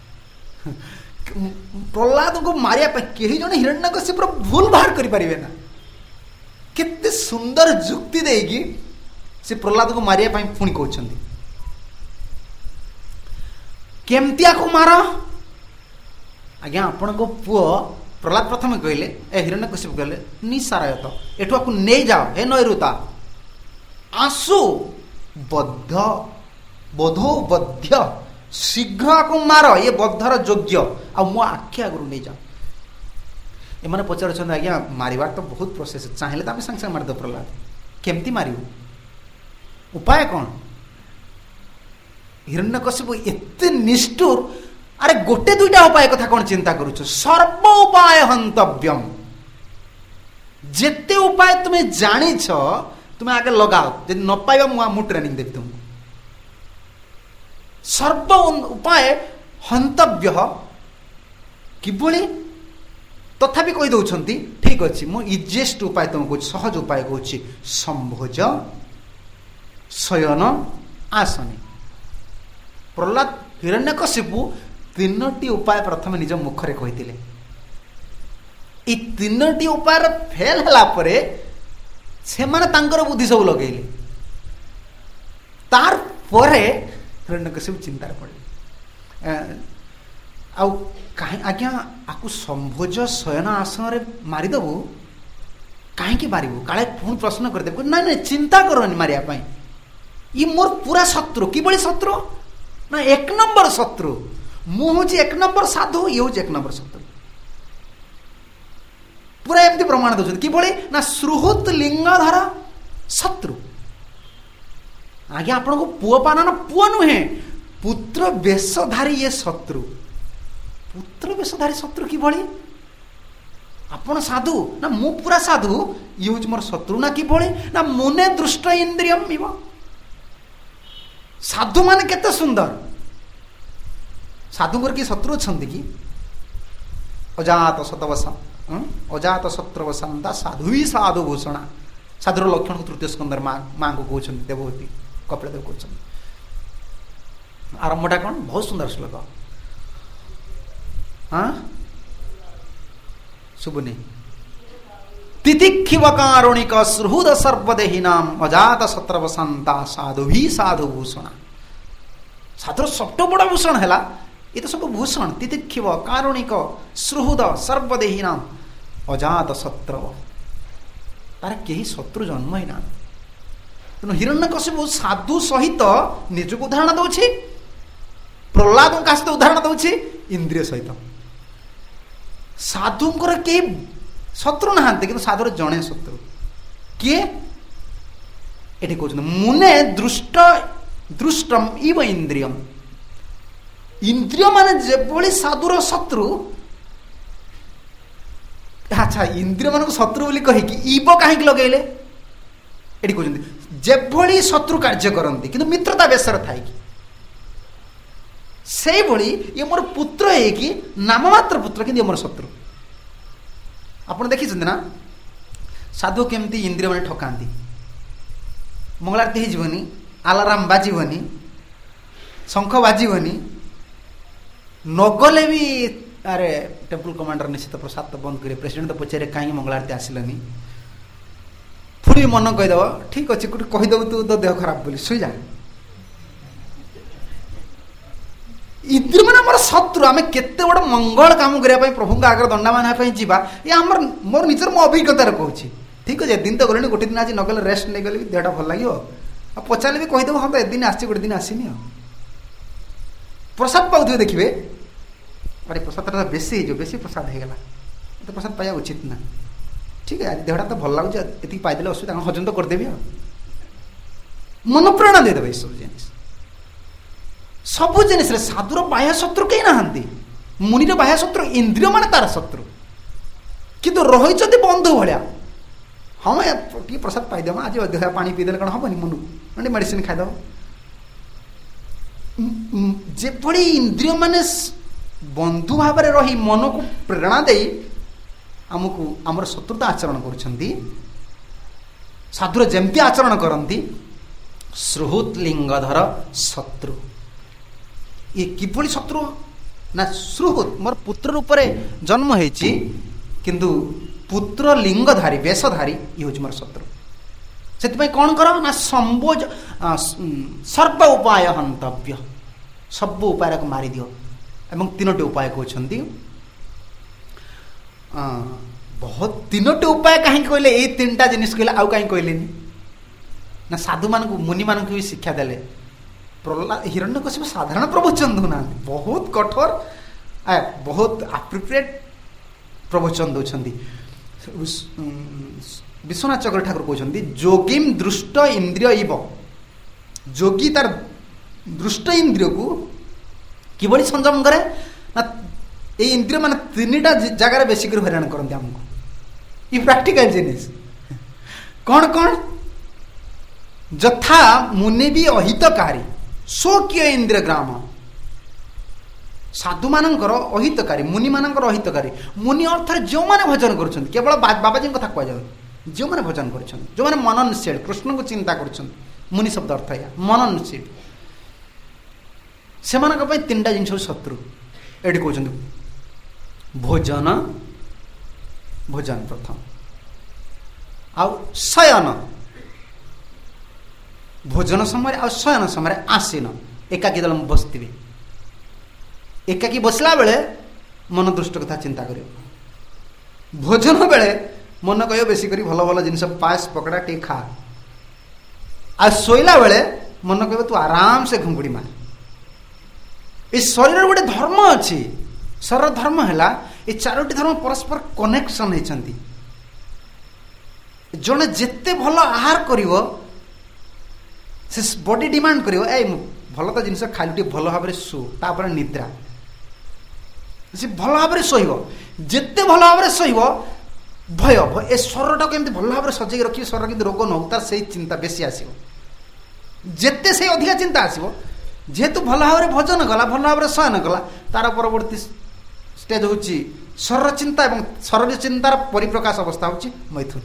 प्रहलाद को मारिया कहीं जन हिरण्यकश्यप भूल बाहर करें ना केते सुंदर जुक्ति देगी से प्रहलाद को मारिया पुणी कहते केमतिया को मार आज्ञा आपण को पुओ प्रहलाद प्रथम कहले ए हिरण्यकश्यप कहले निसारायत एठू आपको नहीं जाओ हे नैरुता आसु बद्ध बोधो बद्ध शीघ्र को मार ये बद्धर योग्य आ मो आखि आगु नहीं जाओ एमाने पचार आज्ञा मारिबार तो बहुत प्रोसेस चाहिए तो आम सांगे सांगे मारिद प्रहलाद केमती मारिबू उपाय कौन हिरण्यकश्यप एते निष्ठुर अरे गोटे दुईटा उपाय कथा कौन चिंता करुच सर्व उपाय हंतव्यम जेते उपाय तुम्हें जानी तुम्हें आगे लगाओ जब न पाइबा मुआ मु ट्रेनिंग देवी तुमको सर्व उपाय हंतव्य किभली तथापि कही दौरान ठीक अच्छे मो इजिएस्ट उपाय तुमको कहूँ सहज उपाय कहूँ संभोज शयन आसने प्रहलाद हिरण्यकशिपु तीनोटी उपाय प्रथम निज मुखरे कही ये तीनोटी उपाय फेल होला परे से माने तांकर बुद्धि सब लगेले तार परे हिरण्यकशिपु चिंतार पड़े आज्ञा आपको संभोज शयन आसन मारिदेबू कहीं मारू काले पुणी प्रश्न करदेबू ना ना चिंता करनी मारिया ये मोर पूरा शत्रु कि शत्रु ना एक नंबर शत्रु मु हूँ एक नंबर साधु ये हूँ एक नंबर शत्रु पूरा एमती प्रमाण दौरान कि ना सुहृत लिंगधर शत्रु आज्ञा आपण को पुओ पाना ना पुओ नुहे पुत्र वेशधारी ये शत्रु पुत्र वेशधारी शत्रु कि आपण साधु ना मु पूरा साधु ये हूँ मोर शत्रु ना कि ना मुने दृष्ट इंद्रियम इव साधु मान केते सुंदर साधु की शत्रु छंदी कि अजात शतवसा अजात शत्रुवसंता साधु ही साधु भूषणा साधुर लक्षण को तृतीय स्कंदर माँ माँ को कहते देवहूति कपिल देव कहते आरंभटा कौन बहुत सुंदर श्लोक हाँ शुभुनी तिथिक्षिव कारुणिक सुहृद सर्वदेहिनाम अजात शत्रुवसंता साधु ही साधु भूषणा साधुर सबटो बड़ा भूषण है ये तो सब भूषण तिथिक्षिव कारुणिक सुहृद सर्वदेहिनाम अजात शत्रु तार कहीं शत्रु जन्म ही ना तेणु हिरण्यकशिपु साधु सहित निजक उदाहरण दौर प्रहलाद का सहित उदाहरण दौर इंद्रिय सहित साधुंकर कई शत्रु नहांती कि साधुर जड़े शत्रु किए ये कहते मुने दृष्ट दृष्टम इव इंद्रियम इंद्रिय मान जो साधुर शत्रु अच्छा इंद्रिय मान शत्रु बोली कहीकि इव कहीं लगेले ये कहते जेभली शत्रु कार्य करती कि मित्रता बेसर थाई से भली ये मोर पुत्र है कि नाम मात्र पुत्र कि मोर शत्रु आप देखी ना साधु केमती इंद्रिय मैंने ठकाती मंगलारती होनी आलाराम बाजनी शंख बाजनी नगले भी अरे टेम्पल कमांडर निश्चित प्रसाद तो बंद करे प्रेसिडेंट तो पचारे कहीं मंगलारती आसिलानी पुणी मन कहीदेव ठीक अच्छे कोई कहीदेव तू तो देह खराब बोली शुई जा इंद्रिय मान आम शत्रु आम केते बड़ मंगल काम करने प्रभु आगे दंडामान जावा ये आम मोर निजर मो अभिज्ञतार कहूँ ठीक अच्छे दिन तो गले गोटे दिन आज नगले रेस्ट नहीं गले देहटा भल लगे आ पचारे भी कहीदेव हाँ तो एदिन आसी गोटे दिन आसनी प्रसाद पाऊे देखिए अरे प्रसाद बेसी हो बेसी प्रसाद होगा तो प्रसाद पाया उचित ना ठीक है देहटा तो भल लगुच ये पाइदे असुविधा हजम तो करदेवी मन प्रेरणा देदेवे सब जिनिस सबू जिनिस साधुर बाह्य शत्रु कहीं नहांती मुनिर बाह्य शत्रु इंद्रिय मान तार शत्रु किंतु रही बंधु भाया हाँ टी प्रसाद पाइदेव आज देह पानी पीदेले कौन हेनी मन ना मेडिसिन खाईदेव जेभली इंद्रिय माने बंधु भाव में रही मन को प्रेरणा दे आमको आमर शत्रुता आचरण करुछंती साधुर जेमती आचरण करती सुहृत लिंगधर शत्रु ये किभली शत्रु ना सुहृत मोर पुत्र रूप में जन्म होइछि किंतु पुत्र लिंगधारी वेशधारी ये हूँ मोर शत्रु से कौन कर ना संबोज सर्व उपाय हंतव्य सब उपाय को मारी दियो एवं तीनोटी उपाय कहते बहुत तीनोटी उपाय कहीं कहले ये तीन टा जिनिस कहले आउ कहीं कहले ना साधु मान मुनि मान भी शिक्षा देले प्रहलाद हिरण्यकशिपु साधारण प्रवचन दूना बहुत कठोर आ बहुत अप्रोप्रिएट प्रवचन दौरान विश्वनाथ चक्र ठाकुर कहते जोगीम दृष्ट इंद्रिय इव जोगी तार दृष्ट इंद्रिय को किभली संयम करे ना ये इंद्रिय मान तीन टा जगार बेसिक हैरान करते आमको ये प्रैक्टिकल जिनिस कौन कौन जथा मुनि भी अहितकारी स्वकीय इंद्रिय ग्राम साधु मानकर अहितकारी मुनि मानकर अहितकारी मुनि अर्थ जो मैंने भजन कर केवल बाबाजी कथा कहुए जो मैंने भजन कर जो मैंने मननशील कृष्ण को चिंता कर मुनि शब्द अर्थ या मननशील से तीन टा जिन शत्रु ये कहते भोजन भोजन प्रथम आउ शयन भोजन समय आ शयन समय आसीन एकाकी दल बसते ଏକାକି ବସିଲା ବେଳେ ମନ ଦୃଷ୍ଟ କଥା ଚିନ୍ତା କରିବ, ଭୋଜନ ବେଳେ ମନ କହିବ ବେଶୀ କରି ଭଲ ଭଲ ଜିନିଷ ପାଏସ ପକଡ଼ା ଟିକେ ଖା, ଆଉ ଶୋଇଲା ବେଳେ ମନ କହିବ ତୁ ଆରାମସେ ଘୁଙ୍ଗୁଡ଼ି ମାର। ଏ ଶରୀରର ଗୋଟେ ଧର୍ମ ଅଛି, ଶରୀର ଧର୍ମ ହେଲା ଏ ଚାରୋଟି ଧର୍ମ ପରସ୍ପର କନେକ୍ସନ ହେଇଛନ୍ତି। ଜଣେ ଯେତେ ଭଲ ଆହାର କରିବ ସେ ବଡି ଡିମାଣ୍ଡ କରିବ ଏ ଭଲ ତ ଜିନିଷ ଖାଇଲୁ ଟିକେ ଭଲ ଭାବରେ ଶୋ, ତାପରେ ନିଦ୍ରା, ସେ ଭଲ ଭାବରେ ଶୋଇବ। ଯେତେ ଭଲ ଭାବରେ ଶୋଇବ ଭୟ ଏ ଶରୀରଟାକୁ କେମିତି ଭଲ ଭାବରେ ସଜେଇକି ରଖିବି, ଶରୀର କେମିତି ରୋଗ ନ ହଉ, ତାର ସେଇ ଚିନ୍ତା ବେଶୀ ଆସିବ। ଯେତେ ସେଇ ଅଧିକା ଚିନ୍ତା ଆସିବ, ଯେହେତୁ ଭଲ ଭାବରେ ଭୋଜନ କଲା, ଭଲ ଭାବରେ ଶୟନ କଲା, ତାର ପରବର୍ତ୍ତୀ ଷ୍ଟେଜ ହେଉଛି ଶରୀର ଚିନ୍ତା, ଏବଂ ଶରୀର ଚିନ୍ତାର ପରିପ୍ରକାଶ ଅବସ୍ଥା ହେଉଛି ମୈଥୁନ।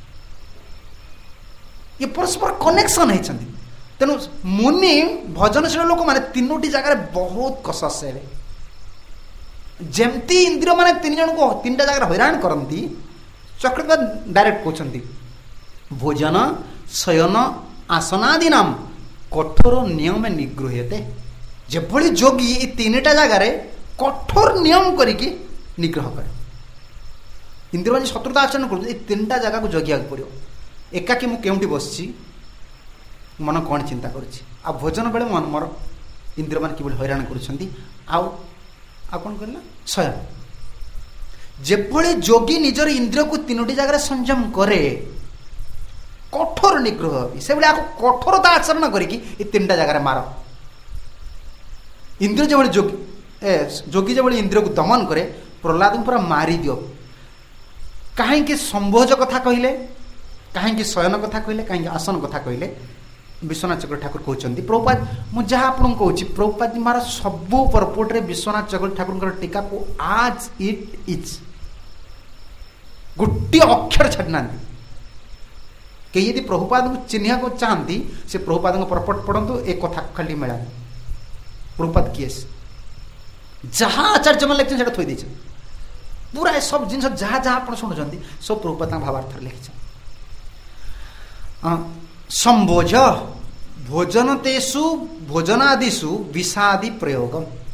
ଇଏ ପରସ୍ପର କନେକ୍ସନ ହେଇଛନ୍ତି। ତେଣୁ ମୁନି ଭଜନଶୀଳ ଲୋକମାନେ ତିନୋଟି ଜାଗାରେ ବହୁତ କସସ୍ ହେବେ। ଯେମିତି ଇନ୍ଦ୍ରିୟ ମାନେ ତିନି ଜଣଙ୍କୁ ତିନିଟା ଜାଗାରେ ହଇରାଣ କରନ୍ତି, ଚକ୍ରବର୍ତ୍ତୀ ଡାଇରେକ୍ଟ କହୁଛନ୍ତି ଭୋଜନ ଶୟନ ଆସନାଦି ନାମ କଠୋର ନିୟମ ନିଗୃହ୍ୟତେ। ଯେଭଳି ଯୋଗୀ ଏ ତିନିଟା ଜାଗାରେ କଠୋର ନିୟମ କରିକି ନିଗ୍ରହ କରେ। ଇନ୍ଦ୍ରିୟ ମାନେ ଶତ୍ରୁତା ଆଚରଣ କରୁଛନ୍ତି, ଏ ତିନିଟା ଜାଗାକୁ ଜଗିବାକୁ ପଡ଼ିବ। ଏକାକି ମୁଁ କେଉଁଠି ବସିଛି, ମନ କ'ଣ ଚିନ୍ତା କରୁଛି, ଆଉ ଭୋଜନ ବେଳେ ମନ ମୋର ଇନ୍ଦ୍ରିୟ ମାନେ କିଭଳି ହଇରାଣ କରୁଛନ୍ତି, ଆଉ ଆଉ କ'ଣ କହିଲା ଶୟନ। ଯେଭଳି ଯୋଗୀ ନିଜର ଇନ୍ଦ୍ରିୟକୁ ତିନୋଟି ଜାଗାରେ ସଂଯମ କରେ, କଠୋର ନିଗ୍ରହ ସେଭଳି ଆକୁ କଠୋରତା ଆଚରଣ କରିକି ଏ ତିନିଟା ଜାଗାରେ ମାର। ଇନ୍ଦ୍ରିୟ ଯେଭଳି ଯୋଗୀ ଏ ଯୋଗୀ ଯେଭଳି ଇନ୍ଦ୍ରିୟକୁ ଦମନ କରେ, ପ୍ରହ୍ଲାଦଙ୍କୁ ପୁରା ମାରିଦିଅ। କାହିଁକି ସମ୍ଭୋଜ କଥା କହିଲେ, କାହିଁକି ଶୟନ କଥା କହିଲେ, କାହିଁକି ଆସନ କଥା କହିଲେ? ବିଶ୍ୱନାଥ ଚକ୍ର ଠାକୁର କହୁଛନ୍ତି, ପ୍ରଭୁପାଦ ମୁଁ ଯାହା ଆପଣଙ୍କୁ କହୁଛି, ପ୍ରଭୁପାଦ ମାର ସବୁ ପରପୋଟରେ ବିଶ୍ୱନାଥ ଚକ୍ର ଠାକୁରଙ୍କର ଟୀକାକୁ ଆଜ୍ ଇଟ୍ ଇଜ୍ ଗୋଟିଏ ଅକ୍ଷର ଛାଡ଼ି ନାହାନ୍ତି। କେହି ଯଦି ପ୍ରଭୁପାଦଙ୍କୁ ଚିହ୍ନିବାକୁ ଚାହାନ୍ତି, ସେ ପ୍ରଭୁପାଦଙ୍କ ପରପଟ ପଢ଼ନ୍ତୁ, ଏ କଥା ଖାଲି ମିଳାନି। ପ୍ରଭୁପାଦ କିଏ? ଯାହା ଆଚାର୍ଯ୍ୟମାନେ ଲେଖିଛନ୍ତି ସେଟା ଥୋଇ ଦେଇଛନ୍ତି। ପୁରା ଏସବୁ ଜିନିଷ ଯାହା ଯାହା ଆପଣ ଶୁଣୁଛନ୍ତି ସବୁ ପ୍ରଭୁପାଦ ତାଙ୍କ ଭାବାର୍ଥରେ ଲେଖିଛନ୍ତି। ସମ୍ଭୋଜ ଭୋଜନ ତେଷୁ ଭୋଜନାଦିଷୁ ବିଷାଦି ପ୍ରୟୋଗ।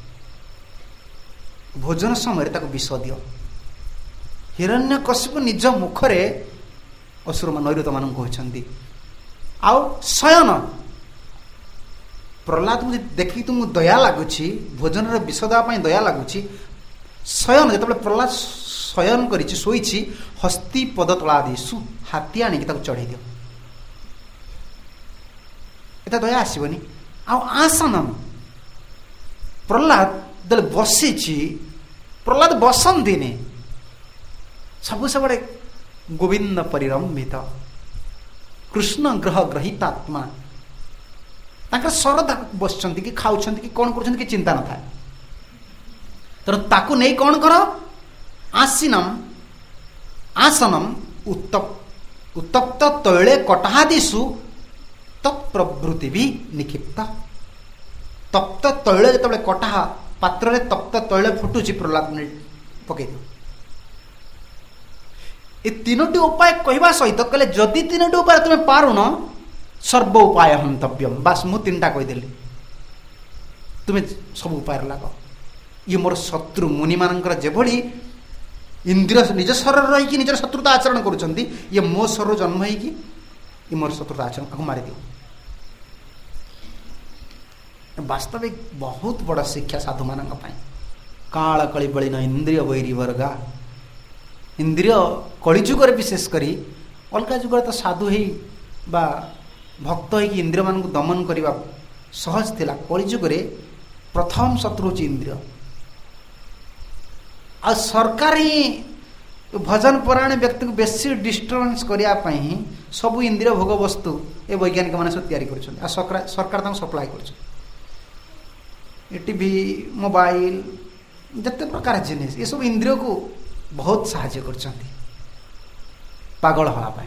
ଭୋଜନ ସମୟରେ ତାକୁ ବିଷ ଦିଅ। ହିରଣ୍ୟକଶିପୁ ନିଜ ମୁଖରେ ଅସୁର ନୈରୁତ ମାନଙ୍କୁ କହିଛନ୍ତି। ଆଉ ଶୟନ, ପ୍ରହ୍ଲାଦଙ୍କୁ ଦେଖିକି ତୁମକୁ ଦୟା ଲାଗୁଛି, ଭୋଜନରେ ବିଷ ଦେବା ପାଇଁ ଦୟା ଲାଗୁଛି, ଶୟନ ଯେତେବେଳେ ପ୍ରହ୍ଲାଦ ଶୟନ କରିଛି, ଶୋଇଛି, ହସ୍ତି ପଦ ତଳାଦିଷୁ ହାତୀ ଆଣିକି ତାକୁ ଚଢ଼େଇ ଦିଅ, ଏତେ ଦୟା ଆସିବନି। ଆଉ ଆସନମ, ପ୍ରହ୍ଲାଦ ଯେତେବେଳେ ବସିଛି, ପ୍ରହ୍ଲାଦ ବସନ୍ତିନି, ସବୁ ସବୁବେଳେ ଗୋବିନ୍ଦ ପରିରମ୍ଭିତ କୃଷ୍ଣ ଗ୍ରହ ଗ୍ରହିତାତ୍ମା, ତାଙ୍କର ଶରଧା ବସିଛନ୍ତି କି ଖାଉଛନ୍ତି କି କ'ଣ କରୁଛନ୍ତି କି ଚିନ୍ତା ନଥାଏ। ତେଣୁ ତାକୁ ନେଇ କ'ଣ କର, ଆସୀନମ ଆସନମ ଉତ୍ତପ ଉତ୍ତପ୍ତ ତୈଳେ କଟାଦିଷୁ ତତ୍ପ୍ରଭୃତି ବି ନିକ୍ଷିପ୍ତ। ତପ୍ତ ତୈଳ ଯେତେବେଳେ କଟା ପାତ୍ରରେ ତପ୍ତ ତୈଳ ଫୁଟୁଛି, ପ୍ରହ୍ଲାଦ ପକେଇ ଦିଅ। ଏ ତିନୋଟି ଉପାୟ କହିବା ସହିତ କହିଲେ ଯଦି ତିନୋଟି ଉପାୟ ତୁମେ ପାରୁନ, ସର୍ବ ଉପାୟ ହନ୍ତବ୍ୟମ୍। ବାସ୍ ମୁଁ ତିନିଟା କହିଦେଲି, ତୁମେ ସବୁ ଉପାୟରେ ଲାଗ। ଇଏ ମୋର ଶତ୍ରୁ ମୁନିମାନଙ୍କର ଯେଭଳି ଇନ୍ଦ୍ରିୟ ନିଜ ଶରୀରରେ ରହିକି ନିଜର ଶତ୍ରୁତା ଆଚରଣ କରୁଛନ୍ତି, ଇଏ ମୋ ଶରୀର ଜନ୍ମ ହେଇକି ଇଏ ମୋର ଶତ୍ରୁତା ଆଚରଣ, ତାକୁ ମାରିଦିଅ। ବାସ୍ତବିକ ବହୁତ ବଡ଼ ଶିକ୍ଷା ସାଧୁମାନଙ୍କ ପାଇଁ। କାଳ କଳି ବଳିନ ଇନ୍ଦ୍ରିୟ ବୈରୀ ବର୍ଗା। ଇନ୍ଦ୍ରିୟ କଳିଯୁଗରେ ବିଶେଷ କରି, ଅଲଗା ଯୁଗରେ ତ ସାଧୁ ହେଇ ବା ଭକ୍ତ ହେଇକି ଇନ୍ଦ୍ରିୟମାନଙ୍କୁ ଦମନ କରିବା ସହଜ ଥିଲା। କଳିଯୁଗରେ ପ୍ରଥମ ଶତ୍ରୁ ହେଉଛି ଇନ୍ଦ୍ରିୟ। ଆଉ ସରକାର ହିଁ ଭଜନ ପରାୟଣ ବ୍ୟକ୍ତିକୁ ବେଶୀ ଡିଷ୍ଟର୍ବାନ୍ସ କରିବା ପାଇଁ ହିଁ ସବୁ ଇନ୍ଦ୍ରିୟ ଭୋଗ ବସ୍ତୁ ଏ ବୈଜ୍ଞାନିକ ମାନେ ସବୁ ତିଆରି କରୁଛନ୍ତି, ଆଉ ସରକାର ତାଙ୍କୁ ସପ୍ଲାଏ କରୁଛନ୍ତି। ଏ ଟିଭି ମୋବାଇଲ ଯେତେ ପ୍ରକାର ଜିନିଷ ଏସବୁ ଇନ୍ଦ୍ରିୟକୁ ବହୁତ ସାହାଯ୍ୟ କରୁଛନ୍ତି ପାଗଳ ହେବା ପାଇଁ।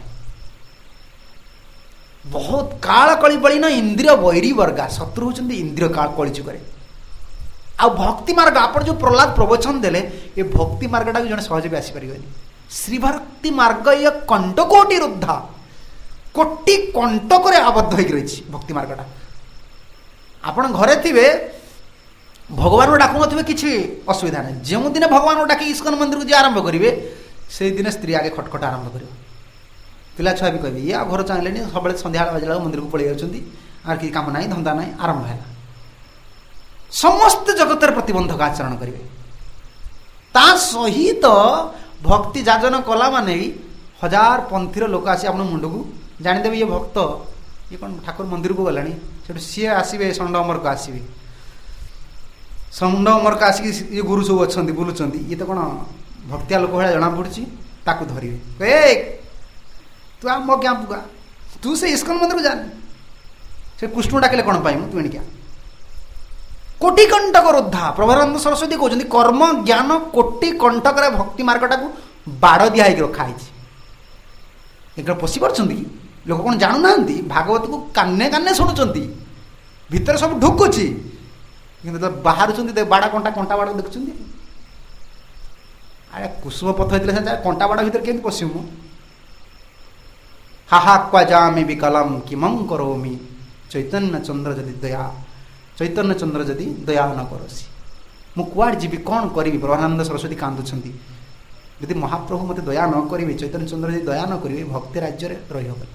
ବହୁତ କାଳ କଳି ବଳିନ ଇନ୍ଦ୍ରିୟ ବୈରୀ ବର୍ଗା, ଶତ୍ରୁ ହେଉଛନ୍ତି ଇନ୍ଦ୍ରିୟ କାଳ କଳି ଯୁଗରେ। ଆଉ ଭକ୍ତି ମାର୍ଗ, ଆପଣ ଯେଉଁ ପ୍ରହ୍ଲାଦ ପ୍ରବଚନ ଦେଲେ, ଏ ଭକ୍ତି ମାର୍ଗଟାକୁ ଜଣେ ସହଜ ବି ଆସିପାରିବେନି। ଶ୍ରୀ ଭକ୍ତି ମାର୍ଗ ଇଏ କଣ୍ଟକୋଟି ରୁଦ୍ଧ, କୋଟି କଣ୍ଟକରେ ଆବଦ୍ଧ ହେଇକି ରହିଛି ଭକ୍ତି ମାର୍ଗଟା। ଆପଣ ଘରେ ଥିବେ, भगवान को डाकु नथिबे किछि असुविधा नहीं। जो दिन भगवान को डाकी इस्कन मंदिर को जे आरंभ करेंगे से दिन स्त्री आगे खटखट आरंभ कर पिला छुआ भी कहे ये घर चाहिए सब सन्ध्या बाजिला मंदिर को पलि जाउछंती आर कि काम नहीं धंदा नहीं आरंभ है समस्त जगतर प्रतिबंधक आचरण करेंगे ता सहित भक्ति जाजन कला माने हजार पंथीर लोक आसी आप मुंड को जानीदेवे ये भक्त ये कौन ठाकुर मंदिर को गलानी से सी आसवे षंड अमर को आसवे षंड अमर को आसिक ये गुरु सब अच्छा बुलूं ये तो कौन भक्तिया लोक भाया जना पड़ी ताकू धरवे ए तू आम क्या पुगा तू से इस्कन मंदिर को जानी से कृष्ण डाकिले कौन पाइमु तू एणिका कोटि कंटक रोधा प्रभानंद सरस्वती कहते कर्म ज्ञान कोटि कंटक भक्ति मार्गटा को बाड़ दिया रखाई एक पशि पार्टी कि लोक कौन जानू ना भागवत को काने काने शुणुंट भितर सब ढुकुची बाहर बाड़ा कंटा कंटा बाड़ देखुं अरे कुसुम पथ होता कंटा बाड़ भर केमती पशु हाहा क्वाजामी विकलम किमं करोमि चैतन्य चंद्र जदि दया चैतन्य चंद्र जदि दया न करोसी मु कुआड़ जीवी कौन करी प्रभानंद सरस्वती कांदुछंती यदि महाप्रभु मते दया न करेंगे चैतन्य चंद्र यदि दया न करेंगे भक्ति राज्य में रही हो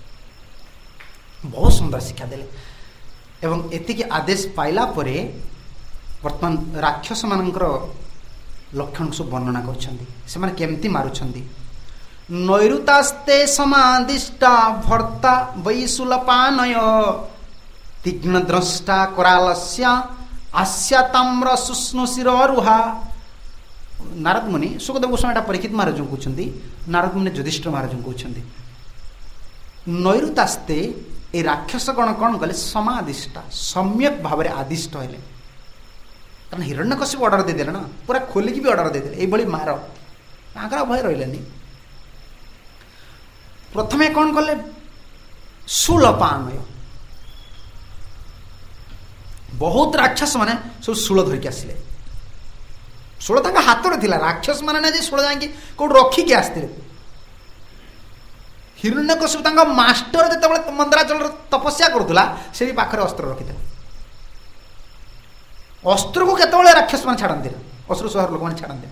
बहुत सुंदर शिक्षा देले एवं एतिकी आदेश पाइला परे वर्तमान राक्षस मानकर लक्षण सब वर्णना करछंती से माने केमती मारुछंती नैरुतास्ते समादिष्टा भर्ता वैशुलपानय तीक्ष्ण द्रष्टा करालस्य आस्या ताम्र सुष्णु शिरोरुहा नारद मुनि सुखदेव गोस्वामी परीक्षित महाराज कहते नारद मुनि युधिष्ठिर महाराज कहते नैरुतास्ते ए राक्षस गण कौन कले समादिष्टा सम्यक भाव आदिष्ट हेले कारण हिरण्यकशिपु ऑर्डर देदेले ना पूरा खोलिकी भी ऑर्डर देदेले ये मार तांकर भय रहिलेनी प्रथमे कौन कले शूलपानय बहुत राक्षस माने सब शूल धरिक आसिले शूल तांका हाथ में थिला राक्षस माने ना जे शूल जाके कोड रखी के आस्ते हिरण्यकशिपु तांका मास्टर जेतेबेले मंदराचल तपस्या करुला से भी पाखरे अस्त्र रखिथिला अस्त्र को केतेबेले राक्षस माने छाड़ंती अस्त्र सहर लोक माने छाड़ंती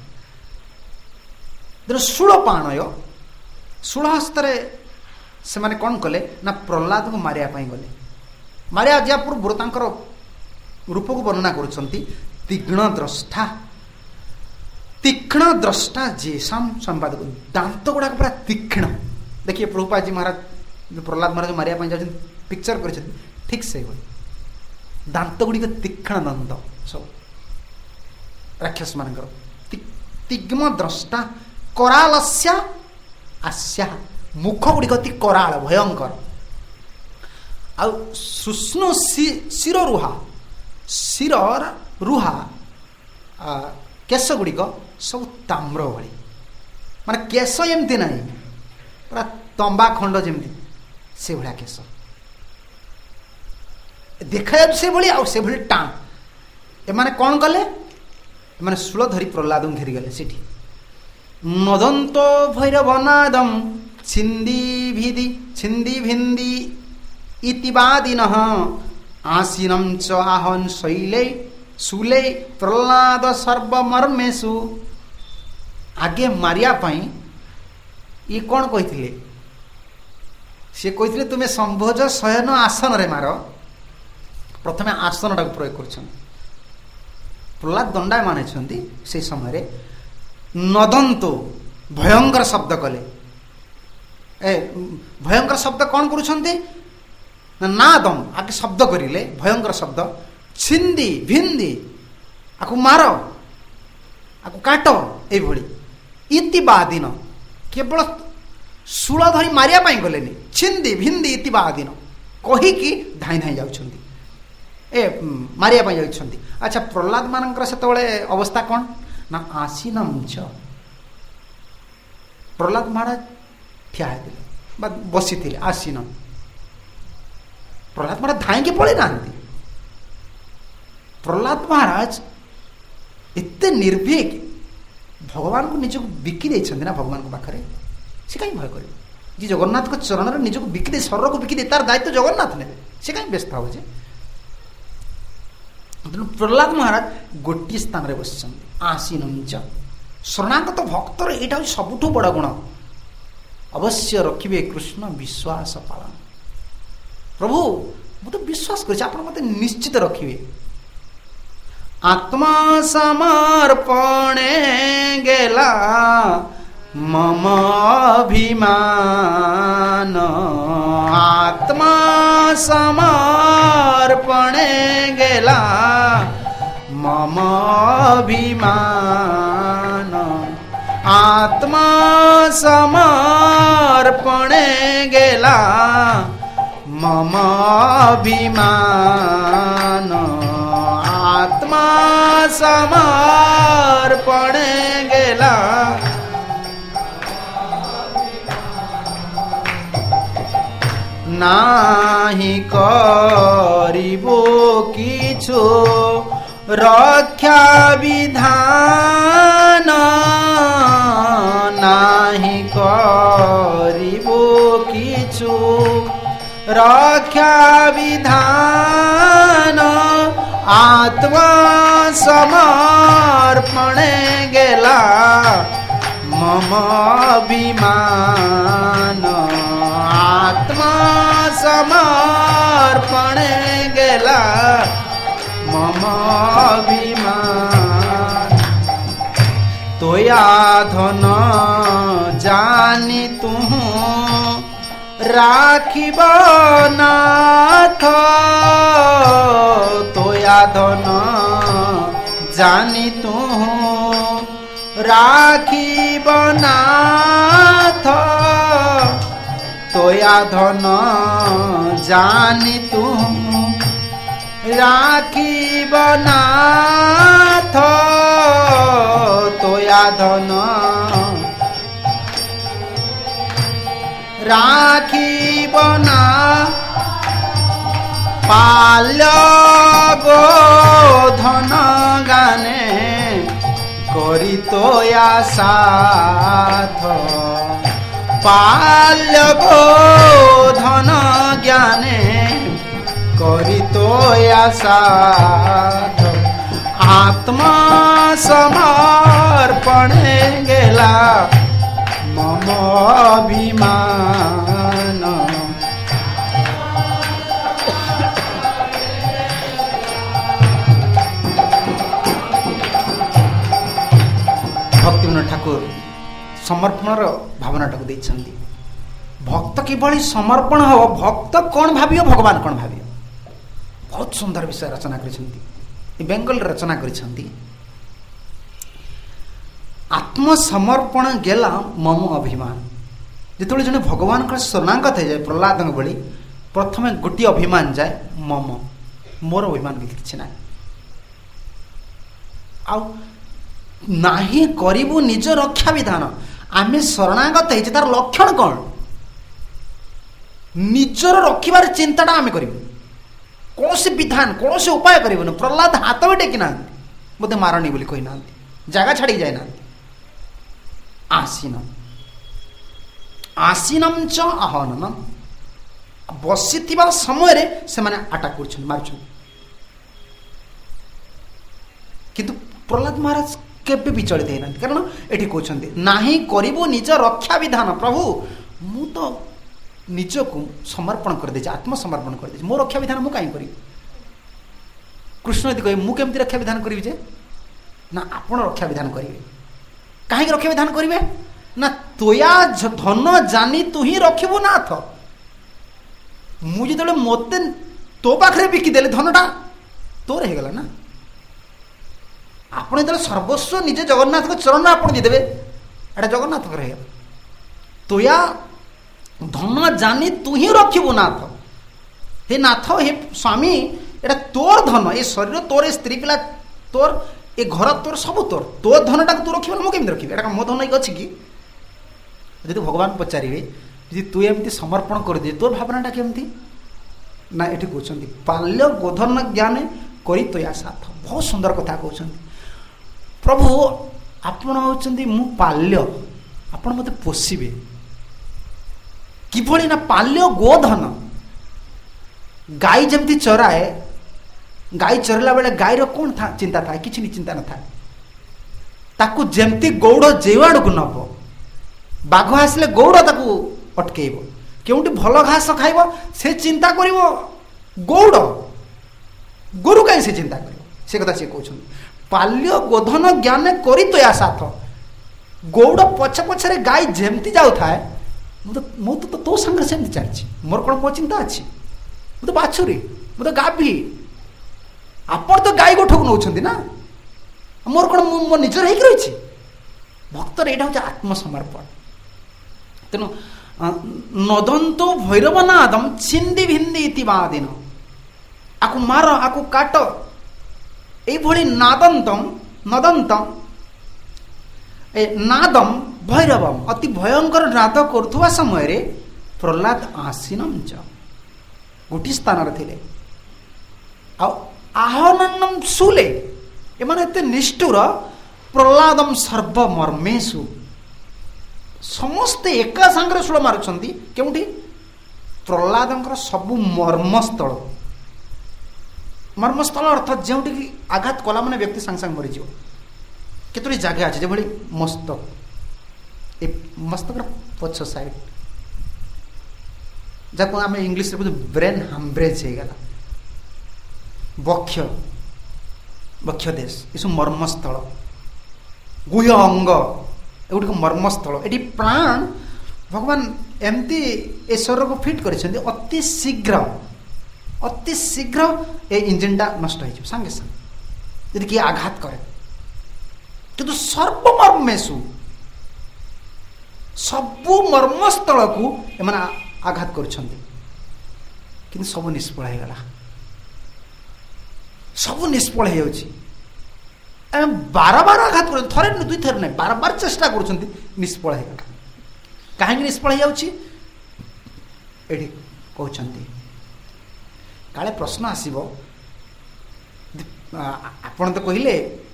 देन शूल पाणय शूल हस्तरे से माने कौन कले ना प्रहलाद को मारिया पाई गले मारिया जा पूर्व तांकर रूप को वर्णना करुछंती तीक्ष्ण द्रष्टा तीक्ष्ण द्रष्टा जेसाम संवाद दांत गुड़ाक पूरा तीक्ष्ण देखिए प्रभुपाद जी महाराज जो प्रहलाद महाराज मारिया पाई जाउछन पिक्चर कर ठीक से दांत गुड़िक तीक्ष्ण दंत सब राक्षस मानकर तीक्ष्ण द्रष्टा करालस्या आस्या मुख गुड़िक अति कराल भयंकर आ सुष्णु शिर रुहा शिर रुहा केश गुड़िक सब ताम्र भली माने केश एमती ना पूरा तंबा खंड जमी से भाया केश देखा से भाई आ से भाई टाण एमाने कौन कले एमाने शूल धरी प्रहलाद घेरी गले सेठी नदंतो भैरवनादम छिंदी भिदी छिंदी भिंदी इतिवादिन आसीनम च आहन शैले शूले प्रहलाद सर्वमर्मेशु आगे मारिया पाई ये कौन कही सी कही तुम्हें संभोज शयन आसन रे मार प्रथमे आसन टाक प्रयोग कर प्रहलाद दंडा माने से समय नदंतो भयंकर शब्द कले ए भयंकर शब्द कौन करुछंती नादम आगे शब्द करिले भयंकर शब्द छिंदी भिंदी आकु मार आकु काट ए भली इतिबादिन केवल शूल धरी मारिया पाई गलेनी छिंदी भिंदी इतिबादिन कहीकि धाई धाई जाउछंती ए मारिया पाई जाउछंती अच्छा प्रहलाद मानकर सेतबेले अवस्था कौन ना आसीनम च प्रहलाद महाराज ठिया होते बसी थे आसीन प्रहलाद महाराज धाई पड़े ना प्रहलाद महाराज एते निर्भीक भगवान को निजक बिकी देछन ना भगवान को पाखरे से कहीं भय करे जी जगन्नाथ को चरण में निजक बिकी दे शरीर को बिकी दे तार दायित्व जगन्नाथ ने से कहीं व्यस्त हो जे ତେଣୁ ପ୍ରହ୍ଲାଦ ମହାରାଜ ଗୋଟିଏ ସ୍ଥାନରେ ବସିଛନ୍ତି। ଆସୀନଞ୍ଚ ଶରଣାଗତ ଭକ୍ତର ଏଇଟା ହେଉଛି ସବୁଠୁ ବଡ଼ ଗୁଣ। ଅବଶ୍ୟ ରଖିବେ କୃଷ୍ଣ ବିଶ୍ୱାସ ପାଳନ। ପ୍ରଭୁ ମୁଁ ତ ବିଶ୍ୱାସ କରିଛି, ଆପଣ ମୋତେ ନିଶ୍ଚିତ ରଖିବେ। ଆତ୍ମା ସମର୍ପଣେ ଗେଲା ମମ ଅଭିମାନ। ଆତ୍ମା ସମର୍ପଣେ ଗେଲା ମମ ଅଭିମାନ। ଆତ୍ମା ସମର୍ପଣେ ଗେଲା मम अभिमान। आत्मा समर्पणे गेला नाही करिबो किछु रक्षा विधान। नाही करिबो किछु रक्षा विधान। आत्मा समर्पणे गेला मम अभिमान। आत्मा समर्पणे गेला मम अभिमान। तोया धन जानी तू राखिब नाथ। तोया धन जानी तू राखिब नाथ। तोया धन जानी तू राखिब नाथ। तोया धन राखिब ना पाल्य गोधन गाने करी तोया साथ। पाल्य गोधन ज्ञाने करी तोया साथ। आत्मा समर्पणे गेला मम अभिमान। भक्तिविनोद ठाकुर समर्पणर भावनाटाକୁ ଦେଇଛନ୍ତି। भक्त किभଳି समर्पण हो, भक्त कौन भावियो भगवान कौन भावियो। बहुत सुंदर विषय रचना କରିଛନ୍ତି, बेंगल रचना କରିଛନ୍ତି। आत्मसमर्पण गेला मम अभिमान। जिते जड़े भगवान शरणागत हो जाए प्रहलाद भली, प्रथम गोटे अभिमान जाए मम, मोर अभिमान किसी ना। नाही करिबु निज रक्षा विधान। आम शरणागत हो तार लक्षण कौन? निजर रखिबार चिंताटा आम करूँ, कौन से विधान कौन से उपाय करूँ। प्रहलाद हाथ भी टेकी ना, बोधे मारणी बोली कही ना, जगह छाड़ी जाए ना। आसीनम आसीनम च आहननम। बसिथिबा समय रे से माने अटैक करछन मारछन। किंतु प्रहलाद महाराज केबे विचलित हेना, कारण एठी कहछन्ते नाही करिबो निज रक्षा विधान। प्रभु मु तो निजको समर्पण कर दे, आत्मसमर्पण कर दे, मो रक्षा विधान मु काई करी। कृष्ण यदि कहे मु केमति रक्षा विधान करिवि जे ना, आपण रक्षा विधान करिवे। कहीं रक्षा विधान करेंगे ना, तोया धन जानी तू ही रखिबु नाथ। मुझे जो मत तो पाखे बिकिदेले धनटा तोर होगला ना। आपड़ जो सर्वस्व निजे जगन्नाथ को चरण आप देदेवे, एटा जगन्नाथ हो। तोया धन जानी तू ही रखिबु नाथ। हे नाथ, हे स्वामी, एटा तोर धन, ये शरीर तोर, स्त्री पिला तोर, ए घर तोर, सब तोर। तो धनटा तू रखिब मु केमि रखिबि? एटा मो धन अच्छी कि? यदि भगवान पचारे जी तू एमती समर्पण कर दे, तोर भावनाटा केमती ना। ये कहते पाल्य गोधन ज्ञान करी तोया साथ। बहुत सुंदर कथा कहते प्रभु आपण होचंदी मु पाल्य, आपण मते पोषिबे किभली ना। पाल्य गोधन गाई जमती चराए ଗାଈ ଚରିଲା ବେଳେ ଗାଈର କ'ଣ ଚିନ୍ତା ଥାଏ? କିଛି ଚିନ୍ତା ନଥାଏ। ତାକୁ ଯେମିତି ଗୌଡ଼ ଯେଉଁ ଆଡ଼କୁ ନବ, ବାଘ ଆସିଲେ ଗୌଡ଼ ତାକୁ ଅଟକେଇବ। କେଉଁଠି ଭଲ ଘାସ ଖାଇବ ସେ ଚିନ୍ତା କରିବ ଗୌଡ଼, ଗୋରୁ କାହିଁ ସେ ଚିନ୍ତା କରିବ? ସେ କଥା ସେ କହୁଛନ୍ତି। ପାଲ୍ୟ ଗୋଧନ ଜ୍ଞାନେ କରି ତୟା ସାଥ। ଗୌଡ଼ ପଛେ ପଛରେ ଗାଈ ଯେମିତି ଯାଉଥାଏ, ମୁଁ ତ ମୁଁ ତ ତୋ ସାଙ୍ଗରେ ସେମିତି ଚାଲିଛି। ମୋର କ'ଣ ମୋ ଚିନ୍ତା ଅଛି? ମୁଁ ତ ବାଛୁରୀ, ମୁଁ ତ ଗାଭୀ। ଆପଣ ତ ଗାଈ ଗୋଠକୁ ନେଉଛନ୍ତି ନା, ମୋର କ'ଣ ମୁଁ ମୋ ନିଜର ହେଇକି ରହିଛି? ଭକ୍ତର ଏଇଟା ହେଉଛି ଆତ୍ମସମର୍ପଣ। ତେଣୁ ନଦନ୍ତୋ ଭୈରବ ନାଦମ ଛିଣ୍ଡି ଭିନ୍ଦି ଇତି ବାଦିନ। ଆକୁ ମାର, ଆକୁ କାଟ, এইଭଳି ନାଦନ୍ତମ ନଦନ୍ତମ ଏ ନାଦମ ଭୈରବମ, ଅତି ଭୟଙ୍କର ନାଦ କରୁଥିବା ସମୟରେ ପ୍ରହ୍ଲାଦ ଆସୀନମ ଚ, ଗୋଟିଏ ସ୍ଥାନରେ ଥିଲେ। ଆଉ ଆହ୍ୱାନମ ଶୂଲେ, ଏମାନେ ଏତେ ନିଷ୍ଠୁର। ପ୍ରହ୍ଲାଦମ ସର୍ବମର୍ମେଷୁ, ସମସ୍ତେ ଏକା ସାଙ୍ଗରେ ଶୂଳ ମାରୁଛନ୍ତି। କେଉଁଠି? ପ୍ରହ୍ଲାଦଙ୍କର ସବୁ ମର୍ମସ୍ଥଳ। ମର୍ମସ୍ଥଳ ଅର୍ଥାତ୍ ଯେଉଁଠିକି ଆଘାତ କଲା ମାନେ ବ୍ୟକ୍ତି ସାଙ୍ଗେ ସାଙ୍ଗେ ମରିଯିବ। କେତୋଟି ଜାଗା ଅଛି ଯେଭଳି ମସ୍ତକ, ଏ ମସ୍ତକର ପଛ ସାଇଡ୍, ଯାହାକୁ ଆମେ ଇଂଲିଶରେ କହୁଛୁ ବ୍ରେନ୍ ହାମ୍ବ୍ରେଜ୍ ହେଇଗଲା। ବକ୍ଷ, ବକ୍ଷ ଦେଶ, ଏସବୁ ମର୍ମସ୍ଥଳ। ଗୁହ୍ୟ ଅଙ୍ଗ, ଏଗୁଡ଼ିକ ମର୍ମସ୍ଥଳ। ଏଠି ପ୍ରାଣ ଭଗବାନ ଏମିତି ଏ ଶରୀରକୁ ଫିଟ୍ କରିଛନ୍ତି, ଅତି ଶୀଘ୍ର ଅତି ଶୀଘ୍ର ଏ ଇଞ୍ଜିନଟା ନଷ୍ଟ ହେଇଯିବ ସାଙ୍ଗେ ସାଙ୍ଗେ ଯଦି କିଏ ଆଘାତ କରେ। କିନ୍ତୁ ସର୍ବମର୍ମେଷୁ, ସବୁ ମର୍ମସ୍ଥଳକୁ ଏମାନେ ଆଘାତ କରୁଛନ୍ତି, କିନ୍ତୁ ସବୁ ନିଷ୍ଫଳ ହେଇଗଲା। ସବୁ ନିଷ୍ଫଳ ହେଇଯାଉଛି। ଆମେ ବାର ବାର ଆଘାତ କରୁଛନ୍ତି, ଥରେ ଦୁଇ ଥର ନାହିଁ, ବାର ବାର ଚେଷ୍ଟା କରୁଛନ୍ତି, ନିଷ୍ଫଳ ହେଇଗଲା। କାହିଁକି ନିଷ୍ଫଳ ହେଇଯାଉଛି? ଏଠି କହୁଛନ୍ତି। କାଳେ ପ୍ରଶ୍ନ ଆସିବ, ଆପଣ ତ କହିଲେ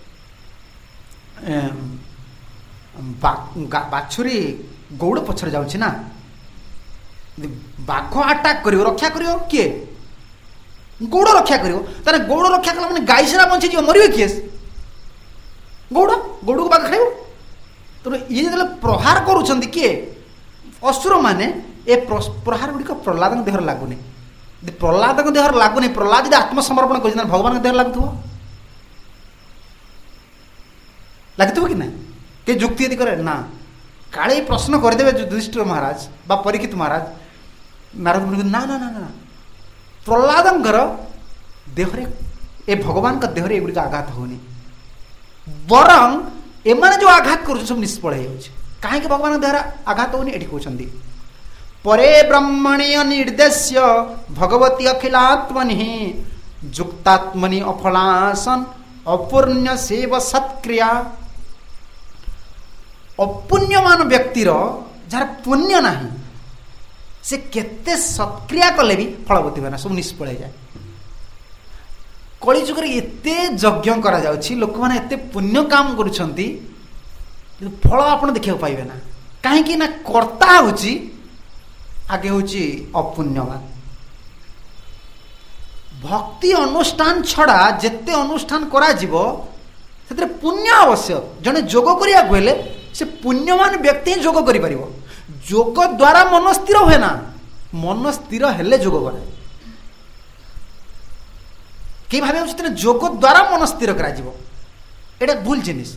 ବାଛୁରୀ ଗୌଡ଼ ପଛରେ ଯାଉଛି ନା, ବାଘ ଆଟାକ୍ କରିବ, ରକ୍ଷା କରିବ କିଏ? ଗୌଡ଼ ରକ୍ଷା କରିବ। ତାହେଲେ ଗୌଡ଼ ରକ୍ଷା କଲା ମାନେ ଗାଈ ସେରା ବଞ୍ଚିଯିବ, ମରିବେ କିଏ? ଗୌଡ଼। ଗୌଡ଼କୁ ବାଘ ଖାଇବ। ତେଣୁ ଇଏ ଯେତେବେଳେ ପ୍ରହାର କରୁଛନ୍ତି କିଏ? ଅସୁର ମାନେ। ଏ ପ୍ରହାର ଗୁଡ଼ିକ ପ୍ରହ୍ଲାଦଙ୍କ ଦେହରେ ଲାଗୁନି। ପ୍ରହ୍ଲାଦଙ୍କ ଦେହରେ ଲାଗୁନି, ପ୍ରହ୍ଲାଦ ଯଦି ଆତ୍ମସମର୍ପଣ କରିଛନ୍ତି ଭଗବାନଙ୍କ ଦେହରେ ଲାଗୁଥିବ, ଲାଗିଥିବ କି ନାହିଁ? କେ ଯୁକ୍ତି ଯଦି କରେ ନା, କାଳେ ପ୍ରଶ୍ନ କରିଦେବେ ଯୁଧିଷ୍ଠିର ମହାରାଜ ବା ପରୀକ୍ଷିତ ମହାରାଜ, ନାରଦ ନା ନା ନା ନା, ପ୍ରହ୍ଲାଦଙ୍କର ଦେହରେ, ଏ ଭଗବାନଙ୍କ ଦେହରେ ଏଗୁଡ଼ିକ ଆଘାତ ହଉନି। ବରଂ ଏମାନେ ଯୋଉ ଆଘାତ କରୁଛନ୍ତି ସବୁ ନିଷ୍ଫଳ ହେଇଯାଉଛି। କାହିଁକି ଭଗବାନଙ୍କ ଦେହରେ ଆଘାତ ହଉନି? ଏଠି କହୁଛନ୍ତି ପରେ ବ୍ରହ୍ମଣୀୟ ନିର୍ଦ୍ଦେଶ୍ୟ ଭଗବତୀ ଅଖିଳାତ୍ମନି ଯୁକ୍ତାତ୍ମନି ଅଫଳାସନ ଅପୂର୍ଣ୍ୟ ସେବ ସତ୍କ୍ରିୟା। ଅପୁଣ୍ୟମାନ ବ୍ୟକ୍ତିର, ଯାହାର ପୁଣ୍ୟ ନାହିଁ, ସେ କେତେ ସତ୍କ୍ରିୟା କଲେ ବି ଫଳବତୀ ହୁଏ ନା, ସବୁ ନିଷ୍ଫଳ ହେଇଯାଏ। କଳିଯୁଗରେ ଏତେ ଯଜ୍ଞ କରାଯାଉଛି, ଲୋକମାନେ ଏତେ ପୁଣ୍ୟ କାମ କରୁଛନ୍ତି, କିନ୍ତୁ ଫଳ ଆପଣ ଦେଖିବାକୁ ପାଇବେ ନା। କାହିଁକି ନା କର୍ତ୍ତା ହେଉଛି ଆଗେ ହେଉଛି ଅପୁଣ୍ୟବାନ। ଭକ୍ତି ଅନୁଷ୍ଠାନ ଛଡ଼ା ଯେତେ ଅନୁଷ୍ଠାନ କରାଯିବ ସେଥିରେ ପୁଣ୍ୟ ଆବଶ୍ୟକ। ଜଣେ ଯୋଗ କରିବାକୁ ହେଲେ ସେ ପୁଣ୍ୟମାନ ବ୍ୟକ୍ତି ହିଁ ଯୋଗ କରିପାରିବ। ଯୋଗ ଦ୍ୱାରା ମନ ସ୍ଥିର ହୁଏ ନା, ମନ ସ୍ଥିର ହେଲେ ଯୋଗ କରେ। କେହି ଭାବେ ଯୋଗ ଦ୍ୱାରା ମନ ସ୍ଥିର କରାଯିବ, ଏଇଟା ଭୁଲ ଜିନିଷ।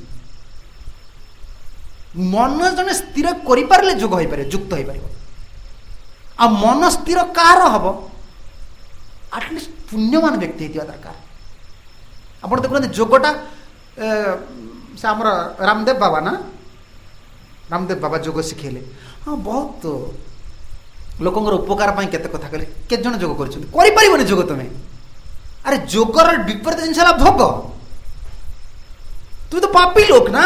ମନ ଜଣେ ସ୍ଥିର କରିପାରିଲେ ଯୋଗ ହେଇପାରିବ, ଯୁକ୍ତ ହେଇପାରିବ। ଆଉ ମନ ସ୍ଥିର କାହାର ହବ? ଆଟଲିଷ୍ଟ ପୁଣ୍ୟମାନ ବ୍ୟକ୍ତି ହେଇଥିବା ଦରକାର। ଆପଣ ଦେଖୁନାହାନ୍ତି ଯୋଗଟା, ସେ ଆମର ରାମଦେବ ବାବା ନା, ରାମଦେବ ବାବା ଯୋଗ ଶିଖେଇଲେ। ହଁ, ବହୁତ ଲୋକଙ୍କର ଉପକାର ପାଇଁ କେତେ କଥା କହିଲେ। କେତେ ଜଣ ଯୋଗ କରିଛନ୍ତି? କରିପାରିବନି ଯୋଗ ତମେ। ଆରେ ଯୋଗର ବିପରୀତ ଜିନିଷ ହେଲା ଭୋଗ। ତୁମେ ତ ପାପୀ ଲୋକ ନା,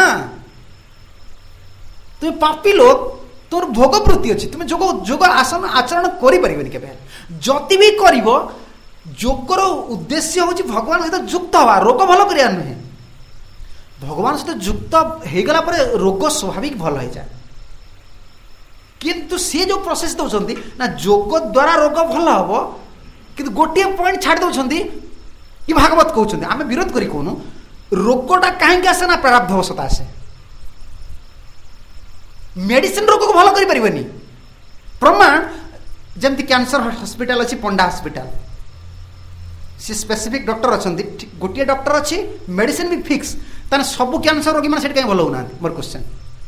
ତୁମେ ପାପୀ ଲୋକ, ତୋର ଭୋଗ ବୃତ୍ତି ଅଛି। ତୁମେ ଯୋଗ ଯୋଗ ଆସନ ଆଚରଣ କରିପାରିବନି କେବେ। ଯଦି ବି କରିବ, ଯୋଗର ଉଦ୍ଦେଶ୍ୟ ହେଉଛି ଭଗବାନ ସହିତ ଯୁକ୍ତ ହବା, ରୋଗ ଭଲ କରିବା ନୁହେଁ। ଭଗବାନ ସହିତ ଯୁକ୍ତ ହେଇଗଲା ପରେ ରୋଗ ସ୍ୱାଭାବିକ ଭଲ ହେଇଯାଏ। କିନ୍ତୁ ସିଏ ଯୋଉ ପ୍ରୋସେସ ଦଉଛନ୍ତି ନା, ଯୋଗ ଦ୍ୱାରା ରୋଗ ଭଲ ହବ, କିନ୍ତୁ ଗୋଟିଏ ପଏଣ୍ଟ ଛାଡ଼ି ଦଉଛନ୍ତି, कि भागवत कहते आम विरोध करी कहूनु रोगटा कहीं आसे ना प्रारब्धवशत आसे मेडिसिन रोग को भल कर प्रमाण जमती कैंसर हॉस्पिटल अच्छी पंडा हॉस्पिटल सी स्पेसिफिक डॉक्टर अच्छा गोटे डॉक्टर अच्छी मेडिसिन भी फिक्स ताने सब कैंसर रोगी मैंने कहीं भल होना मोर क्वेश्चन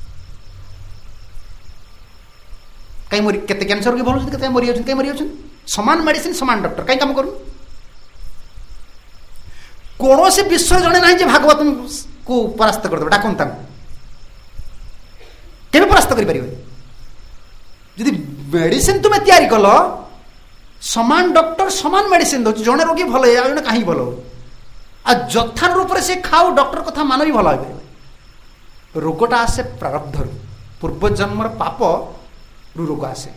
कहीं मरी केते कैंसर रोगी भल होते मरी जाऊँ कहीं मरी जाऊँ समान मेडिसिन समान डॉक्टर कहीं काम करूँ कौन से विश्व जड़े ना भागवत को परास्त करदे डाकन के परास्त कर जदि मेडिसिन तुम्हें तैयारी कल समान डॉक्टर समान मेडिसिन दो जड़े रोगी भल हो जड़े कहीं भल हो यथार रूप से खाओ डॉक्टर कथा मान भी भल हो रोगटा आसे प्रारब्ध पूर्व जन्मर पाप रु रोग आसे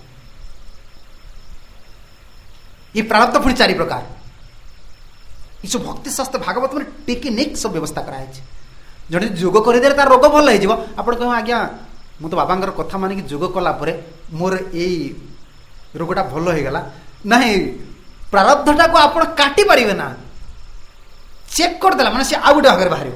ये प्रारब्ध पुणी चारि प्रकार ये सब भक्ति शास्त्र भागवत में टेक्निक सब व्यवस्था कराई जड़े जोग करदे तार रोग भल हो आप कह आज्ञा मु तो बाबांकर कथा मानिक जोग कला मोर यही रोगटा भल हो गला नहीं प्रारब्धटा को आप काटी पारे ना चेक करदेला माने से आउ गोटे भाग बाहर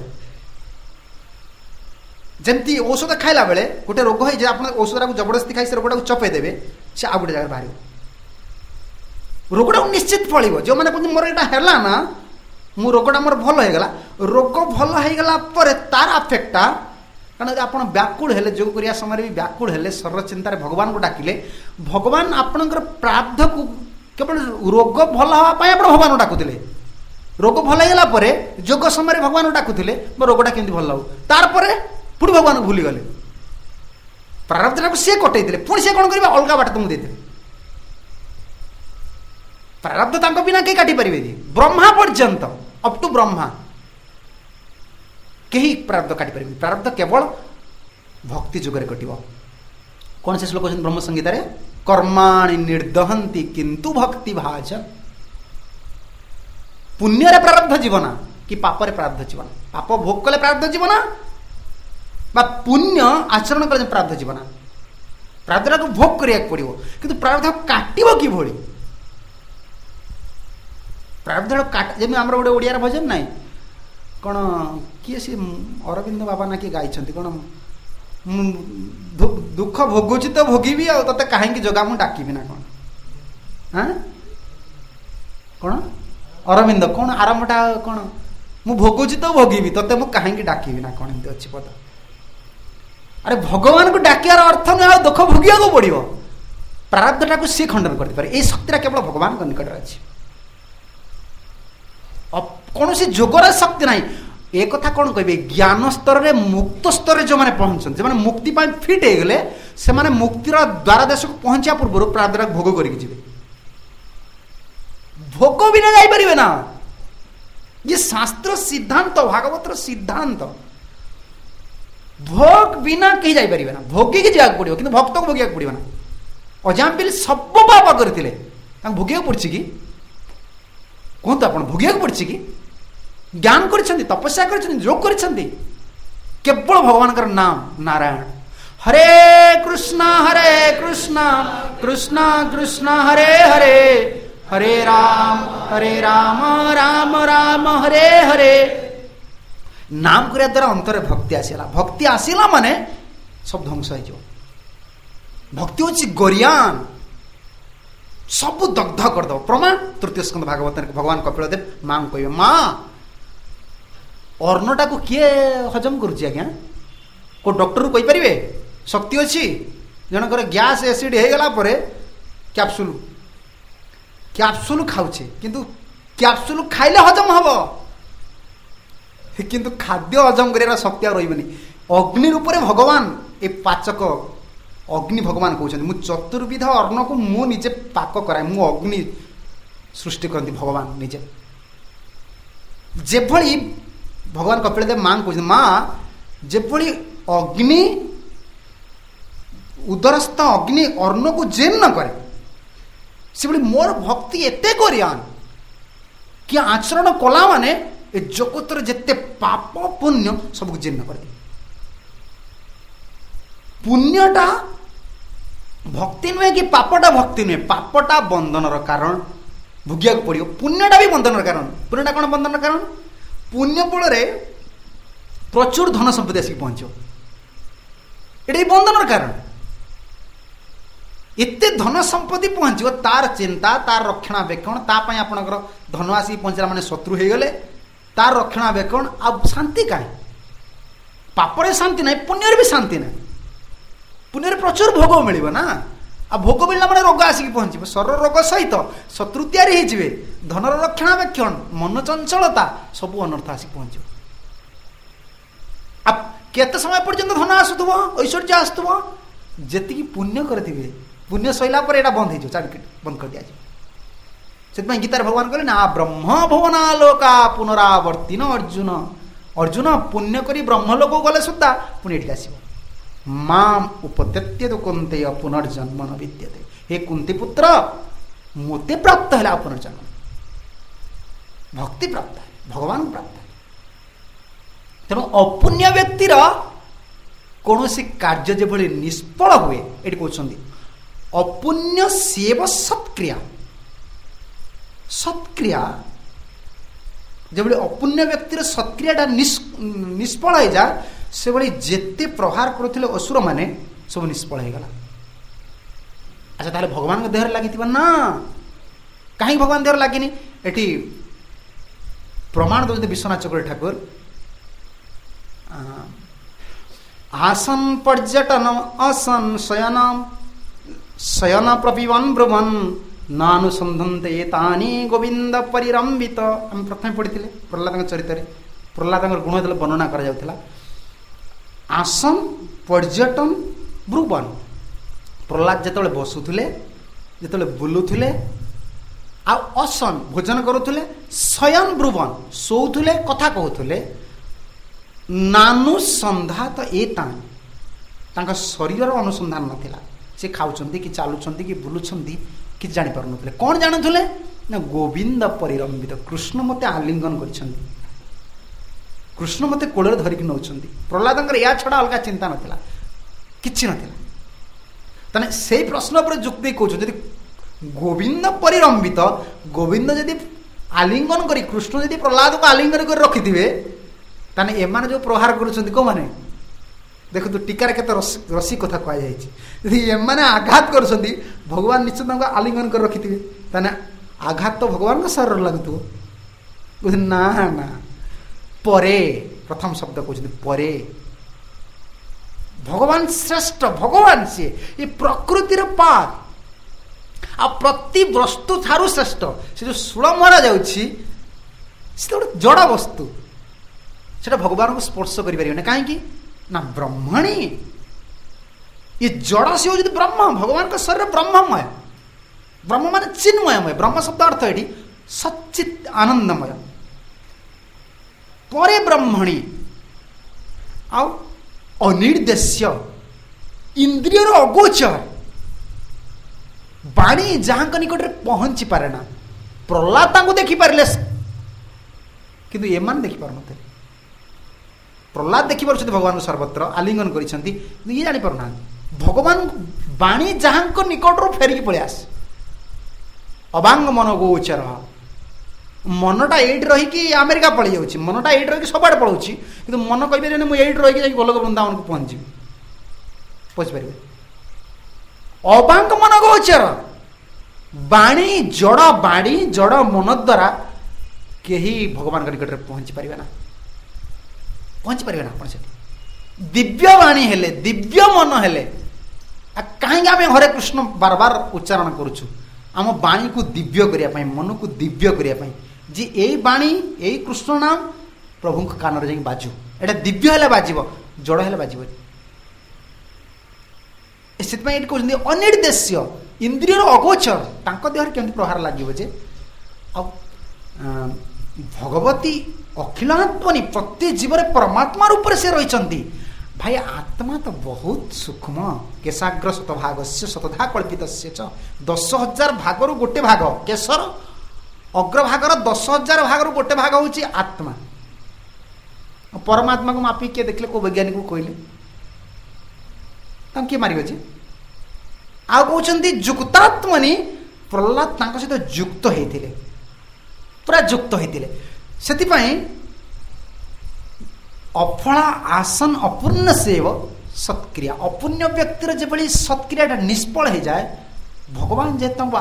जमती औषध खाइला बेले गोटे रोग है आप औषध को जबरदस्ती खाई से रोगटा को चपे देवे से आउ गोटे जगह बाहर रोगटा निश्चित फल जो मैंने कहते मोर यहाँ है ना मु रोगटा मोर भल हो गला रोग भल हो गला तार आफेक्टा कारण आप व्याकुल हेले जोग करिया समय भी व्याकुल हेले सर्व चिंतार भगवान को डाकिले भगवान आपणकर प्रारब्ध को केवल रोग भल हाँपाई आप भगवान को डाकुले रोग भल होगा पर जोग समय भगवान को डाकुले मो रोगटा केमती भल हो तार पुणी भगवान को भूली गले प्रारब्धटा को सी कटई पुणी सी कौन करेंगे अलग बाट तुमको देते प्रारब्ध तांको बिना कहीं काटी पारे ब्रह्मा पर्यंत अप टू ब्रह्मा कहीं प्रारब्ध काटी पारे प्रारब्ध केवल भक्ति जुगरे कटिव कौन से श्लोक ब्रह्म संगीत रे कर्माणि निर्दहंती किंतु भक्ति भाज पुण्य प्रारब्ध जीवना कि पाप रे प्रारब्ध जीवन पाप भोग कले प्रारब्ध जीवना बा पुण्य आचरण कले प्रारब्ध जीवना प्रारब्ध को भोग करिया पड़िवो किंतु प्रारब्ध काटिबो कि भोली प्रारब्ध काट जमी आमर गोटे ओडिया भजन नाई कौन किए सी अरविंद बाबा ना किए गाई कौन दुख भोगुची तो भोगी आ ते कहीं जगह मुझे डाकबी ना कौन हाँ कौन अरविंद कौन आरंभटा कौन मु भोगुची तो भोगी ते मुझे कहीं डाकबी ना कौन एमती अच्छी पद अरे भगवान को डाकियार अर्थ ना दुख भोगिया को पड़ो प्रारब्धटा को सी खंडन कर पारे ये शक्ति केवल भगवान को निकट अच्छी कौन सी जोगर शक्ति ना एक कथा कौन कहे ज्ञान स्तर रे मुक्त स्तर जो मैंने पहुंचते से मुक्ति फिट हो गले से माने मुक्तिर द्वारा देश को पहुंचा पूर्व प्रारब्ध भोग करके भोग भी ना जापर ना ये शास्त्र सिद्धांत भागवत सिद्धांत भोग बिना कहीं जापर ना भोगी जावाक पड़ो कि भक्त को भोगिया पड़ो ना अजामिल सब पाप करते भोगिया पड़ी कि कहतु आप भोगिया पड़ी कि ज्ञान कर तपस्या कर योग कर केवल भगवान का नाम नारायण हरे कृष्णा हरे कृष्णा कृष्णा कृष्णा हरे हरे हरे राम हरे राम राम राम हरे हरे नाम करिया द्वारा अंतर भक्ति आसला भक्ति आसला माने सब ध्वंस हो भक्ति हूँ गरियान सब दग्ध करदे प्रमाण तृतीय स्कंद भागवत भगवान कपिलदेव माँ कहे माँ अर्णटा को किए हजम करुच्ची आज्ञा को डॉक्टर कही पारे शक्ति अच्छी जनकर गैस एसिड हो गला कैप्सूल कैप्सूल खाऊे किंतु कैप्सूल खाइले हजम हम किंतु खाद्य हजम कर शक्ति रही अग्नि रूप भगवान ए पाचक अग्नि भगवान कहते मु चतुर्विध अर्ण को मु निजे पाक कराए मु अग्नि सृष्टि करती भगवान निजे जेभली भगवान कपिलदेव माँ कहते माँ जेभली अग्नि उदरस्थ अग्नि अर्ण को जेन न करे से मोर भक्ति एते करियान कि आचरण कला माने ए जगतर जेते पाप पुण्य सबको जेन न करे पुण्यटा भक्ति नुहे कि पापटा भक्ति नुहे पापटा बंधनर कारण भोगिया पड़ो पुण्यटा भी बंधन कारण पुण्यटा कौन बंधन कारण पुण्य बल प्रचुर धन संपत्ति आसिक पहुंच ये बंधन कारण एते धन संपत्ति पहुंच तार चिंता तार रक्षणाबेक्षण तापाई आपणकर धन आसिक पहुंचला माने शत्रु हो गले तार रक्षणाबेक्षण आ शांति कहीं पापरे शांति ना पुण्य भी शांति ना पुण्य प्रचुर भोग मिल ना आ भोग मिलला माने रोग आसिक पहुंच शरीर रोग सहित शत्रु तैयारी हो धनर रक्षणाबेक्षण मन चंचलता सब अनर्थ आसिक पहुंच केते समय पर्यंत धन आसुव ऐश्वर्य आसुव जी पुण्य करेंगे पुण्य सैला पर एटा बंद हो बंद कर दिया से गीतार भगवान कहले ना ब्रह्म भुवनालोका पुनरावर्तिन अर्जुन अर्जुन पुण्य करी ब्रह्मलोक गले सुद्धा पुण्य एटी आसो माम उपत्यत्य तो कुंतेय पुनर्जन्म न विद्यते हे कुंती पुत्र मोते प्राप्त है पुनर्जन्म भक्ति प्राप्त है भगवान प्राप्त है तेणु अपुण्य व्यक्तिर कौन सी कार्य जो निष्फल हुए ये कहते अपुण्य सेव सत्क्रिया सत्क्रिया जो अपुण्य व्यक्तिर सत्क्रिया निष्फल हो जाए से भाई जेते प्रहार करुले असुर माने सब निष्फल हो गला अच्छा ताले भगवान देह लगी ना कहीं भगवान देह लगे ये प्रमाण दौरान विश्वनाथ चक्रवर्ती ठाकुर आसन पर्यटन असन शयन शयन प्रपिवन ब्रुवन नानुसंधनते तानी गोविंद परिरंबित हम प्रथम पढ़ी प्रहलाद चरित्र प्रहलाद गुण जो वर्णना कर आसन पर्यटन ब्रुवन प्रहलाद जिते बसुले जिते बुलुले आ असन भोजन करुले शयन ब्रुवन शोले कथा कहते नानुसंधात एता शरीर अनुसंधान नाला से खाऊं कि चलुंट कि बुलूं कि जापर नुले कौन जानूले ना गोविंद परिरंबित कृष्ण मते आलिंगन कर कृष्ण मते कोड़े धरिक नौ प्रहलाद या छड़ा अलग चिंता नाला कि नाला से प्रश्न पर जुक्ति कहते गोविंद परिरंबित गोविंद जदि आलिंगन कर कृष्ण जदि प्रहलाद को आलिंगन कर रखिथे ताने एमाने जो प्रहार करुछंती को माने देखो तो टीकार केते रसी कथा कह जाय एमाने आघात करुछंती भगवान निश्चित हमको आलिंगन कर रखिथिबे ताने आघात तो भगवान का शरीर लगुतो ना ना परे प्रथम शब्द कहते परे भगवान श्रेष्ठ भगवान से ये प्रकृतिर पार आ प्रति वस्तु थारु श्रेष्ठ से जो सुड़ मरा जाउछि से गोटे जड़ वस्तु से भगवान को स्पर्श करें कहीं ना ब्रह्मणी ये जड़ से हो ब्रह्म भगवान का शरीर ब्रह्ममय ब्रह्म मान चिन्मयमय ब्रह्म शब्द अर्थ ये सच्चित आनंदमय परे ब्रह्मणी आ अनिर्देश्य इंद्रियर अगोचर बाणी जहां निकट पहुंची पारे ना प्रहलाद को देखी पारे किंतु एमान देखी पार नते प्रहलाद देखी पार भगवान को सर्वत्र आलिंगन कर ये जापर ना भगवान बाणी जहां निकट फेरिक पलि आस अबांग मन गोचर मनटा ये रही अमेरिका पलि जाऊँगी मनटा ये रही सबआड़े पलाऊँ कि मन कह मुझे रही गोलक वृंदावन को पहुंची पहुंची पारे अबांग मन गोचर बाणी जड़ बाणी जड़ मन द्वारा कहीं भगवान निकट में पहुंची पारे ना पहुंची पारे ना आप दिव्य बाणी हेले दिव्य मन हेले कहीं आम हरे कृष्ण बार बार उच्चारण करुचु आम बाणी को दिव्य करने मन को दिव्य करने जी यही बाणी यही कृष्ण नाम प्रभु कान रे बाजू एटा दिव्य हेले बाजिब जड़ हेले बाजिब से कहते अनिर्देश्य इंद्रियर अगोचर तांको देहर केमती प्रहार लगे जे आ भगवती अखिलात्मनि प्रत्येक जीवन परमात्मा रूप से रही भाई आत्मा तो बहुत सूक्ष्म केशाग्र शतभाग से शतधा कल्पित दस हजार भाग रु गोटे भाग केशर अग्रभागर दस हजार भाग रु गोटे भाग हूँ आत्मा परमात्मा को मापी किए देखले को वैज्ञानिक को कहले किए मारे आ कहते जुक्तात्मनि ପ୍ରହ୍ଲାଦ ତାଙ୍କ ସହିତ ଯୁକ୍ତ ହେଇଥିଲେ, ପୁରା ଯୁକ୍ତ ହେଇଥିଲେ। ସେଥିପାଇଁ ଅଫଳା ଆସନ ଅପୂର୍ଣ୍ଣ ସେବ ସତ୍କ୍ରିୟା, ଅପୂର୍ଣ୍ଣ ବ୍ୟକ୍ତିର ଯେଭଳି ସତ୍କ୍ରିୟାଟା ନିଷ୍ଫଳ ହେଇଯାଏ, ଭଗବାନ ଯେହେତୁ ତାଙ୍କୁ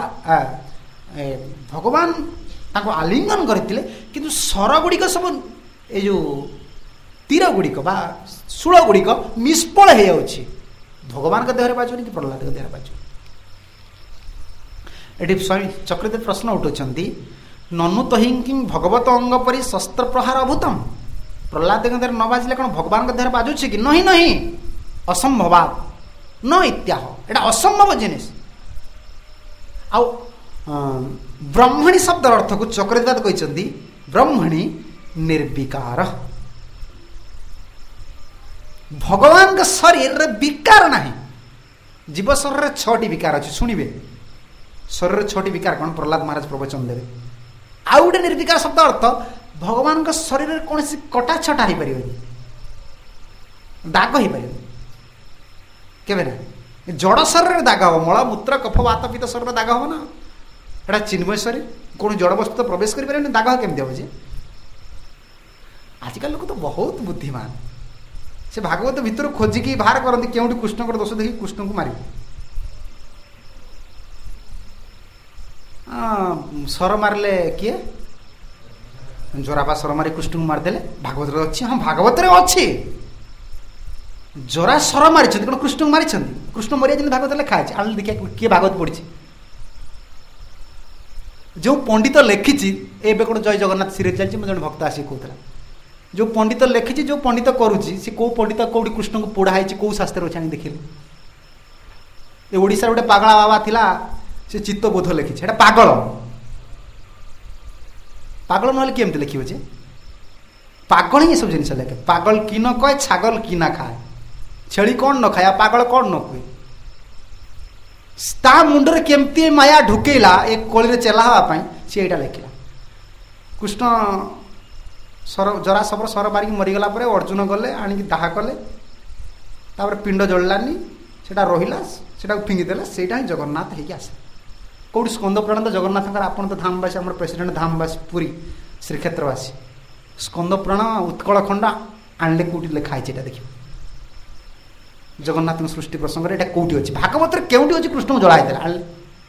ଭଗବାନ ତାଙ୍କୁ ଆଲିଙ୍ଗନ କରିଥିଲେ, କିନ୍ତୁ ସ୍ୱର ଗୁଡ଼ିକ ସବୁ ଏଇ ଯେଉଁ ତୀର ଗୁଡ଼ିକ ବା ଶୂଳ ଗୁଡ଼ିକ ନିଷ୍ଫଳ ହେଇଯାଉଛି, ଭଗବାନଙ୍କ ଦେହରେ ବାଜୁନି କି ପ୍ରହ୍ଲାଦଙ୍କ ଦେହରେ ବାଜୁନି। ଏଠି ସ୍ୱାମୀ ଚକ୍ରଦେବ ପ୍ରଶ୍ନ ଉଠୁଛନ୍ତି, ନନୁ ତହିଂ ଭଗବତ ଅଙ୍ଗ ପରି ଶସ୍ତ୍ର ପ୍ରହାର ଅଭୂତମ, ପ୍ରହ୍ଲାଦଙ୍କ ଦେହରେ ନ ବାଜିଲେ କ'ଣ ଭଗବାନଙ୍କ ଦେହରେ ବାଜୁଛି କି? ନହିଁ ନହିଁ, ଅସମ୍ଭବାତ ନ ଇତ୍ୟାହ, ଏଇଟା ଅସମ୍ଭବ ଜିନିଷ। ଆଉ ବ୍ରହ୍ମଣୀ ଶବ୍ଦର ଅର୍ଥକୁ ଚକ୍ରଦେବ କହିଛନ୍ତି, ବ୍ରହ୍ମଣୀ ନିର୍ବିକାର, ଭଗବାନଙ୍କ ଶରୀରରେ ବିକାର ନାହିଁ। ଜୀବ ଶରୀରରେ ଛଅଟି ବିକାର ଅଛି, ଶୁଣିବେ ଶରୀରରେ ଛଅଟି ବିକାର କ'ଣ, ପ୍ରହ୍ଲାଦ ମହାରାଜ ପ୍ରବଚନ ଦେବେ। ଆଉ ଗୋଟେ ନିର୍ବିକାର ଶବ୍ଦ ଅର୍ଥ, ଭଗବାନଙ୍କ ଶରୀରରେ କୌଣସି କଟା ଛଟା ହେଇପାରିବନି, ଦାଗ ହେଇପାରିବନି କେବେ ନା। ଜଡ଼ ଶରୀରରେ ଦାଗ ହବ, ମଳ ମୂତ୍ର କଫ ବାତ ପିତ ଶରୀରରେ ଦାଗ ହବ ନା। ଏଟା ଚିନ୍ମୟ ଶରୀର, କୌଣସି ଜଡ଼ ବସ୍ତୁ ତ ପ୍ରବେଶ କରିପାରିବନି, ଦାଗ କେମିତି ହବ ଯେ? ଆଜିକାଲି ଲୋକ ତ ବହୁତ ବୁଦ୍ଧିମାନ, ସେ ଭାଗବତ ଭିତରୁ ଖୋଜିକି ବାହାର କରନ୍ତି କେଉଁଠି କୃଷ୍ଣଙ୍କର ଦୋଷ ଦେଖି କୃଷ୍ଣଙ୍କୁ ମାରିବେ। ସର ମାରିଲେ କିଏ? ଜରାପା ସର ମାରି କୃଷ୍ଣଙ୍କୁ ମାରିଦେଲେ, ଭାଗବତରେ ଅଛି। ହଁ, ଭାଗବତରେ ଅଛି, ଜରା ସର ମାରିଛନ୍ତି, କ'ଣ କୃଷ୍ଣଙ୍କୁ ମାରିଛନ୍ତି? କୃଷ୍ଣ ମରିଯାଇଛନ୍ତି, ଭାଗବତ ଲେଖା ଅଛି। ଆଣିଲେ ଦେଖିବା କିଏ ଭାଗବତ ପଢିଛି। ଯେଉଁ ପଣ୍ଡିତ ଲେଖିଛି, ଏବେ କ'ଣ ଜୟ ଜଗନ୍ନାଥ ସିରିଏଲ ଚାଲିଛି, ମୁଁ ଜଣେ ଭକ୍ତ ଆସିକି କହୁଥିଲା, ଯେଉଁ ପଣ୍ଡିତ ଲେଖିଛି, ଯେଉଁ ପଣ୍ଡିତ କରୁଛି, ସେ କେଉଁ ପଣ୍ଡିତ କୋଉଠି କୃଷ୍ଣଙ୍କୁ ପୋଡ଼ା ହେଇଛି, କୋଉ ଶାସ୍ତ୍ରରେ ଅଛି ଆଣି ଦେଖିଲେ। ଏ ଓଡ଼ିଶାର ଗୋଟେ ପାଗଳା ବାବା ଥିଲା, ସେ ଚିତ୍ତବୋଧ ଲେଖିଛି, ଏଟା ପାଗଳ। ପାଗଳ ନହେଲେ କେମିତି ଲେଖିବ ଯେ? ପାଗଳ ହିଁ ଏସବୁ ଜିନିଷ ଲେଖେ। ପାଗଳ କି ନ କହେ, ଛାଗଲ କି ନା ଖାଏ, ଛେଳି କ'ଣ ନ ଖାଏ, ପାଗଳ କ'ଣ ନ କୁହେ। ତା ମୁଣ୍ଡରେ କେମିତି ମାୟା ଢୁକେଇଲା ଏ କଳିରେ ଚେଲା ହେବା ପାଇଁ, ସେ ଏଇଟା ଲେଖିଲା। କୃଷ୍ଣ ସର ଜରା ସବର ସର ମାରିକି ମରିଗଲା ପରେ ଅର୍ଜୁନ ଗଲେ ଆଣିକି ଦାହ କଲେ, ତାପରେ ପିଣ୍ଡ ଜଳିଲାନି, ସେଟା ରହିଲା, ସେଟାକୁ ଫିଙ୍ଗିଦେଲେ, ସେଇଟା ହିଁ ଜଗନ୍ନାଥ ହେଇକି ଆସେ। କେଉଁଠି ସ୍କନ୍ଦ ପୁରାଣ ତ ଜଗନ୍ନାଥଙ୍କର, ଆପଣ ତ ଧାମବାସୀ, ଆମର ପ୍ରେସିଡେଣ୍ଟ ଧାମବାସୀ ପୁରୀ ଶ୍ରୀକ୍ଷେତ୍ରବାସୀ, ସ୍କନ୍ଦ ପୁରାଣ ଉତ୍କଳ ଖଣ୍ଡ ଆଣିଲେ କେଉଁଠି ଲେଖା ହେଇଛି ଏଇଟା ଦେଖିବ। ଜଗନ୍ନାଥଙ୍କ ସୃଷ୍ଟି ପ୍ରସଙ୍ଗରେ ଏଇଟା କେଉଁଠି ଅଛି? ଭାଗବତରେ କେଉଁଠି ଅଛି କୃଷ୍ଣଙ୍କୁ ଜଳା ହେଇଥିଲା? ଆଣିଲେ।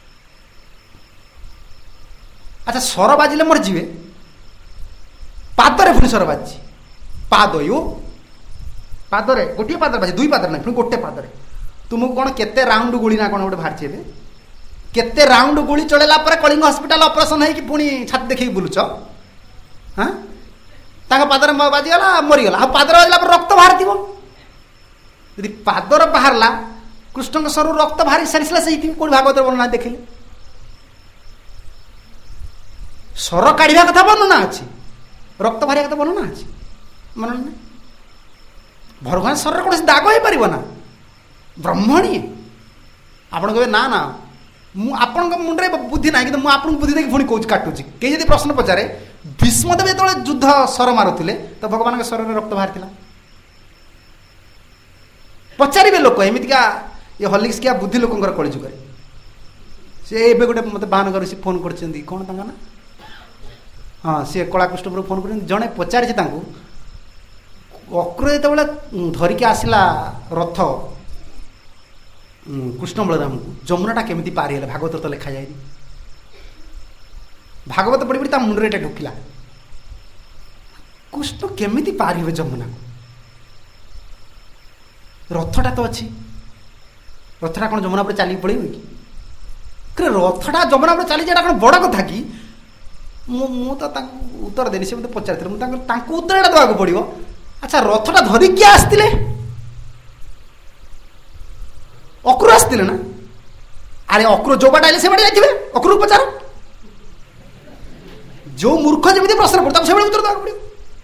ଆଚ୍ଛା, ସର ବାଜିଲେ ମରିଯିବେ, ପାଦରେ ପୁଣି ସର ବାଜିଛି, ପାଦ ୟୁ ପାଦରେ, ଗୋଟିଏ ପାଦରେ ବାଜି, ଦୁଇ ପାଦରେ ନାହିଁ, ପୁଣି ଗୋଟେ ପାଦରେ। ତୁମକୁ କ'ଣ କେତେ ରାଉଣ୍ଡ ଗୁଳି ନା କ'ଣ ଗୋଟେ ବାହାରିଛି ଏବେ? କେତେ ରାଉଣ୍ଡ ଗୁଳି ଚଳେଇଲା ପରେ କଳିଙ୍ଗ ହସ୍ପିଟାଲ ଅପରେସନ ହେଇକି ପୁଣି ଛାତି ଦେଖେଇକି ବୁଲୁଛ? ହଁ, ତାଙ୍କ ପାଦରେ ବାଜିଗଲା, ମରିଗଲା। ଆଉ ପାଦରେ ବାଜିଲା ପରେ ରକ୍ତ ବାହାରିଥିବ। ଯଦି ପାଦରେ ବାହାରିଲା, କୃଷ୍ଣଙ୍କ ଶରୀରରୁ ରକ୍ତ ବାହାରି ସାରିଥିଲା, ସେଇଥିପାଇଁ କୋଉଠି ଭାଗବତରେ ବର୍ଣ୍ଣନା ଦେଖିଲେ। ସର କାଢିବା କଥା ବର୍ଣ୍ଣନା ଅଛି, ରକ୍ତ ବାହାରିବା କଥା ବର୍ଣ୍ଣନା ଅଛି, ମନେ ନାହିଁ। ଭଗବାନ ଶରୀରରେ କୌଣସି ଦାଗ ହେଇପାରିବ ନା, ବ୍ରହ୍ମଣୀ। ଆପଣ କହିବେ ନା ନା, ମୁଁ ଆପଣଙ୍କ ମୁଣ୍ଡରେ ବୁଦ୍ଧି ନାହିଁ, କିନ୍ତୁ ମୁଁ ଆପଣଙ୍କୁ ବୁଦ୍ଧି ଦେଇକି ପୁଣି କହୁଛି, କାଟୁଛି। କେହି ଯଦି ପ୍ରଶ୍ନ ପଚାରେ, ଭୀଷ୍ମଦେବ ଯେତେବେଳେ ଯୁଦ୍ଧ ସର ମାରୁଥିଲେ, ତ ଭଗବାନଙ୍କ ଶରୀରରେ ରକ୍ତ ବାହାରିଥିଲା? ପଚାରିବେ ଲୋକ, ଏମିତିକା ଏ ହଲିକ୍ସ କିଆ ବୁଦ୍ଧି ଲୋକଙ୍କର କଳିଯୁଗରେ। ସେ ଏବେ ଗୋଟେ ମୋତେ ବାହାନ କରି ସେ ଫୋନ୍ କରିଛନ୍ତି, କ'ଣ ତାଙ୍କ ନା? ହଁ, ସିଏ କଳାକୃଷ୍ଣପୁର ଫୋନ୍ କରିଛନ୍ତି। ଜଣେ ପଚାରିଛି ତାଙ୍କୁ, ଅକ୍ରୁର ଯେତେବେଳେ ଧରିକି ଆସିଲା ରଥ କୃଷ୍ଣ ବଳରାମଙ୍କୁ, ଯମୁନାଟା କେମିତି ପାରି ହେଲା? ଭାଗବତ ତ ଲେଖାଯାଇନି। ଭାଗବତ ପଢ଼ି ପଢ଼ି ତା ମୁଣ୍ଡରେ ଏଟା ଢୁକିଲା, କୃଷ୍ଣ କେମିତି ପାରି ହେବେ ଯମୁନାକୁ? ରଥଟା ତ ଅଛି, ରଥଟା କ'ଣ ଯମୁନା ଉପରେ ଚାଲିକି ପଳେଇବ କି? ରଥଟା ଯମୁନା ଉପରେ ଚାଲିଛି, ଏଟା କ'ଣ ବଡ଼ କଥା କି? ମୁଁ ମୁଁ ତ ତାଙ୍କୁ ଉତ୍ତର ଦେଲି, ସେ ମୋତେ ପଚାରିଥିଲେ, ମୁଁ ତାଙ୍କୁ ତାଙ୍କୁ ଉତ୍ତରଟା ଦେବାକୁ ପଡ଼ିବ। ଆଚ୍ଛା, ରଥଟା ଧରିକି କିଏ ଆସିଥିଲେ? ଅକ୍ରୁର ଆସିଥିଲେ ନା? ଆରେ ଅକ୍ରୁର ଯୋଉ ବାଟ ଆଇଲେ ସେ ବାଟ ଯାଇଥିବେ, ଅକ୍ରୁର ପଚାର। ଯୋଉ ମୂର୍ଖ ଯେମିତି ପ୍ରଶ୍ନ ପଡେ, ତାକୁ ସେଭଳି ଉତ୍ତର ଦେବାକୁ ପଡ଼ିବ।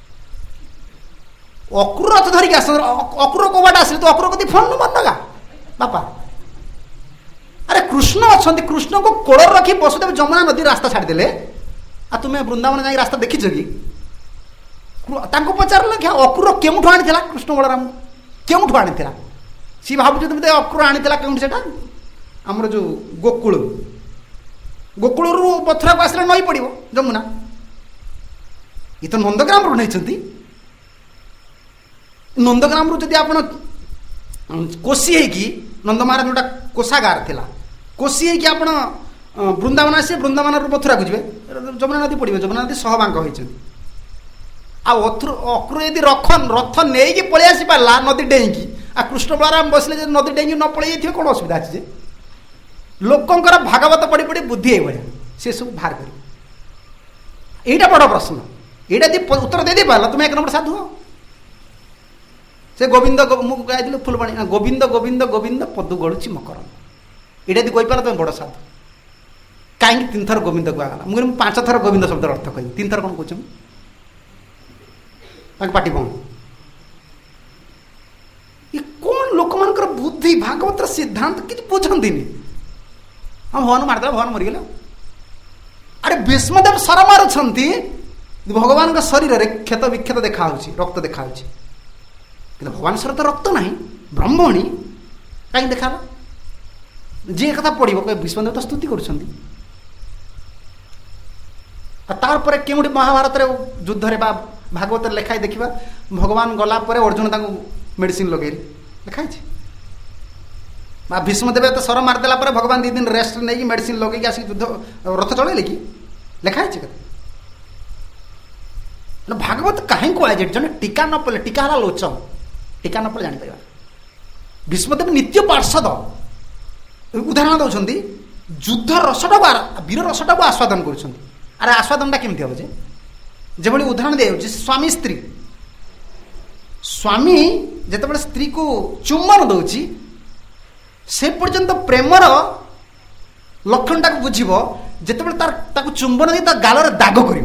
ଅକ୍ରୁର ରଥ ଧରିକି ଆସ, ଅକ୍ରୁର କୋଉ ବାଟ ଆସିଲେ? ତୁ ଅକ୍ରୁର କତିକି ଫୋନ୍ ନମ୍ବର ନଗା ବାପା। ଆରେ କୃଷ୍ଣ ଅଛନ୍ତି, କୃଷ୍ଣଙ୍କୁ କୋଳରେ ରଖି ବସୁଦେବ ଯମୁନା ନଦୀ ରାସ୍ତା ଛାଡ଼ିଦେଲେ, ଆଉ ତୁମେ ବୃନ୍ଦାବନ ଯାଇକି ରାସ୍ତା ଦେଖିଛ କି? ତାଙ୍କୁ ପଚାରିଲ କି ଅକ୍ରୁର କେଉଁଠୁ ଆଣିଥିଲା କୃଷ୍ଣ ବଳରାମଙ୍କୁ? କେଉଁଠୁ ଆଣିଥିଲା? ସିଏ ଭାବୁଛନ୍ତି ବୋଧେ ଅକ୍ରୁର ଆଣିଥିଲା କେଉଁଠି, ସେଟା ଆମର ଯୋଉ ଗୋକୁଳ ଗୋକୁଳରୁ ମଥୁରାକୁ ଆସିଲେ ନଈ ପଡ଼ିବ ଯମୁନା। ଇଏ ତ ନନ୍ଦଗ୍ରାମରୁ ନେଇଛନ୍ତି। ନନ୍ଦଗ୍ରାମରୁ ଯଦି ଆପଣ କୋଶି ହେଇକି ନନ୍ଦମାରା ଯେଉଁଟା କୋଷାଗାର ଥିଲା, କୋଶି ହେଇକି ଆପଣ ବୃନ୍ଦାବନ ଆସିବେ, ବୃନ୍ଦାବନରୁ ମଥୁରାକୁ ଯିବେ, ଯମୁନା ନଦୀ ପଡ଼ିବ। ଯମୁନା ନଦୀ ସହବାଙ୍କ ହୋଇଛନ୍ତି। ଆଉ ଅଥରୁ ଅକ୍ରୁ ଯଦି ରଥ ରଥ ନେଇକି ପଳେଇ ଆସି ପାରିଲା ନଦୀ ଡେଇଁକି, ଆଉ କୃଷ୍ଣ ବଳରାମ ବସିଲେ ଯଦି ନଦୀ ଡେଇଁକି ନ ପଳେଇ ଯାଇଥିବେ କ'ଣ ଅସୁବିଧା ଅଛି ଯେ? ଲୋକଙ୍କର ଭାଗବତ ପଢ଼ି ପଢ଼ି ବୁଦ୍ଧି ଏଇଭଳିଆ, ସେ ସବୁ ବାହାର କରିବ। ଏଇଟା ବଡ଼ ପ୍ରଶ୍ନ। ଏଇଟା ଯଦି ଉତ୍ତର ଦେଇଦେଇ ପାରିଲା ତୁମେ ଏକ ନମ୍ବର ସାଧୁ। ସେ ଗୋବିନ୍ଦ ମୁଁ ଗାଇଥିଲି ଫୁଲବାଣୀ, ଗୋବିନ୍ଦ ଗୋବିନ୍ଦ ଗୋବିନ୍ଦ ପଦୁ ଗଳୁଛି ମକର, ଏଇଟା ଯଦି କହିପାରିଲ ତୁମେ ବଡ଼ ସାଧୁ। କାହିଁକି ତିନିଥର ଗୋବିନ୍ଦ କୁହାଗଲା? ମୁଁ କହିଲି ମୁଁ ପାଞ୍ଚ ଥର ଗୋବିନ୍ଦ ଶବ୍ଦର ଅର୍ଥ କହିବି, ତିନିଥର କ'ଣ କହୁଛ? ତାଙ୍କ ପାଟି କ'ଣ? ଏ କ'ଣ ଲୋକମାନଙ୍କର ବୁଦ୍ଧି, ଭାଗବତର ସିଦ୍ଧାନ୍ତ କିଛି ବୁଝନ୍ତିନି। ହଁ ଭଗବାନ ମାରିଦେଲା, ଭଗବାନ ମରିଗଲେ। ଆରେ ଭୀଷ୍ମଦେବ ସର ମାରୁଛନ୍ତି, ଭଗବାନଙ୍କ ଶରୀରରେ କ୍ଷତ ବିକ୍ଷତ ଦେଖାହେଉଛି, ରକ୍ତ ଦେଖାହେଉଛି, କିନ୍ତୁ ଭଗବାନ ଶରୀର ତ ରକ୍ତ ନାହିଁ, ବ୍ରହ୍ମଣୀ କାହିଁକି ଦେଖାହେଲା? ଯିଏ କଥା ପଡ଼ିବ କହିବେ ଭୀଷ୍ମଦେବ ତ ସ୍ତୁତି କରୁଛନ୍ତି। ଆଉ ତାପରେ କେଉଁଠି ମହାଭାରତରେ ଯୁଦ୍ଧରେ ବା ଭାଗବତରେ ଲେଖାଇ ଦେଖିବା, ଭଗବାନ ଗଲା ପରେ ଅର୍ଜୁନ ତାଙ୍କୁ ମେଡିସିନ ଲଗେଇଲେ, ଲେଖାଇଛି। ବା ଭୀଷ୍ମଦେବ ତ ସର ମାରିଦେଲା ପରେ ଭଗବାନ ଦୁଇ ଦିନ ରେଷ୍ଟ ନେଇକି ମେଡିସିନ ଲଗେଇକି ଆସିକି ଯୁଦ୍ଧ ରଥ ଚଳେଇଲେ କି? ଲେଖାଇଛି କଥା। ଭାଗବତ କାହିଁ କୁହାଯାଇଛି? ଜଣେ ଟୀକା ନ ପଢ଼ିଲେ, ଟୀକା ହେଲା ଲୋଚନ, ଟୀକା ନ ପଢ଼ିଲେ ଜାଣିପାରିବା। ଭୀଷ୍ମଦେବ ନିତ୍ୟ ପାର୍ଷଦ ଉଦାହରଣ ଦେଉଛନ୍ତି, ଯୁଦ୍ଧ ରସଟାକୁ ବୀର ରସଟାକୁ ଆସ୍ୱାଦନ କରୁଛନ୍ତି। ଆରେ ଆସ୍ୱାଦନଟା କେମିତି ହେବ ଯେ? ଯେଭଳି ଉଦାହରଣ ଦିଆଯାଉଛି, ସ୍ୱାମୀ ସ୍ତ୍ରୀ, ସ୍ୱାମୀ ଯେତେବେଳେ ସ୍ତ୍ରୀକୁ ଚୁମ୍ବନ ଦେଉଛି ସେ ପର୍ଯ୍ୟନ୍ତ ପ୍ରେମର ଲକ୍ଷଣଟାକୁ ବୁଝିବ ଯେତେବେଳେ ତାର ତାକୁ ଚୁମ୍ବନ ଦେଇ ତା ଗାଲରେ ଦାଗ କରିବ,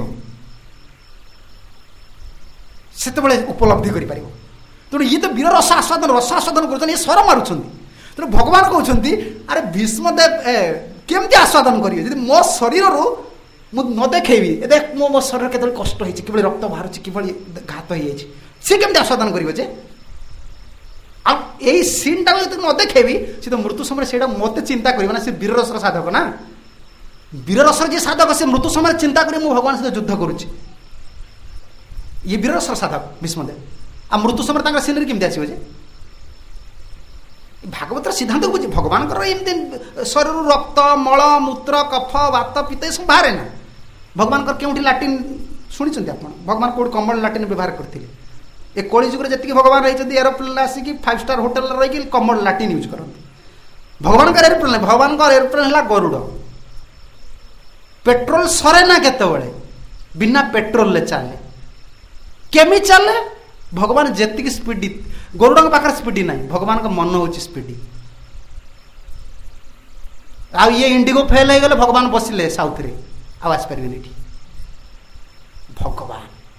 ସେତେବେଳେ ଉପଲବ୍ଧି କରିପାରିବ। ତେଣୁ ଇଏ ତ ବୀର ରସ ଆସ୍ୱାଦନ ରସ ଆସ୍ୱାଦନ କରୁଛନ୍ତି, ଇଏ ସର ମାରୁଛନ୍ତି। ତେଣୁ ଭଗବାନ କହୁଛନ୍ତି ଆରେ ଭୀଷ୍ମଦେବ କେମିତି ଆସ୍ୱାଦନ କରିବେ ଯଦି ମୋ ଶରୀରରୁ ମୁଁ ନ ଦେଖେଇବି, ଏ ଦେଖ ମୋ ମୋ ଶରୀର କେତେବେଳେ କଷ୍ଟ ହେଇଛି, କିଭଳି ରକ୍ତ ବାହାରୁଛି, କିଭଳି ଘାତ ହେଇଯାଇଛି, ସେ କେମିତି ଆସ୍ୱାଦନ କରିବ ଯେ? ଆଉ ଏଇ ସିନ୍ଟାକୁ ଯଦି ନ ଦେଖେଇବି, ସେ ତ ମୃତ୍ୟୁ ସମୟରେ ସେଇଟା ମୋତେ ଚିନ୍ତା କରିବ ନା। ସେ ବୀରରସର ସାଧକ ନା, ବୀରରସର ଯିଏ ସାଧକ ସେ ମୃତ୍ୟୁ ସମୟରେ ଚିନ୍ତା କରି ମୁଁ ଭଗବାନ ସହିତ ଯୁଦ୍ଧ କରୁଛି। ଇଏ ବୀରରସର ସାଧକ ଭୀଷ୍ମଦେବ, ଆଉ ମୃତ୍ୟୁ ସମୟରେ ତାଙ୍କର ସିନେରୀ କେମିତି ଆସିବ ଯେ? ଭାଗବତର ସିଦ୍ଧାନ୍ତ ବୁଝି, ଭଗବାନଙ୍କର ଏମିତି ଶରୀରରୁ ରକ୍ତ ମଳ ମୂତ୍ର କଫ ବାତ ପିତ୍ତ ଏସବୁ ବାହାରେ ନା। ଭଗବାନଙ୍କର କେଉଁଠି ଲାଟିନ୍ ଶୁଣିଛନ୍ତି ଆପଣ? ଭଗବାନ କେଉଁଠି କମଳ ଲାଟିନ୍ ବ୍ୟବହାର କରିଥିଲେ? ଏ କଳି ଯୁଗରେ ଯେତିକି ଭଗବାନ ରହିଛନ୍ତି ଏରୋପ୍ଲେନ୍ ଆସିକି ଫାଇଭ୍ ଷ୍ଟାର ହୋଟେଲରେ ରହିକି କମଳ ଲାଟିନ୍ ୟୁଜ୍ କରନ୍ତି। ଭଗବାନଙ୍କର ଏରୋପ୍ଲେନ୍, ଭଗବାନଙ୍କର ଏରୋପ୍ଲେନ୍ ହେଲା ଗରୁଡ଼। ପେଟ୍ରୋଲ ସରେ ନା କେତେବେଳେ, ବିନା ପେଟ୍ରୋଲରେ ଚାଲେ। କେମିତି ଚାଲେ? ଭଗବାନ ଯେତିକି ସ୍ପିଡି, ଗରୁଡ଼ଙ୍କ ପାଖରେ ସ୍ପିଡି ନାହିଁ, ଭଗବାନଙ୍କ ମନ ହେଉଛି ସ୍ପିଡି। ଆଉ ଇଏ ଇଣ୍ଡିଗୋ ଫେଲ୍ ହେଇଗଲେ ଭଗବାନ ବସିଲେ ସାଉଥରେ, ଆଉ ଆସିପାରିବେନି ଏଠି। ଭଗବାନ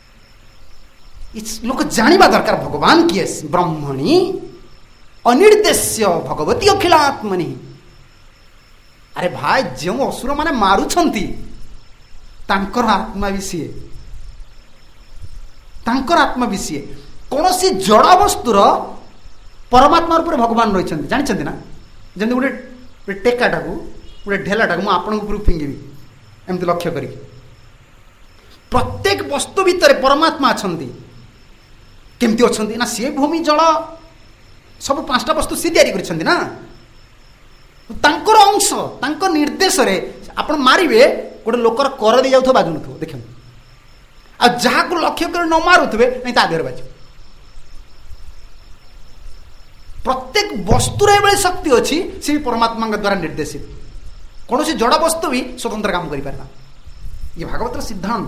ଲୋକ ଜାଣିବା ଦରକାର ଭଗବାନ କିଏ? ବ୍ରହ୍ମଣୀ ଅନିର୍ଦ୍ଦେଶ୍ୟ ଭଗବତୀ ଅଖିଳାତ୍ମନି। ଆରେ ଭାଇ, ଯେଉଁ ଅସୁର ମାନେ ମାରୁଛନ୍ତି ତାଙ୍କର ଆତ୍ମା ବି ସିଏ, ତାଙ୍କର ଆତ୍ମା ବି ସିଏ। କୌଣସି ଜଡ଼ ବସ୍ତୁର ପରମାତ୍ମା ରୂପରେ ଭଗବାନ ରହିଛନ୍ତି, ଜାଣିଛନ୍ତି ନା? ଯେମିତି ଗୋଟେ ଗୋଟେ ଟେକାଟାକୁ, ଗୋଟେ ଢେଲାଟାକୁ ମୁଁ ଆପଣଙ୍କ ଉପରକୁ ଫିଙ୍ଗିବି ଏମିତି ଲକ୍ଷ୍ୟ କରିକି, ପ୍ରତ୍ୟେକ ବସ୍ତୁ ଭିତରେ ପରମାତ୍ମା ଅଛନ୍ତି। କେମିତି ଅଛନ୍ତି ନା, ସିଏ ଭୂମି ଜଳ ସବୁ ପାଞ୍ଚଟା ବସ୍ତୁ ସିଏ ତିଆରି କରିଛନ୍ତି ନା, ତାଙ୍କର ଅଂଶ, ତାଙ୍କ ନିର୍ଦ୍ଦେଶରେ ଆପଣ ମାରିବେ, ଗୋଟେ ଲୋକର କର ଦେଇ ଯାଉଥିବ ବାଜୁନଥିବ, ଦେଖନ୍ତୁ। ଆଉ ଯାହାକୁ ଲକ୍ଷ୍ୟ କରି ନ ମାରୁଥିବେ ନାଇଁ ତା ଦେହରେ ବାଜିବ। ପ୍ରତ୍ୟେକ ବସ୍ତୁର ଏଭଳି ଶକ୍ତି ଅଛି, ସେ ପରମାତ୍ମାଙ୍କ ଦ୍ୱାରା ନିର୍ଦ୍ଦେଶିତ। କୌଣସି ଜଡ଼ ବସ୍ତୁ ବି ସ୍ୱତନ୍ତ୍ର କାମ କରିପାରେ ନା। ଇଏ ଭାଗବତର ସିଦ୍ଧାନ୍ତ।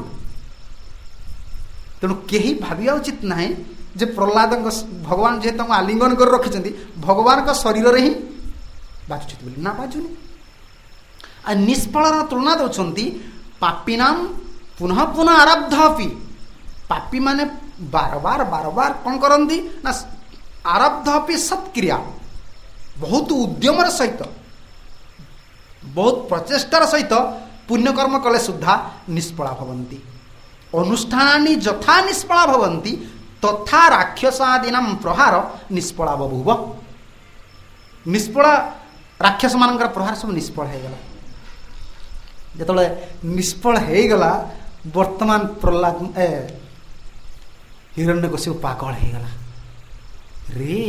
ତେଣୁ କେହି ଭାବିବା ଉଚିତ ନାହିଁ ଯେ ପ୍ରହ୍ଲାଦଙ୍କ ଭଗବାନ ଯେହେତୁ ତାଙ୍କୁ ଆଲିଙ୍ଗନ କରି ରଖିଛନ୍ତି, ଭଗବାନଙ୍କ ଶରୀରରେ ହିଁ ବାଜୁଛନ୍ତି ବୋଲି। ନା, ବାଜୁନି। ଆଉ ନିଷ୍ଫଳର ତୁଳନା ଦେଉଛନ୍ତି ପାପିନାମ ପୁନଃ ପୁନଃ ଆରବ୍ଧ ଅପି। ପାପୀ ମାନେ ବାରବାର ବାରବାର କ'ଣ କରନ୍ତି ନା, ଆରବ୍ଧ ଅପି ସତ୍କ୍ରିୟା, ବହୁତ ଉଦ୍ୟମର ସହିତ, ବହୁତ ପ୍ରଚେଷ୍ଟାର ସହିତ ପୁଣ୍ୟକର୍ମ କଲେ ସୁଦ୍ଧା ନିଷ୍ଫଳା ଭବନ୍ତି। ଅନୁଷ୍ଠାନାନି ଯଥା ନିଷ୍ଫଳା ଭବନ୍ତି ତଥା ରାକ୍ଷସାଦିନାମ ପ୍ରହାର ନିଷ୍ଫଳା ବଭୁବ। ନିଷ୍ଫଳା ରାକ୍ଷସ ମାନଙ୍କର ପ୍ରହାର ସବୁ ନିଷ୍ଫଳ ହେଇଗଲା। ଯେତେବେଳେ ନିଷ୍ଫଳ ହେଇଗଲା ବର୍ତ୍ତମାନ ପ୍ରହ୍ଲାଦ ଏ ହିରଣ୍ୟକଶିପୁ ପାଗଳ ହେଇଗଲା। ରେ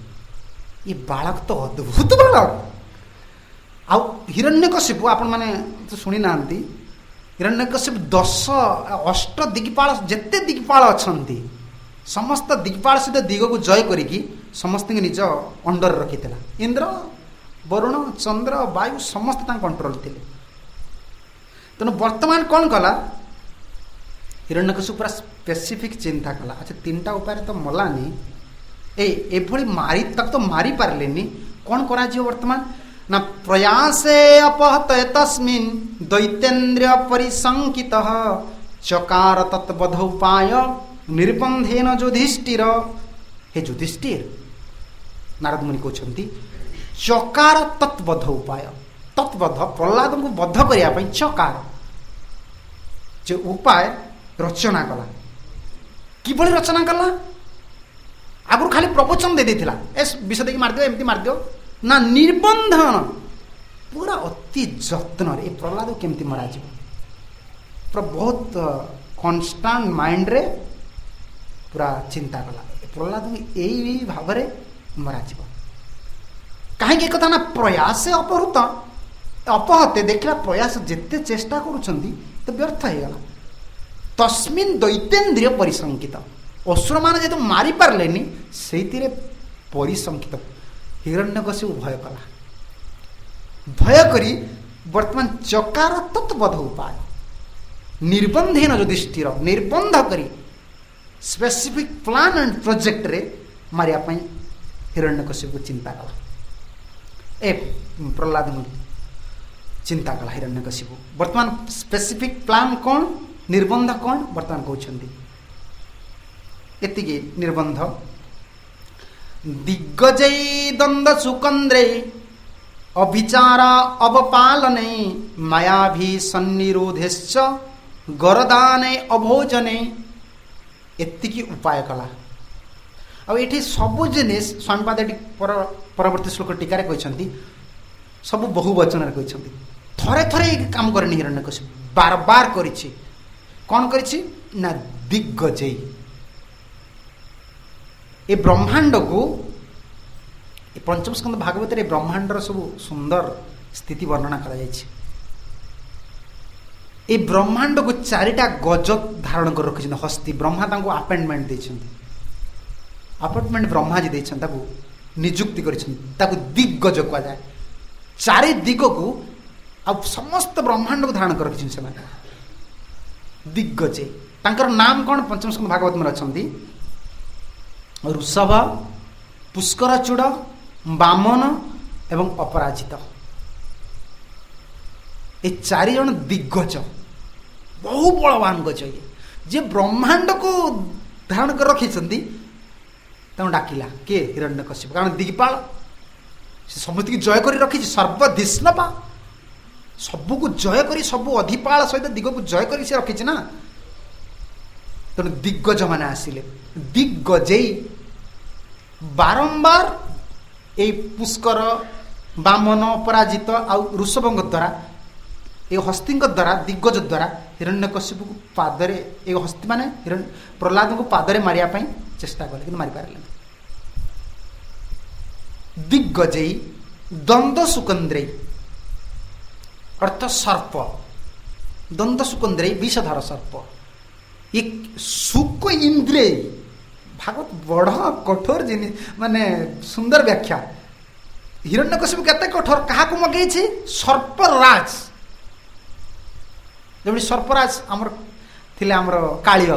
ଏ ବାଳକ ତ ଅଦ୍ଭୁତ ବାଳକ। ଆଉ ହିରଣ୍ୟକଶିପୁ ଆପଣ ମାନେ ଶୁଣି ନାହାନ୍ତି, ହିରଣ୍ୟକଶିପୁ ଦଶ ଅଷ୍ଟ ଦିଗପାଳ ଯେତେ ଦିଗପାଳ ଅଛନ୍ତି ସମସ୍ତ ଦିଗପାଳ ସହିତ ଦିଗକୁ ଜୟ କରିକି ସମସ୍ତଙ୍କୁ ନିଜ ଅଣ୍ଡରରେ ରଖିଥିଲା। ଇନ୍ଦ୍ର, ବରୁଣ, ଚନ୍ଦ୍ର, ବାୟୁ ସମସ୍ତେ ତାଙ୍କ କଣ୍ଟ୍ରୋଲ ଥିଲେ। ତେଣୁ ବର୍ତ୍ତମାନ କ'ଣ କଲା, ହିରଣ୍ୟକଶିପୁ ପୁରା ସ୍ପେସିଫିକ୍ ଚିନ୍ତା କଲା, ଆଚ୍ଛା ତିନିଟା ଉପାୟରେ ତ ମଲାନି, ଏ ଏଭଳି ମାରି ତାକୁ ତ ମାରି ପାରିଲେନି, କ'ଣ କରାଯିବ ବର୍ତ୍ତମାନ ନା ପ୍ରୟାସେ ଅପହତ ତସ୍ମିନ୍ ଦୈତେନ୍ଦ୍ର ପରିସଙ୍କିତ ଚକାର ତତ୍ବଧ ଉପାୟ ନିର୍ବନ୍ଧେନ ଯୁଧିଷ୍ଠିର। ହେ ଯୁଧିଷ୍ଠିର, ନାରଦ ମୁନି କହୁଛନ୍ତି ଚକାର ତତ୍ବଧ ଉପାୟ, ତତ୍ବଧ ପ୍ରହ୍ଲାଦଙ୍କୁ ବଦ୍ଧ କରିବା ପାଇଁ ଚକାର ଯେ ଉପାୟ ରଚନା କଲା। କିଭଳି ରଚନା କଲା? ଆଗରୁ ଖାଲି ପ୍ରବଚନ ଦେଇ ଦେଇଥିଲା, ଏ ବିଷ ଦେଇକି ମାରିଦିଅ, ଏମିତି ମାରିଦିଅ ନା, ନିର୍ବନ୍ଧନ ପୁରା ଅତି ଯତ୍ନରେ ଏ ପ୍ରହ୍ଲାଦକୁ କେମିତି ମରାଯିବ, ପୁରା ବହୁତ କନଷ୍ଟାଣ୍ଟ ମାଇଣ୍ଡରେ ପୁରା ଚିନ୍ତା କଲା ଏ ପ୍ରହ୍ଲାଦକୁ ଏଇ ଭାବରେ ମରାଯିବ। କାହିଁକି ଏ କଥା ନା ପ୍ରୟାସ ଅପହୃତ ଅପହତେ ଦେଖିଲା ପ୍ରୟାସ ଯେତେ ଚେଷ୍ଟା କରୁଛନ୍ତି ତ ବ୍ୟର୍ଥ ହେଇଗଲା। ତସ୍ମିନ୍ ଦୈତେନ୍ଦ୍ରିୟ ପରିସଙ୍କିତ, ଅସୁରମାନେ ଯେହେତୁ ମାରିପାରିଲେନି ସେଇଥିରେ ପରିସଙ୍କିତ ହିରଣ୍ୟକଶିପୁ ଭୟ କଲା। ଭୟ କରି ବର୍ତ୍ତମାନ ଚକାର ତତ୍ବଧ ଉପାୟ ନିର୍ବନ୍ଧେନ ଯୁଧିଷ୍ଠିର, ନିର୍ବନ୍ଧ କରି ସ୍ପେସିଫିକ୍ ପ୍ଲାନ୍ ଆଣ୍ଡ ପ୍ରୋଜେକ୍ଟରେ ମାରିବା ପାଇଁ ହିରଣ୍ୟକଶିପୁ ଚିନ୍ତା କଲା। ଏ ପ୍ରହ୍ଲାଦ ଚିନ୍ତା କଲା ହିରଣ୍ୟକଶିପୁ। ବର୍ତ୍ତମାନ ସ୍ପେସିଫିକ୍ ପ୍ଲାନ୍ କ'ଣ, ନିର୍ବନ୍ଧ କ'ଣ ବର୍ତ୍ତମାନ କହୁଛନ୍ତି ଏତିକି ନିର୍ବନ୍ଧ। ଦିଗ୍ଗଜୈ ଦ୍ୱନ୍ଦ୍ୱ ସୁକନ୍ଦ୍ରେ ଅଭିଚାର ଅବପାଲନେ ମାୟାଭି ସନ୍ନିରୋଧେଶ୍ଚ ଗରଦାନେ ଅଭୋଜନେ। ଏତିକି ଉପାୟ କଲା। ଆଉ ଏଠି ସବୁ ଜିନିଷ ସ୍ୱାମୀପାଦ ଏଠି ପରବର୍ତ୍ତୀ ଶ୍ଲୋକ ଟୀକାରେ କହିଛନ୍ତି, ସବୁ ବହୁ ବଚନରେ କହିଛନ୍ତି। ଥରେ ଥରେ ଏ କାମ କରେନି ହିରଣ୍ୟକଶିପୁ, ବାର ବାର କରିଛି। କ'ଣ କରିଛି ନା ଦିଗ୍ଗଜୈ, ଏ ବ୍ରହ୍ମାଣ୍ଡକୁ ଏ ପଞ୍ଚମ ସ୍କନ୍ଧ ଭାଗବତରେ ଏ ବ୍ରହ୍ମାଣ୍ଡର ସବୁ ସୁନ୍ଦର ସ୍ଥିତି ବର୍ଣ୍ଣନା କରାଯାଇଛି। ଏ ବ୍ରହ୍ମାଣ୍ଡକୁ ଚାରିଟା ଗଜ ଧାରଣ କରି ରଖିଛନ୍ତି ହସ୍ତି। ବ୍ରହ୍ମା ତାଙ୍କୁ ଆପଏଣ୍ଟମେଣ୍ଟ ଦେଇଛନ୍ତି, ଆପଏଣ୍ଟମେଣ୍ଟ ବ୍ରହ୍ମାଜୀ ଦେଇଛନ୍ତି, ତାକୁ ନିଯୁକ୍ତି କରିଛନ୍ତି, ତାକୁ ଦିଗ୍ଗଜ କୁହାଯାଏ। ଚାରି ଦିଗକୁ ଆଉ ସମସ୍ତ ବ୍ରହ୍ମାଣ୍ଡକୁ ଧାରଣ କରି ରଖିଛନ୍ତି ସେମାନେ, ଦିଗ୍ଗଜେ। ତାଙ୍କର ନାମ କ'ଣ ପଞ୍ଚମ ସ୍କନ୍ଧ ଭାଗବତରେ ଅଛନ୍ତି, ଋଷଭ, ପୁଷ୍କରଚୂଡ଼, ବାମନ ଏବଂ ଅପରାଜିତ। ଏ ଚାରି ଜଣ ଦିଗ୍ଗଜ, ବହୁ ବଳବାନ ଗଜ। ଇଏ ଯେ ବ୍ରହ୍ମାଣ୍ଡକୁ ଧାରଣ କରି ରଖିଛନ୍ତି ତାଙ୍କୁ ଡାକିଲା କିଏ? ହିରଣ୍ୟକଶିପୁ। କାରଣ ଦିଗପାଳ ସେ ସମସ୍ତଙ୍କୁ ଜୟ କରି ରଖିଛି, ସର୍ବଧିଷ୍ଣପା, ସବୁକୁ ଜୟ କରି ସବୁ ଅଧିପାଳ ସହିତ ଦିଗକୁ ଜୟ କରି ସେ ରଖିଛି ନା। ତେଣୁ ଦିଗ୍ଗଜ ମାନେ ଆସିଲେ। ଦିଗ୍ଗଜେଇ ବାରମ୍ବାର ଏଇ ପୁଷ୍କର, ବାମନ, ଅପରାଜିତ ଆଉ ଋଷଭଙ୍କ ଦ୍ୱାରା, ଏ ହସ୍ତିଙ୍କ ଦ୍ୱାରା, ଦିଗ୍ଗଜ ଦ୍ୱାରା ହିରଣ୍ୟକଶିପୁକୁ ପାଦରେ, ଏ ହସ୍ତି ମାନେ ହିରଣ୍ୟ ପ୍ରହ୍ଲାଦଙ୍କୁ ପାଦରେ ମାରିବା ପାଇଁ ଚେଷ୍ଟା କଲେ କିନ୍ତୁ ମାରିପାରିଲେନି। ଦିଗ୍ଗଜେଇ ଦ୍ୱନ୍ଦ୍ୱ ସୁକନ୍ଦ୍ରେଇ ଅର୍ଥ ସର୍ପ, ଦ୍ୱନ୍ଦ୍ୱ ସୁକନ୍ଦ୍ରେଇ ବିଷଧର ସର୍ପ। ଏ ସୁକ ଇନ୍ଦ୍ରେଇ, ଭାଗବତ ବଡ଼ କଠୋର ଜିନିଷ, ମାନେ ସୁନ୍ଦର ବ୍ୟାଖ୍ୟା। ହିରଣ୍ୟକଶିପୁ କେତେ କଠୋର, କାହାକୁ ମଗେଇଛି? ସର୍ପରାଜ। ଯେମିତି ସର୍ପରାଜ ଆମର ଥିଲେ ଆମର କାଳିୟ,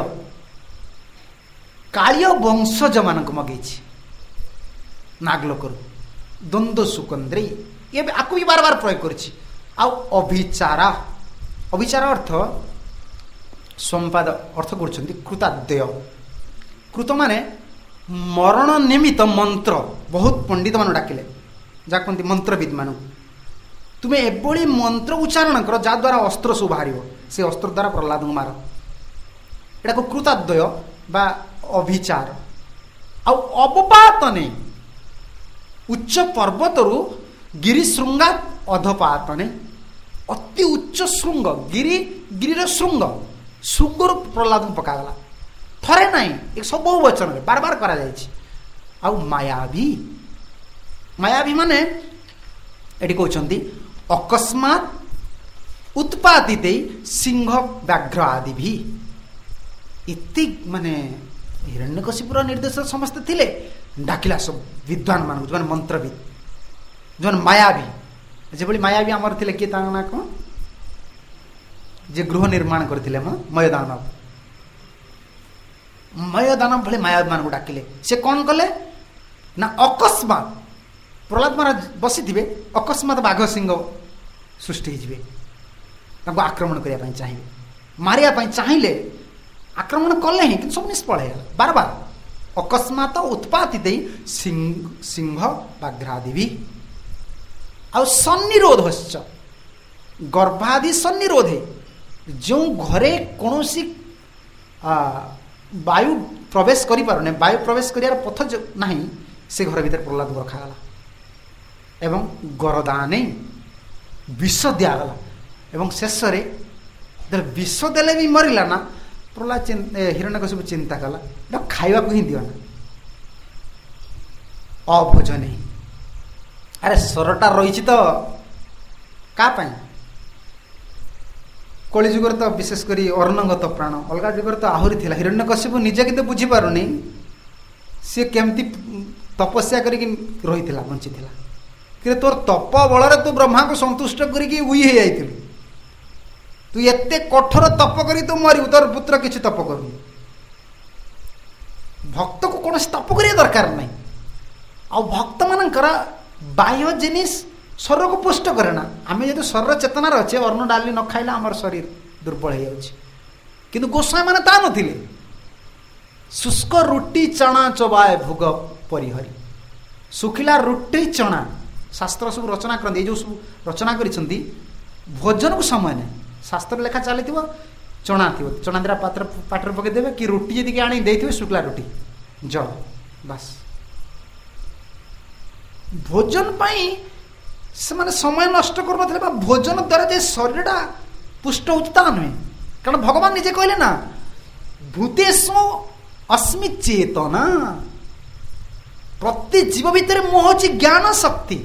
କାଳିୟ ବଂଶଜ ମାନଙ୍କୁ ମଗେଇଛି ନାଗଲୋକରୁ। ଦ୍ୱନ୍ଦ୍ୱ ସୁକନ୍ଦ୍ରେଇ ଏବେ ଆକୁ ବି ବାର ବାର ପ୍ରୟୋଗ କରିଛି। ଆଉ ଅଭିଚାରା, ଅଭିଚାର ଅର୍ଥ ସମ୍ପାଦ ଅର୍ଥ କରୁଛନ୍ତି କୃତାଦ୍ୱୟ। କୃତ ମାନେ ମରଣ ନିମିତ୍ତ ମନ୍ତ୍ର, ବହୁତ ପଣ୍ଡିତ ମାନଙ୍କୁ ଡାକିଲେ, ଯାହା କୁହନ୍ତି ମନ୍ତ୍ରବିଦ ମାନଙ୍କୁ, ତୁମେ ଏଭଳି ମନ୍ତ୍ର ଉଚ୍ଚାରଣ କର ଯାହାଦ୍ୱାରା ଅସ୍ତ୍ର ସବୁ ବାହାରିବ, ସେ ଅସ୍ତ୍ର ଦ୍ୱାରା ପ୍ରହ୍ଲାଦଙ୍କୁ ମାର। ଏଟାକୁ କୃତାଦ୍ୱୟ ବା ଅଭିଚାର। ଆଉ ଅବପାତ ନେଇ, ଉଚ୍ଚ ପର୍ବତରୁ ଗିରିଶୃଙ୍ଗା ଅଧପାତ ନେଇ, ଅତି ଉଚ୍ଚ ଶୃଙ୍ଗ, ଗିରି ଗିରିର ଶୃଙ୍ଗ, ଶୃଙ୍ଗରୁ ପ୍ରହ୍ଲାଦଙ୍କୁ ପକାଗଲା। ଥରେ ନାହିଁ, ଏ ସବୁ ବଚନରେ ବାର ବାର କରାଯାଇଛି। ଆଉ ମାୟାବୀ, ମାୟାବୀ ମାନେ ଏଠି କହୁଛନ୍ତି ଅକସ୍ମାତ୍ ଉତ୍ପାତି ଦେଇ ସିଂହ ବ୍ୟାଘ୍ର ଆଦି ଭି। ଏତେ ମାନେ ହିରଣ୍ୟକଶିପୁର ନିର୍ଦ୍ଦେଶ ସମସ୍ତେ ଥିଲେ, ଡାକିଲା ସବୁ ବିଦ୍ୱାନ ମାନଙ୍କୁ, ଯେଉଁମାନେ ମନ୍ତ୍ରବିଦ, ଯେଉଁମାନେ ମାୟାବୀ। ଯେଭଳି ମାୟାବୀ ଆମର ଥିଲେ, କିଏ ତାଙ୍କ ନାଁ କ'ଣ, ଯେ ଗୃହ ନିର୍ମାଣ କରିଥିଲେ ମ ମୟଦାନବ, ମୟଦାନବ ଭଳି ମାୟାବୀ ମାନଙ୍କୁ ଡାକିଲେ। ସେ କ'ଣ କଲେ ନା ଅକସ୍ମାତ୍ ପ୍ରହ୍ଲାଦ ମହାରାଜ ବସିଥିବେ, ଅକସ୍ମାତ୍ ବାଘ ସିଂହ ସୃଷ୍ଟି ହେଇଯିବେ, ତାଙ୍କୁ ଆକ୍ରମଣ କରିବା ପାଇଁ ଚାହିଁବେ, ମାରିବା ପାଇଁ ଚାହିଁଲେ, ଆକ୍ରମଣ କଲେ ହିଁ କିନ୍ତୁ ସବୁ ନିଷ୍ଫଳ ହେଇଗଲା। ବାର ବାର ଅକସ୍ମାତ ଉତ୍ପାତି ଦେଇ ସିଂହ ବ୍ୟାଘ୍ରାଦି ବି। ଆଉ ସନ୍ନିରୋଧଶ୍ଚ, ଗର୍ଭାଦି ସନ୍ନିରୋଧେ, ଯେଉଁ ଘରେ କୌଣସି ବାୟୁ ପ୍ରବେଶ କରିପାରୁନି, ବାୟୁ ପ୍ରବେଶ କରିବାର ପଥ ନାହିଁ, ସେ ଘର ଭିତରେ ପ୍ରହ୍ଲାଦଙ୍କୁ ରଖାଗଲା। ଏବଂ ଗରଦାନେ ବିଷ ଦିଆଗଲା। ଏବଂ ଶେଷରେ ବିଷ ଦେଲେ ବି ମରିଲା ନା, ପ୍ରହ୍ଲାଦ ହିରଣ୍ୟକଶିପୁ ଚିନ୍ତା କଲା, ଏଟା ଖାଇବାକୁ ହିଁ ଦିଅ ନା, ଅଭୋଜନେ। ଆରେ ସ୍ୱରଟା ରହିଛି ତ କାହା ପାଇଁ? କଳି ଯୁଗରେ ତ ବିଶେଷ କରି ଅର୍ଣ୍ଣଗତ ପ୍ରାଣ, ଅଲଗା ଯୁଗରେ ତ ଆହୁରି ଥିଲା। ହିରଣ୍ୟକଶିପୁ ନିଜେ କିନ୍ତୁ ବୁଝିପାରୁନି ସିଏ କେମିତି ତପସ୍ୟା କରିକି ରହିଥିଲା, ବଞ୍ଚିଥିଲା। କିନ୍ତୁ ତୋର ତପ ବଳରେ ତୁ ବ୍ରହ୍ମାଙ୍କୁ ସନ୍ତୁଷ୍ଟ କରିକି ଉଇ ହେଇଯାଇଥିଲୁ। ତୁ ଏତେ କଠୋର ତପ କରି ତୁ ମରିବୁ, ତୋର ପୁତ୍ର କିଛି ତପ କରୁନି। ଭକ୍ତକୁ କୌଣସି ତପ କରିବା ଦରକାର ନାହିଁ। ଆଉ ଭକ୍ତ ମାନଙ୍କର ବାହ୍ୟ ଜିନିଷ ଶରୀରକୁ ପୁଷ୍ଟ କରେ ନା। ଆମେ ଯେହେତୁ ଶରୀର ଚେତନାରେ ଅଛେ, ଅନ୍ନ ଡାଲି ନ ଖାଇଲେ ଆମର ଶରୀର ଦୁର୍ବଳ ହେଇଯାଉଛି। କିନ୍ତୁ ଗୋସ୍ୱାମୀ ମାନେ ତା ନଥିଲେ। ଶୁଷ୍କ ରୁଟି ଚଣା ଚୋବାଏ ଭୋଗ ପରିହରି। ଶୁଖିଲା ରୁଟି ଚଣା, ଶାସ୍ତ୍ର ସବୁ ରଚନା କରନ୍ତି, ଏଇ ଯେଉଁ ସବୁ ରଚନା କରିଛନ୍ତି, ଭୋଜନକୁ ସମୟ ନାହିଁ। ଶାସ୍ତ୍ର ଲେଖା ଚାଲିଥିବ, ଚଣା ଥିବ, ଚଣା ଦିଟା ପାତ୍ର ପାଟିରେ ପକେଇଦେବେ, କି ରୁଟି ଯଦି ଆଣି ଦେଇଥିବେ, ଶୁଖିଲା ରୁଟି, ଜଳ, ବାସ୍। ଭୋଜନ ପାଇଁ ସେମାନେ ସମୟ ନଷ୍ଟ କରୁନଥିଲେ, ବା ଭୋଜନ ଦ୍ୱାରା ଯେ ଶରୀରଟା ପୁଷ୍ଟ ହେଉଛି ତା ନୁହେଁ। କାରଣ ଭଗବାନ ନିଜେ କହିଲେ ନା, ଭୂତେଷୁ ଅସ୍ମି ଚେତନା। ପ୍ରତି ଜୀବ ଭିତରେ ମୁଁ ହେଉଛି ଜ୍ଞାନ ଶକ୍ତି।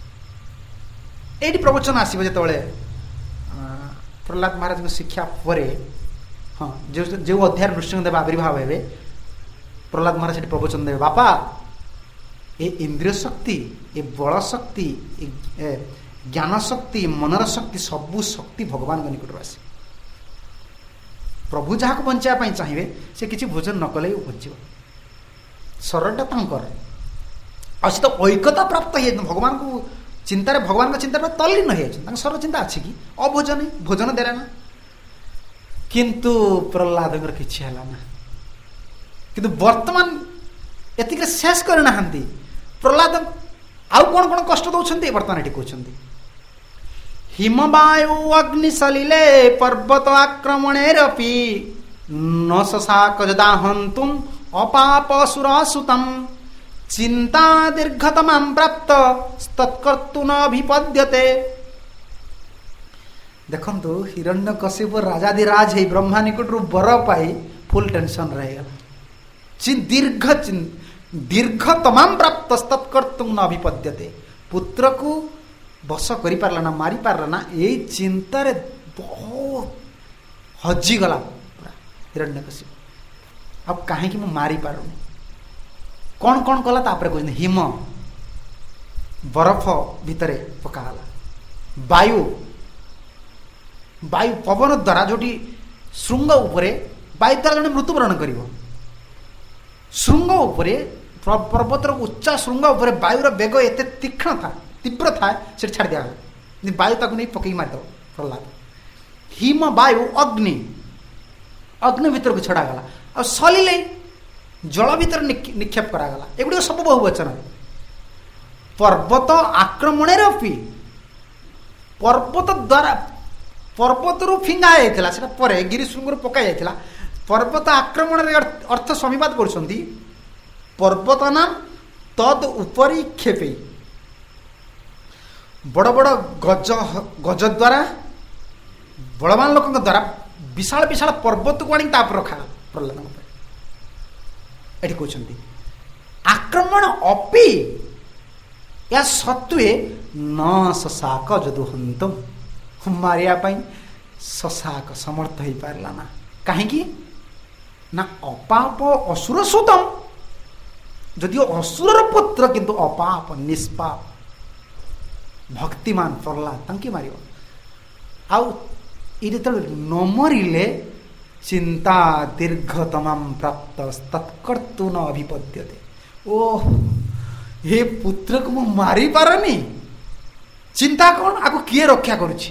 ଏଇଠି ପ୍ରବଚନ ଆସିବ ଯେତେବେଳେ ପ୍ରହ୍ଲାଦ ମହାରାଜଙ୍କ ଶିକ୍ଷା ପରେ, ହଁ, ଯେଉଁ ଯେଉଁ ଅଧ୍ୟାୟ ନୃସିଂହଦେବ ଆବିର୍ଭାବ ହେବେ, ପ୍ରହ୍ଲାଦ ମହାରାଜ ସେଠି ପ୍ରବଚନ ଦେବେ। ବାପା, ଏ ଇନ୍ଦ୍ରିୟ ଶକ୍ତି, ଏ ବଳ ଶକ୍ତି, ଏ ଜ୍ଞାନ ଶକ୍ତି, ମନର ଶକ୍ତି, ସବୁ ଶକ୍ତି ଭଗବାନଙ୍କ ନିକଟରୁ ଆସେ। ପ୍ରଭୁ ଯାହାକୁ ବଞ୍ଚାଇବା ପାଇଁ ଚାହିଁବେ, ସେ କିଛି ଭୋଜନ ନ କଲେ ବି ବଞ୍ଚିବ। ଶରୀରଟା ତାଙ୍କର। ଆଉ ସେ ତ ଐକ୍ୟତା ପ୍ରାପ୍ତ ହେଇଯାଇଛନ୍ତି ଭଗବାନଙ୍କୁ ଚିନ୍ତାରେ, ଭଗବାନଙ୍କ ଚିନ୍ତାରେ ତଲ୍ଲୀନ ହେଇଯାଇଛନ୍ତି। ତାଙ୍କ ଶରୀର ଚିନ୍ତା ଅଛି କି ଅଭୋଜନ, ଭୋଜନ ଦେଲା ନା। କିନ୍ତୁ ପ୍ରହ୍ଲାଦଙ୍କର କିଛି ହେଲା ନା। କିନ୍ତୁ ବର୍ତ୍ତମାନ ଏତିକିରେ ଶେଷ କରିନାହାନ୍ତି। ପ୍ରହ୍ଲାଦ ଆଉ କଣ କଣ କଷ୍ଟ ଦଉଛନ୍ତି ବର୍ତ୍ତମାନ ଏଠି କହୁଛନ୍ତି। ହିମବାୟୁ ଅଗ୍ନି ସଲିଲେ ପର୍ବତ ଆକ୍ରମଣେରପି ନ ଶଶାକ ଯଦାହନ୍ତୁମ୍ ଅପାପ ସୁରସୁତମ୍ ଚିନ୍ତା ଦୀର୍ଘତମାଂ ପ୍ରାପ୍ତ ତତ୍କର୍ତ୍ତୁ ନ ଅଭିପଦ୍ୟତେ। ଦେଖନ୍ତୁ, ହିରଣ୍ୟକଶିପ ରାଜାଧିରାଜ ହେଇ ବ୍ରହ୍ମା ନିକଟରୁ ବର ପାଇ ଫୁଲ୍ ଟେନସନ୍ ରହିଗଲା। ଦୀର୍ଘ ଦୀର୍ଘତମାଂ ପ୍ରାପ୍ତ ତତ୍କର୍ତ୍ତୁ ନ ଅଭିପଦ୍ୟତେ। ପୁତ୍ରକୁ ବଶ କରିପାରିଲା ନା, ମାରିପାରିଲା ନା, ଏଇ ଚିନ୍ତାରେ ବହୁତ ହଜିଗଲା ପୁରା ହିରଣ୍ୟକଶିପ। ଆଉ କାହିଁକି ମୁଁ ମାରିପାରୁନି, କ'ଣ କ'ଣ କଲା ତାପରେ କହୁଛନ୍ତି। ହିମ, ବରଫ ଭିତରେ ପକାଗଲା। ବାୟୁ, ବାୟୁ ପବନ ଦ୍ୱାରା, ଯୋଉଠି ଶୃଙ୍ଗ ଉପରେ ବାୟୁ ଦ୍ୱାରା ଜଣେ ମୃତ୍ୟୁବରଣ କରିବ, ଶୃଙ୍ଗ ଉପରେ, ପର୍ବତର ଉଚ୍ଚା ଶୃଙ୍ଗ ଉପରେ ବାୟୁର ବେଗ ଏତେ ତୀକ୍ଷ୍ଣ ଥାଏ, ତୀବ୍ର ଥାଏ, ସେଠି ଛାଡ଼ି ଦିଆଗଲା। ବାୟୁ ତାକୁ ନେଇ ପକେଇକି ମାରିଦେବ ପ୍ରହ୍ଲାଦ। ହିମ, ବାୟୁ, ଅଗ୍ନି, ଅଗ୍ନି ଭିତରକୁ ଛଡ଼ାଗଲା। ଆଉ ସଲିଲେ, ଜଳ ଭିତରେ ନିକ୍ଷେପ କରାଗଲା। ଏଗୁଡ଼ିକ ସବୁ ବହୁ ବଚନ। ପର୍ବତ ଆକ୍ରମଣରେ ଅପି, ପର୍ବତ ଦ୍ୱାରା, ପର୍ବତରୁ ଫିଙ୍ଗା ଯାଇଥିଲା, ସେଟା ପରେ ଗିରିଶୃଙ୍ଗରୁ ପକା ଯାଇଥିଲା। ପର୍ବତ ଆକ୍ରମଣରେ ଅର୍ଥ ସ୍ୱାମୀବାଦ କରୁଛନ୍ତି, ପର୍ବତ ନାମ ତଦ୍ ଉପରି କ୍ଷେପେ, ବଡ଼ ବଡ଼ ଗଜ ଗଜ ଦ୍ୱାରା ବଳବାନ ଲୋକଙ୍କ ଦ୍ୱାରା ବିଶାଳ ବିଶାଳ ପର୍ବତକୁ ଆଣି ତାପରେ ରଖା ପ୍ରହ୍ଲାଦଙ୍କ ପାଇଁ। ଏଠି କହୁଛନ୍ତି ଆକ୍ରମଣ ଅପି ଏହା ସତ୍ୱେ ନ ଶଶାକ ଯଦୁହନ୍ତ, ମାରିବା ପାଇଁ ଶଶାକ ସମର୍ଥ ହେଇପାରିଲା ନା। କାହିଁକି ନା ଅପାପ ଅସୁର ସୁତମ, ଯଦିଓ ଅସୁରର ପୁତ୍ର କିନ୍ତୁ ଅପାପ ନିଷ୍ପାପ ଭକ୍ତିମାନ ପ୍ରହ୍ଲାଦ ତାଙ୍କେ ମାରିବ। ଆଉ ଏ ଯେତେବେଳେ ନ ମରିଲେ ଚିନ୍ତା ଦୀର୍ଘତମାମ ପ୍ରାପ୍ତ ତତ୍କର୍ତ୍ତୁ ନ ଅଭିପଦ୍ୟତେ। ଓ ହେ ପୁତ୍ରକୁ ମୁଁ ମାରିପାରନି, ଚିନ୍ତା କ'ଣ ଆକୁ କିଏ ରକ୍ଷା କରୁଛି?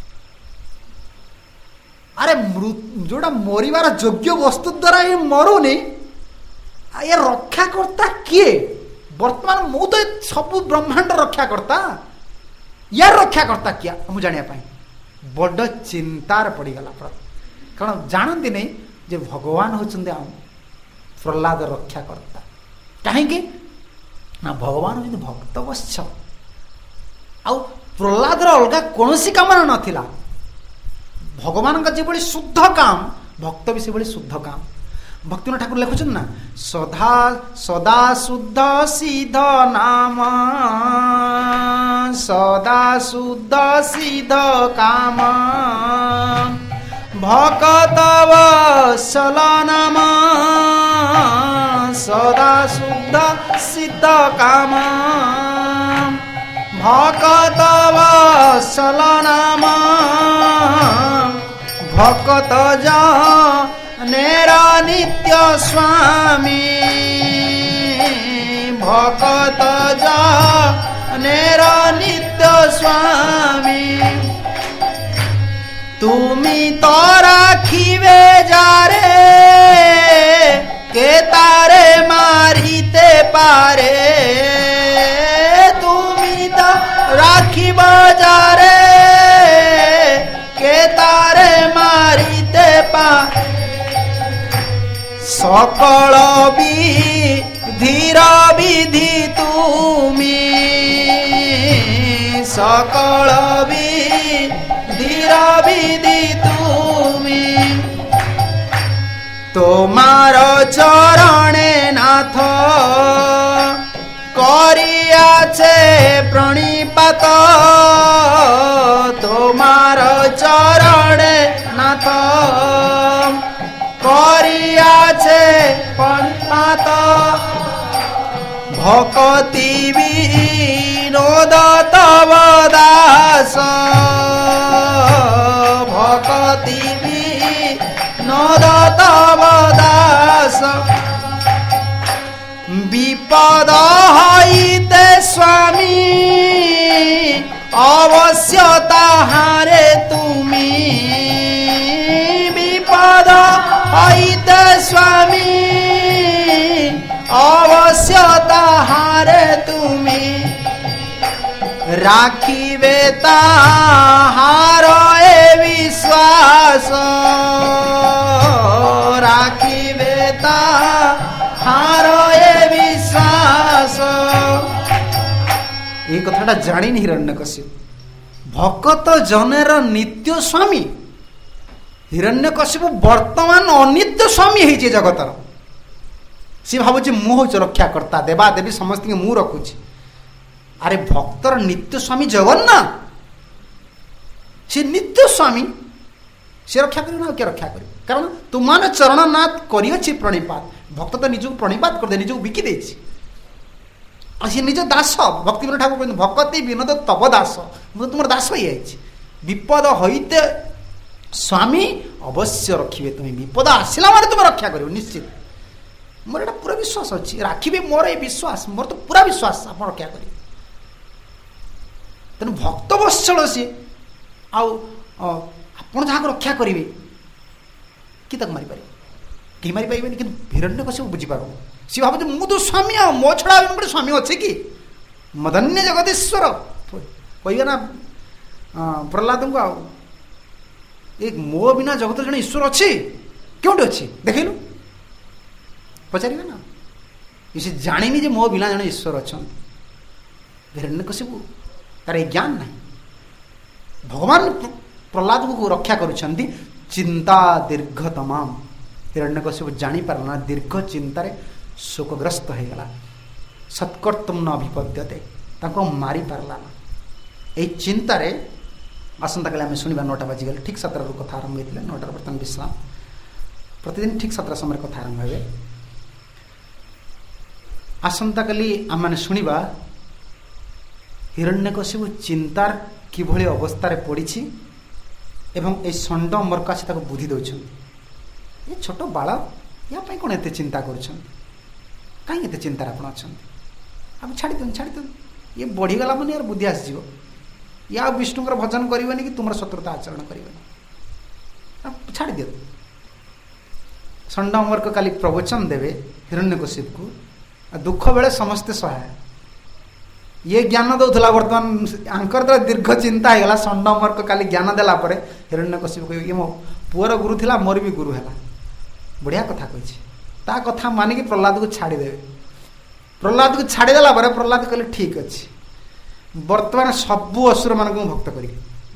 ଆରେ ଯୋଉଟା ମରିବାର ଯୋଗ୍ୟ ବସ୍ତୁ ଦ୍ୱାରା ଏ ମରୁନି, ଏ ରକ୍ଷାକର୍ତ୍ତା କିଏ? ବର୍ତ୍ତମାନ ମୁଁ ତ ସବୁ ବ୍ରହ୍ମାଣ୍ଡ ରକ୍ଷାକର୍ତ୍ତା, ୟାର ରକ୍ଷାକର୍ତ୍ତା କିଏ ମୁଁ ଜାଣିବା ପାଇଁ ବଡ଼ ଚିନ୍ତାରେ ପଡ଼ିଗଲା। କାରଣ ଜାଣନ୍ତି ନାହିଁ ଯେ ଭଗବାନ ହେଉଛନ୍ତି ଆମ ପ୍ରହ୍ଲାଦ ରକ୍ଷାକର୍ତ୍ତା। କାହିଁକି ନା ଭଗବାନ ହେଉଛନ୍ତି ଭକ୍ତବତ୍ସ। ଆଉ ପ୍ରହ୍ଲାଦର ଅଲଗା କୌଣସି କାମନା ନଥିଲା। ଭଗବାନଙ୍କ ଯେଭଳି ଶୁଦ୍ଧ କାମ, ଭକ୍ତ ବି ସେଭଳି ଶୁଦ୍ଧ କାମ। ଭକ୍ତିନାଥ ଠାକୁର ଲେଖୁଛନ୍ତି ନା, ସଦା ସଦା ଶୁଦ୍ଧ ସିଦ୍ଧ ନାମ, ସଦା ଶୁଦ୍ଧ ସିଦ୍ଧ କାମ, ଭକତ ବତ୍ସଲ ନାମ, ସଦା ଶୁଦ୍ଧ ସିଦ୍ଧ କାମ, ଭକତ ବତ୍ସଲ ନାମ, ভকত জনের নিত্য স্বামী, ভকত জনের নিত্য স্বামী, তুমি তো রাখিবে যারে কে তারে মারিতে পারে, তুমি তো রাখিব যারে কে তারে মারিতে পারে, সকল বিধির বিধি তুমি, সকল বিধির বিধি তুমি, তোমার চরণে নাথ করিয়াছে প্রণিপাত, তোমার চরণে নাথ করিয়াছে প্রণিপাত, ভকতি বিনোদ তব দাস, ভকতি বিনোদ তব দাস, বিপদ হইতে স্বামী অবশ্য তাহারে তুমি, বিপদ হইতে স্বামী অবশ্য তাহারে তুমি, রাখিবে তাহার এ বিশ্বাস, রাখিবে তাহার এ বিশ্বাস। এই কথাটা জানিনি হিরণ্যকশিপু। ভকত জনের নিত্য স্বামী, হিরণ্যকশিপু বর্তমান অনিত্য স্বামী হয়েছে জগতর। সে ভাবুଛି ମୁଁ ହଉଛି ରକ୍ଷାକର୍ତ୍ତା, ଦେବା ଦେବୀ ସମସ୍ତଙ୍କୁ ମୁଁ ରଖୁଛି। ଆରେ ଭକ୍ତର ନିତ୍ୟ ସ୍ୱାମୀ ଜଗନ୍ନାଥ, ସେ ନିତ୍ୟ ସ୍ୱାମୀ, ସେ ରକ୍ଷା କରିବ ନା ଆଉ କିଏ ରକ୍ଷା କରିବ? କାରଣ ତୁମାନେ ଚରଣନାଥ କରିଅଛି ପ୍ରଣିପାତ। ଭକ୍ତ ତ ନିଜକୁ ପ୍ରଣିପାତ କରିଦେ, ନିଜକୁ ବିକି ଦେଇଛି। ଆଉ ସେ ନିଜ ଦାସ। ଭକ୍ତିବିନୋଦ ଠାକୁର କହୁଛନ୍ତି ଭକତି ବିନୋଦ ତବ ଦାସ, ମୁଁ ତୁମର ଦାସ ହେଇଯାଇଛି। ବିପଦ ହଇତେ ସ୍ୱାମୀ ଅବଶ୍ୟ ରଖିବେ ତୁମେ, ବିପଦ ଆସିଲା ମାନେ ତୁମେ ରକ୍ଷା କରିବ ନିଶ୍ଚିତ। ମୋର ଏଇଟା ପୁରା ବିଶ୍ୱାସ ଅଛି, ରାଖିବେ, ମୋର ଏଇ ବିଶ୍ୱାସ, ମୋର ତ ପୁରା ବିଶ୍ୱାସ ଆପଣ ରକ୍ଷା କରିବେ। ତେଣୁ ଭକ୍ତ ବତ୍ସଳ ସିଏ। ଆଉ ଆପଣ ଯାହାକୁ ରକ୍ଷା କରିବେ କି ତାକୁ ମାରିପାରିବେ? କେହି ମାରିପାରିବେନି। କିନ୍ତୁ ହିରଣ୍ୟକଶିପୁ ବୁଝିପାରୁନି। ସିଏ ଭାବୁଛି ମୁଁ ତ ସ୍ୱାମୀ, ଆଉ ମୋ ଛଡ଼ା ଆଉ ଗୋଟେ ସ୍ୱାମୀ ଅଛି କି? ମଦନ୍ୟ ଜଗଦୀଶ୍ୱର କହିବେ ନା ପ୍ରହ୍ଲାଦଙ୍କୁ, ଆଉ ଏ ମୋ ବିନା ଜଗତରେ ଜଣେ ଈଶ୍ୱର ଅଛି, କେଉଁଠି ଅଛି ଦେଖେଇଲୁ, ପଚାରିବେ ନା। ସେ ଜାଣିନି ଯେ ମୋ ବିନା ଜଣେ ଈଶ୍ୱର ଅଛନ୍ତି। ହିରଣ୍ୟକଶିପୁ ତାର ଏ ଜ୍ଞାନ ନାହିଁ। ଭଗବାନ प्रहलाद को रक्षा करुछंती चिंता दीर्घ तमाम। हिरण्यकशिपु जानी पारला दीर्घ चिंतार शोकग्रस्त हो गला। सत्कर्तुम न अभिपद्यते ताको मारी पारला ना। ए चिंतारे आसंता काले आम शुणा नौटा बाजिगले ठीक सतर कथा आरंभ होता है। नौटार बर्तमान विश्राम। प्रतिदिन ठीक सतर समय कथा आरंभ हे। आसंता काली आम मैंने शुणा हिरण्यकशिपु चिंतार किभली अवस्था पड़ी एवं ए षंड मर्का से बुद्धि दौरान ये छोट बाल या कौन एत चिंता कर कहीं एत चिंतार आप आप छाड़ी दिखाँ छाड़ी दिखाँ ये बढ़ीगला मैंने यार बुद्धि आसज या विष्णुकर भजन करें कि तुम शत्रुता आचरण करें छाड़ी दियो। षंड मर्क काली प्रवचन देवे हिरण्यकशिपु को दुख बेले समस्ते सहाय ये ज्ञान दौला बर्तमान आंकर तो दीर्घ चिंता होगा। षंड मर्क काली ज्ञान देला हिरण्यकशिपु कह ये मो पुअर गुरु थिला मोर भी गुरु है। बढ़िया कथा कही ता कथा मानिकी प्रहलाद को छाड़देवे। प्रहलाद को छाड़देला प्रहलाद कहले ठीक अच्छे बर्तमान सबू असुर मान भक्त कर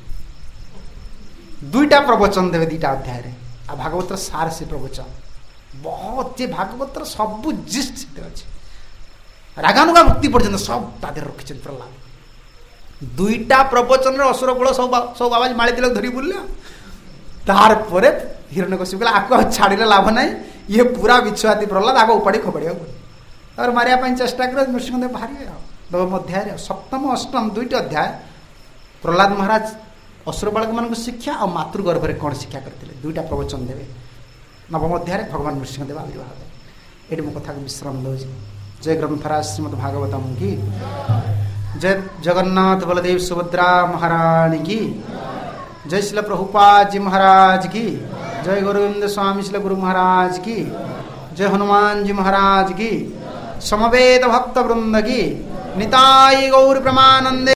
दुईटा प्रवचन देवे दुईटा अध्याय आ भागवत सार से प्रवचन बहुत जे भागवत सबू जिस्ट से अच्छे रागानुगा मुक्ति पर्यटन सब तादर रखी प्रहलाद दुईटा प्रवचन असुर कूल सब सब आवाज माड़ी तिलक धरी बुल्ला तार परे हिरण्यकशिपु कहला आपको छाड़े लाभ ना ये पूरा विश्वाती प्रहलाद आगे उपाड़ी खबड़िया और मारिया चेष्टा कर नृसिंहदेव बाहर नवम अध्याय सप्तम अष्टम दुईट अध्याय प्रहलाद महाराज असुर बालक मान शिक्षा और मातृगर्भ में कौन शिक्षा करते दुईटा प्रवचन देवे। नवम अध्याय भगवान नृसिंहदेव आविर्भाव ये मो कथा को विश्राम दौर। जय ग्रंथराज श्रीमद् भागवतम की जय। जगन्नाथ बलदेव सुभद्रा महारानी की जय। श्रील प्रभुपाद जी महाराज की जय। गोविंद स्वामी श्रील गुरु महाराज की जय। हनुमान जी महाराज की समवेत भक्त वृंद की निताई गौर प्रमानंदे।